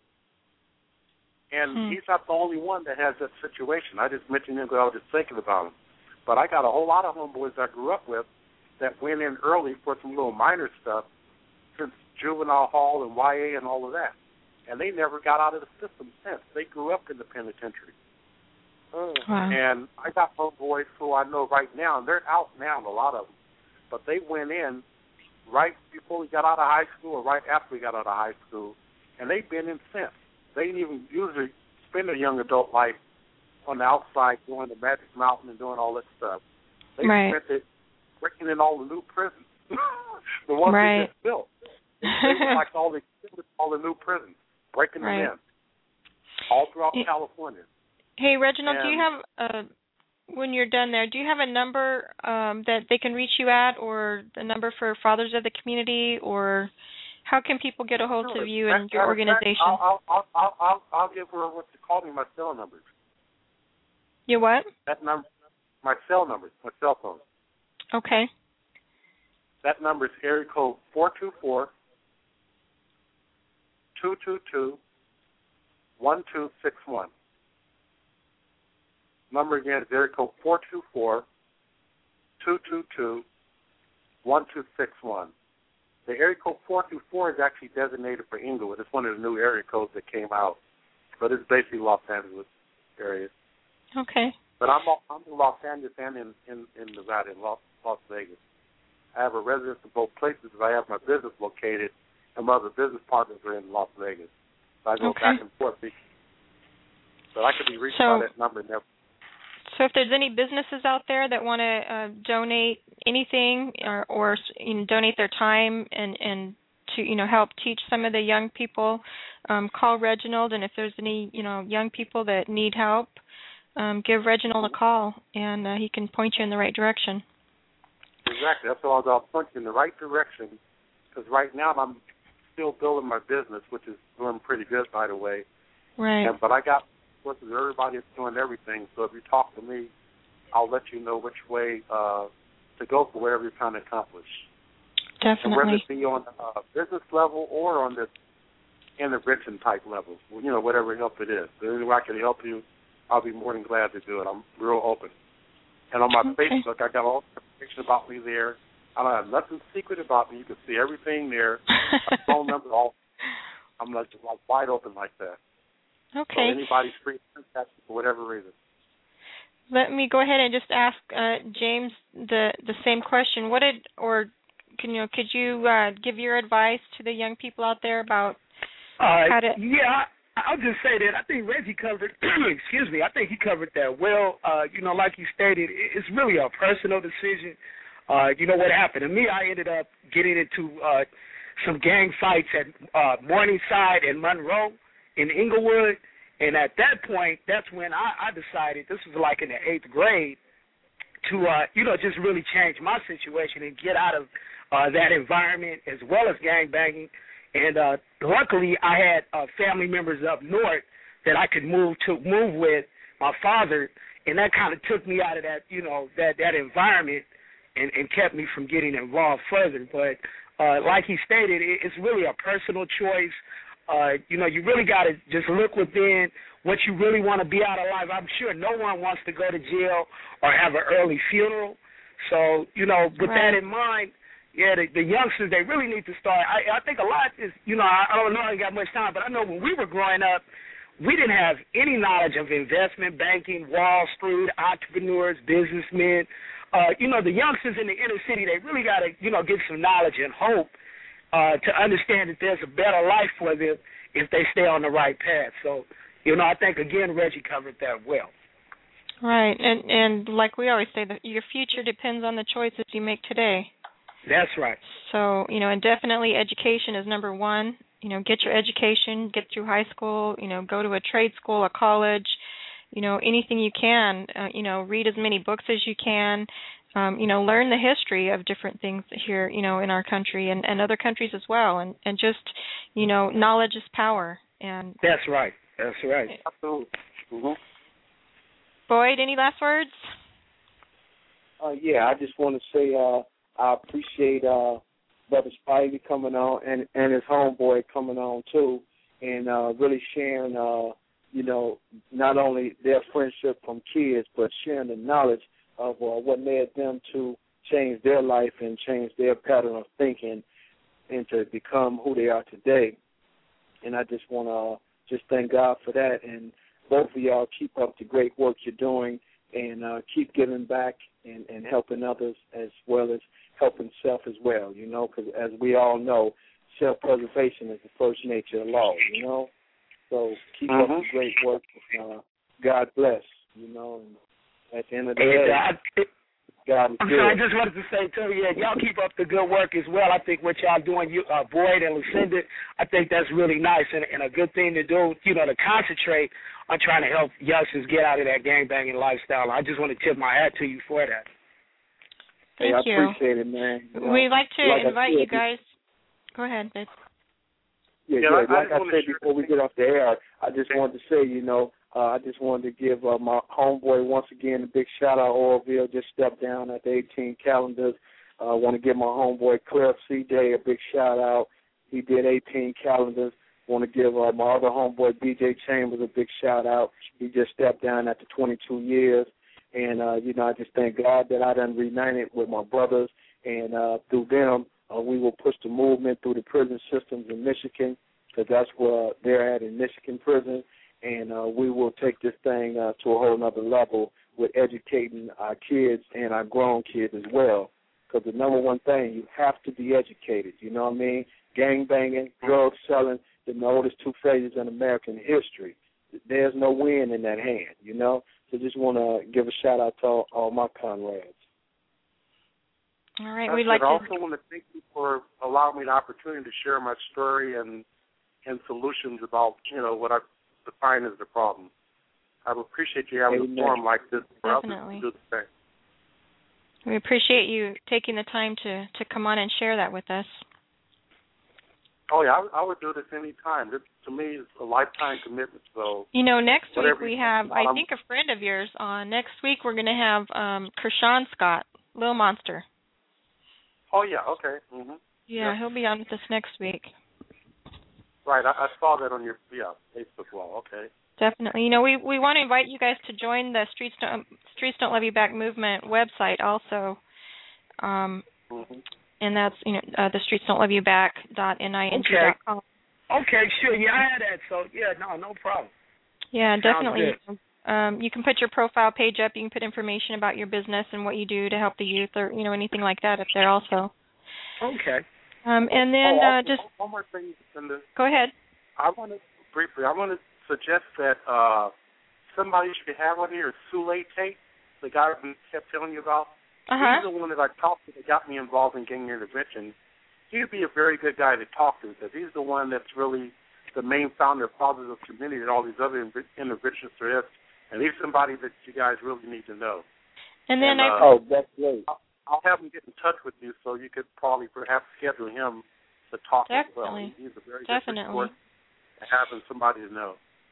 And hmm. he's not the only one that has that situation. I just mentioned him because I was just thinking about him. But I got a whole lot of homeboys I grew up with that went in early for some little minor stuff since juvenile hall and Y A and all of that. And they never got out of the system since. They grew up in the penitentiary. Wow. And I got homeboys who I know right now, and they're out now, a lot of them. But they went in right before we got out of high school or right after we got out of high school, and they've been in since. They didn't even usually spend their young adult life on the outside going to Magic Mountain and doing all that stuff. They right. spent it breaking in all the new prisons, the ones right. they just built. They were like all the all the new prisons, breaking right. them in, all throughout yeah. California. Hey, Reginald, and, do you have, uh, when you're done there, do you have a number um, that they can reach you at, or the number for Fathers of the Community, or how can people get a hold sure. of you that, and your organization? I'll, I'll, I'll, I'll, I'll give her what to call me, my cell numbers. Your what? That number, my cell numbers, my cell phone. Okay. That number is area code four two four, two two two, one two six one. Number again is area code four two four, two two two, one two six one. The area code four two four is actually designated for Inglewood. It's one of the new area codes that came out, but it's basically Los Angeles area. Okay. But I'm I'm in Los Angeles and in, in, in Nevada, in Las, Las Vegas. I have a residence in both places. I have my business located, and my other business partners are in Las Vegas. So I go okay. back and forth. But I could be reached so, by that number never. So if there's any businesses out there that want to uh, donate anything or, or you know, donate their time and, and to you know help teach some of the young people, um, call Reginald. And if there's any you know young people that need help, um, give Reginald a call, and uh, he can point you in the right direction. Exactly. That's all. I'll point you in the right direction, because right now I'm still building my business, which is doing pretty good, by the way. Right. And, but I got with everybody that's doing everything. So if you talk to me, I'll let you know which way uh, to go for whatever you're trying to accomplish. Definitely. And whether it be on the uh, business level or on the intervention type level, you know, whatever help it is. If any way I can help you, I'll be more than glad to do it. I'm real open. And on my okay. Facebook, I got all the information about me there. I don't have nothing secret about me. You can see everything there. My phone number, all. I'm like, like wide open like that. Okay. So anybody's free to contact me for whatever reason. Let me go ahead and just ask uh, James the the same question. What did or can you could you uh, give your advice to the young people out there about uh, how to? Yeah, I'll just say that I think Reggie covered. excuse me. I think he covered that well. Uh, you know, like you stated, it's really a personal decision. Uh, you know what happened to me? I ended up getting into uh, some gang fights at uh, Morningside and Monroe in Inglewood, and at that point, that's when I, I decided, this was like in the eighth grade, to, uh, you know, just really change my situation and get out of uh, that environment as well as gang banging. And uh, luckily, I had uh, family members up north that I could move to move with my father, and that kind of took me out of that, you know, that that environment, and, and kept me from getting involved further. But uh, like he stated, it, it's really a personal choice. Uh, you know, you really got to just look within what you really want to be out of life. I'm sure no one wants to go to jail or have an early funeral. So, you know, with right. that in mind, yeah, the, the youngsters, they really need to start. I, I think a lot is, you know, I, I don't know I ain't got much time, but I know when we were growing up, we didn't have any knowledge of investment banking, Wall Street, entrepreneurs, businessmen. Uh, you know, the youngsters in the inner city, they really got to, you know, get some knowledge and hope uh, to understand that there's a better life for them if they stay on the right path. So, you know, I think, again, Reggie covered that well. Right, and and like we always say, that your future depends on the choices you make today. That's right. So, you know, and definitely education is number one. You know, get your education, get through high school, you know, go to a trade school, a college, you know, anything you can, uh, you know, read as many books as you can, um, you know, learn the history of different things here, you know, in our country and, and other countries as well. And, and just, you know, knowledge is power. And That's right. That's right. Absolutely. Mm-hmm. Boyd, any last words? Uh, yeah, I just want to say uh, I appreciate uh, Brother Spivey coming on and, and his homeboy coming on too, and uh, really sharing, uh, you know, not only their friendship from kids, but sharing the knowledge of uh, what led them to change their life and change their pattern of thinking and to become who they are today. And I just want to just thank God for that. And both of y'all keep up the great work you're doing and uh, keep giving back and, and helping others as well as helping self as well, you know, because as we all know, self-preservation is the first nature of law, you know. So keep mm-hmm. up the great work. Uh, God bless, you know. And at the end of the day, I, God is I'm good. sorry, I just wanted to say, too, yeah, y'all keep up the good work as well. I think what y'all doing, you, uh, Boyd and Lucinda, I think that's really nice and, and a good thing to do, you know, to concentrate on trying to help youngsters get out of that gangbanging lifestyle. I just want to tip my hat to you for that. Thank hey, I you. appreciate it, man. You know, We'd like to like invite said, you guys. Go ahead, babe. Yeah, yeah, yeah. I, Like I, I said before we get off the air, I just wanted to say, you know, uh, I just wanted to give uh, my homeboy once again a big shout out. Oroville just stepped down at the eighteen calendars. I uh, want to give my homeboy Cliff C J a big shout out. He did eighteen calendars. Want to give uh, my other homeboy B J Chambers a big shout out. He just stepped down after twenty-two years. And, uh, you know, I just thank God that I done reunited with my brothers. And uh, through them, uh, we will push the movement through the prison systems in Michigan, because that's where they're at in Michigan prison. And uh, we will take this thing uh, to a whole nother level with educating our kids and our grown kids as well. Because the number one thing, you have to be educated. You know what I mean? Gang banging, drug selling, the oldest two phases in American history. There's no win in that hand, you know? So just want to give a shout-out to all, all my comrades. All right, That's we'd like I to... also want to thank you for allowing me the opportunity to share my story and and solutions about, you know, what I define as the problem. I appreciate you having Amen. a forum like this for Definitely. others to do the same. We appreciate you taking the time to, to come on and share that with us. Oh, yeah, I, I would do this any time. This, to me, is a lifetime commitment. So, you know, next week whatever we have, I um, think, a friend of yours on. Next week we're going to have um, Kershawn Scott, Lil Monster. Oh, yeah, okay. Mm-hmm. Yeah, yeah, he'll be on with us next week. Right, I, I saw that on your yeah Facebook wall. Okay. Definitely. You know, we, we want to invite you guys to join the Streets Don't, Streets Don't Love You Back movement website also. Um, mm-hmm. And that's, you know, uh, the streets don't love you back dot ning dot com. Okay. Okay, sure. Yeah, I had that. So, yeah, no, no problem. Yeah, Sounds definitely. good. Um, you can put your profile page up. You can put information about your business and what you do to help the youth or, you know, anything like that up there also. Okay. Um, and then oh, uh, also, just... One more thing, Cindy. Go ahead. I want to, briefly, I want to suggest that uh, somebody should have on here, Sule Tate, the guy we kept telling you about. Uh-huh. He's the one that I talked to that got me involved in gang intervention. He'd be a very good guy to talk to because he's the one that's really the main founder of Positive Community and all these other interventions there is. And he's somebody that you guys really need to know. And then and, I... Uh, Oh, that's great. I'll, I'll have him get in touch with you so you could probably perhaps schedule him to talk Definitely. as well. He's a very Definitely. good support and having somebody to know.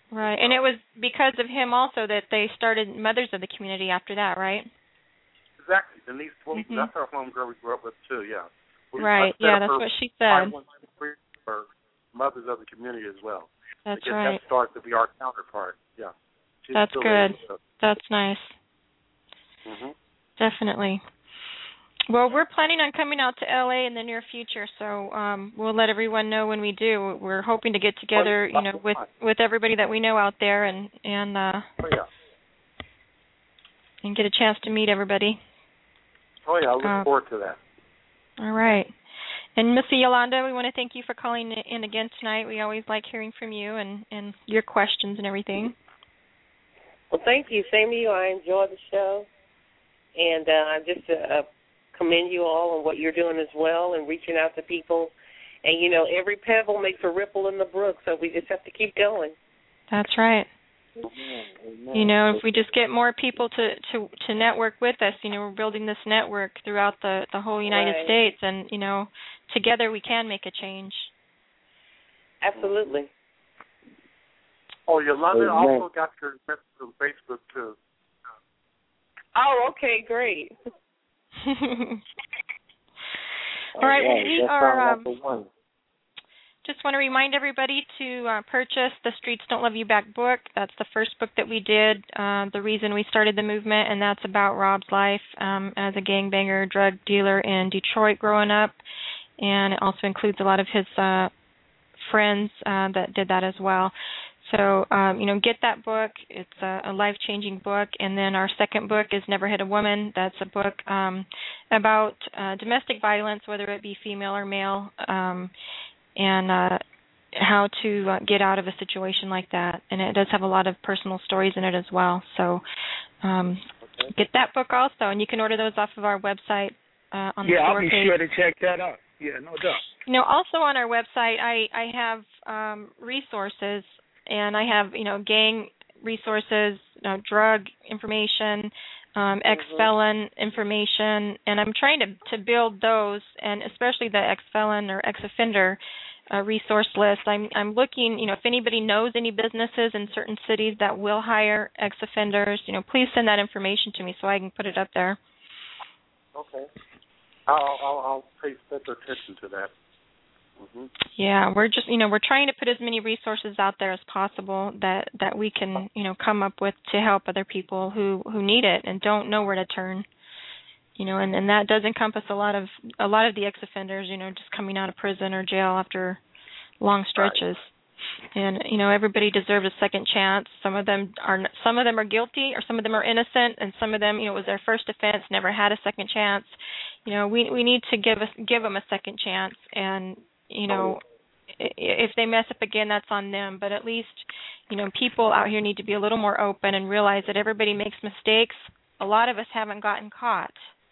Right, and it was because of him also that they started Mothers of the Community after that, right? Exactly. Denise Wilson, mm-hmm. that's our homegirl we grew up with too, yeah. We, right, yeah, that's what she said. For Mothers of the Community as well. That's to get right. that start to be our counterpart, yeah. She's that's good. That's nice. Mm-hmm. Definitely. Well, we're planning on coming out to L A in the near future, so um, we'll let everyone know when we do. We're hoping to get together, you know, with, with everybody that we know out there, and and uh, oh, yeah. and get a chance to meet everybody. Oh yeah, I look uh, forward to that. All right. And Missy Yolanda, we want to thank you for calling in again tonight. We always like hearing from you and, and your questions and everything. Well, thank you. Same to you. I enjoy the show, and uh, just uh, commend you all on what you're doing as well and reaching out to people. And, you know, every pebble makes a ripple in the brook, so we just have to keep going. That's right. Amen. You know, if we just get more people to, to, to network with us, you know, we're building this network throughout the, the whole United right. States, and, you know, together we can make a change. Absolutely. Oh, Yolanda also got your message on Facebook, too. Oh, okay, great. All right, well, we are... Um, just want to remind everybody to uh, purchase the Streets Don't Love You Back book. That's the first book that we did, uh, the reason we started the movement, and that's about Rob's life um, as a gangbanger, drug dealer in Detroit growing up, and it also includes a lot of his uh, friends uh, that did that as well. So, um, you know, get that book. It's a, a life-changing book. And then our second book is Never Hit a Woman. That's a book um, about uh, domestic violence, whether it be female or male, um, and uh, how to uh, get out of a situation like that. And it does have a lot of personal stories in it as well. So um, okay. Get that book also, and you can order those off of our website uh, on the yeah, store page. Yeah, I'll be sure to check that out. Yeah, no doubt. You know, also on our website, I, I have um, resources, and I have, you know, gang resources, you know, drug information, um, ex-felon information, and I'm trying to, to build those, and especially the ex-felon or ex-offender uh, resource list. I'm I'm looking, you know, if anybody knows any businesses in certain cities that will hire ex-offenders, you know, please send that information to me so I can put it up there. Okay. I'll I'll, I'll pay special attention to that. Mm-hmm. Yeah, we're just, you know, we're trying to put as many resources out there as possible that, that we can, you know, come up with to help other people who, who need it and don't know where to turn. You know, and, and that does encompass a lot of a lot of the ex-offenders, you know, just coming out of prison or jail after long stretches. Right. And, you know, everybody deserves a second chance. Some of them are some of them are guilty, or some of them are innocent, and some of them, you know, it was their first offense, never had a second chance. You know, we we need to give us give them a second chance, and you know, if they mess up again, that's on them. But at least, you know, people out here need to be a little more open and realize that everybody makes mistakes. A lot of us haven't gotten caught.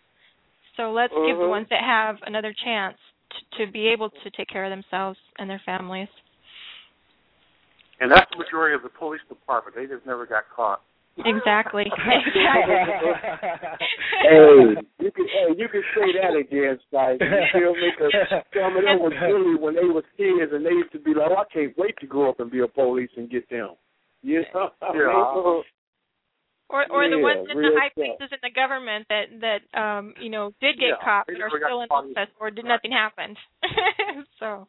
So let's mm-hmm. give the ones that have another chance to, to be able to take care of themselves and their families. And that's the majority of the police department. They just never got caught. Exactly. hey, you can hey, you can say that again, Spike. You feel me? Because some of them was really when they were kids, and they used to be like, oh, I can't wait to grow up and be a police and get them. You know? Yeah. Or or yeah, the ones in the high stuff. places in the government that that um you know did get yeah, caught but are still in office or did right. nothing happened. So.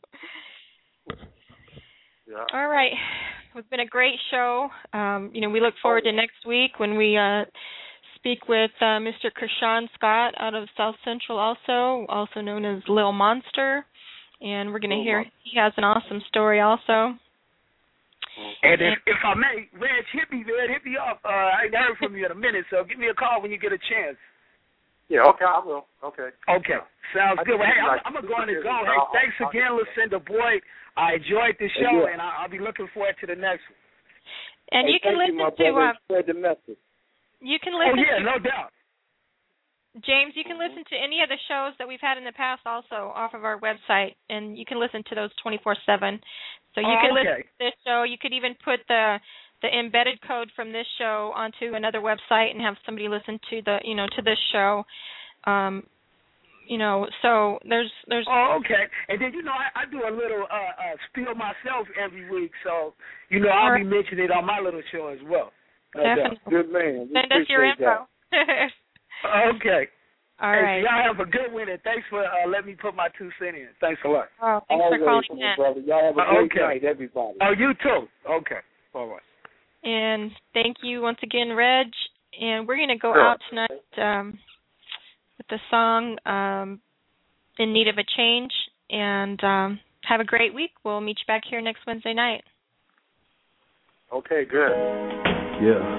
Yeah. All right. It's been a great show. Um, you know, we look forward to next week when we uh, speak with uh, Mister Kershawn Scott out of South Central, also also known as Lil Monster, and we're going to hear he has an awesome story also. And if, if I may, Reg, hit me, Reg, hit me up. Uh, I ain't heard from you in a minute, so give me a call when you get a chance. Yeah, okay, I will. Okay. Okay, sounds good. Well, hey, I'm, I'm going to go. Hey, thanks again, Lucinda Boyd. I enjoyed the show, yeah. and I'll, I'll be looking forward to the next one. And hey, you can listen you, to uh, spread the message. You can listen. Oh yeah, to, no doubt. James, you can listen to any of the shows that we've had in the past also off of our website, and you can listen to those twenty-four seven. So you oh, can okay. listen to this show. You could even put the the embedded code from this show onto another website and have somebody listen to the you know to this show. Um, you know, so there's there's. Oh, okay. And then you know, I, I do a little uh, uh, spiel myself every week, so you know, I'll be mentioning it on my little show as well. Definitely. Good man. We Send us your info. Okay. All hey, right. Y'all have a good one, and thanks for uh, letting me put my two cents in. Thanks a lot. Oh, thanks Always, for calling in. Brother. Y'all have a uh, great okay. night, everybody. Oh, you too. Okay. All right. And thank you once again, Reg. And we're going to go sure. out tonight um, with the song um, In Need of a Change. And um, have a great week. We'll meet you back here next Wednesday night. Okay, good. Yeah.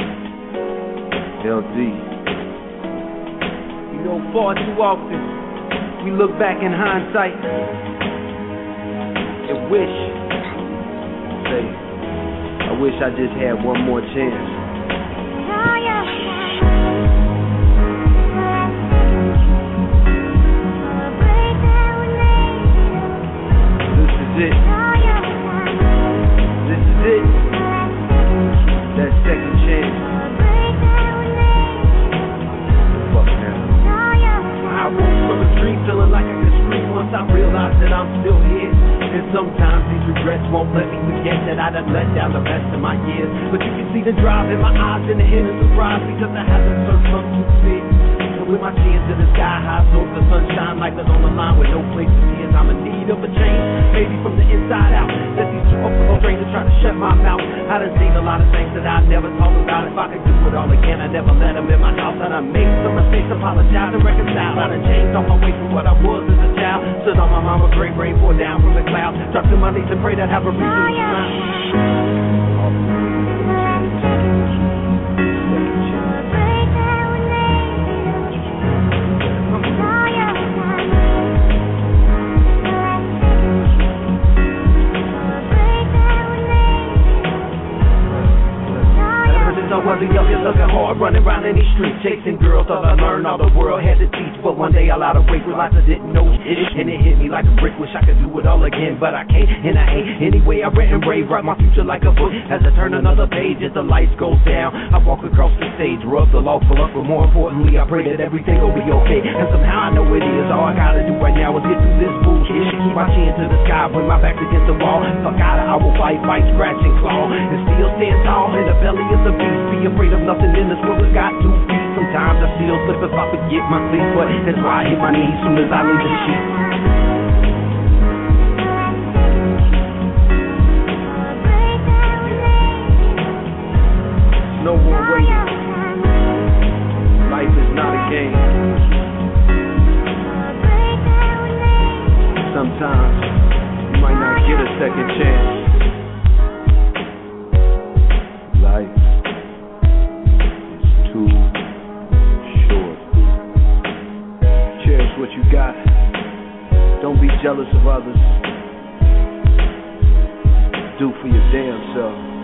L D. You know, far too often we look back in hindsight and wish, say, I wish I just had one more chance. This is it. This is it. That second chance. I woke from a dream feeling like I could scream once I realized that I'm still here. And sometimes these regrets won't let me forget that I done let down the rest of my years. But you can see the drive in my eyes and the hidden surprise because I haven't searched some to fit. And with my chin to the sky high, so the sunshine like on the line with no place to see as I'm in need of a change. Maybe from the inside out, that these two open strangers try to shut my mouth. I done seen a lot of things that I never talk about. If I could do it all again, I never let them in my house. I done made some mistakes, apologize and reconcile. I done changed on my way from what I was as a child. Stood on my mama's grave, rain pour down from the clouds. Dropped to my knees and pray that have a reason to smile. I wasn't young and looking hard, running around in these streets, chasing girls. Thought I learned all the world had to teach, but one day I lied awake, realized I didn't know it, and it hit me like a brick. Wish I could do it all again, but I can't, and I ain't. Anyway, I read and rave, write my future like a book. As I turn another page, as the lights go down, I walk across the stage, rub the lawful up, but more importantly, I pray that everything will be okay. And somehow I know it is. All I gotta do right now is get through this bullshit. Keep my chin to the sky, bring my back against the wall. Fuck out, I will fight, fight, scratch and claw, and still stand tall in the belly of the beast. Be afraid of nothing in this world has got two feet. Sometimes I still slip if I forget my sleep, but that's why I hit my knees soon as I leave the sheet. Yeah. No more waiting. Life is not a game. Sometimes you might not get a second chance. Life too short. Cherish what you got. Don't be jealous of others. Do for your damn self.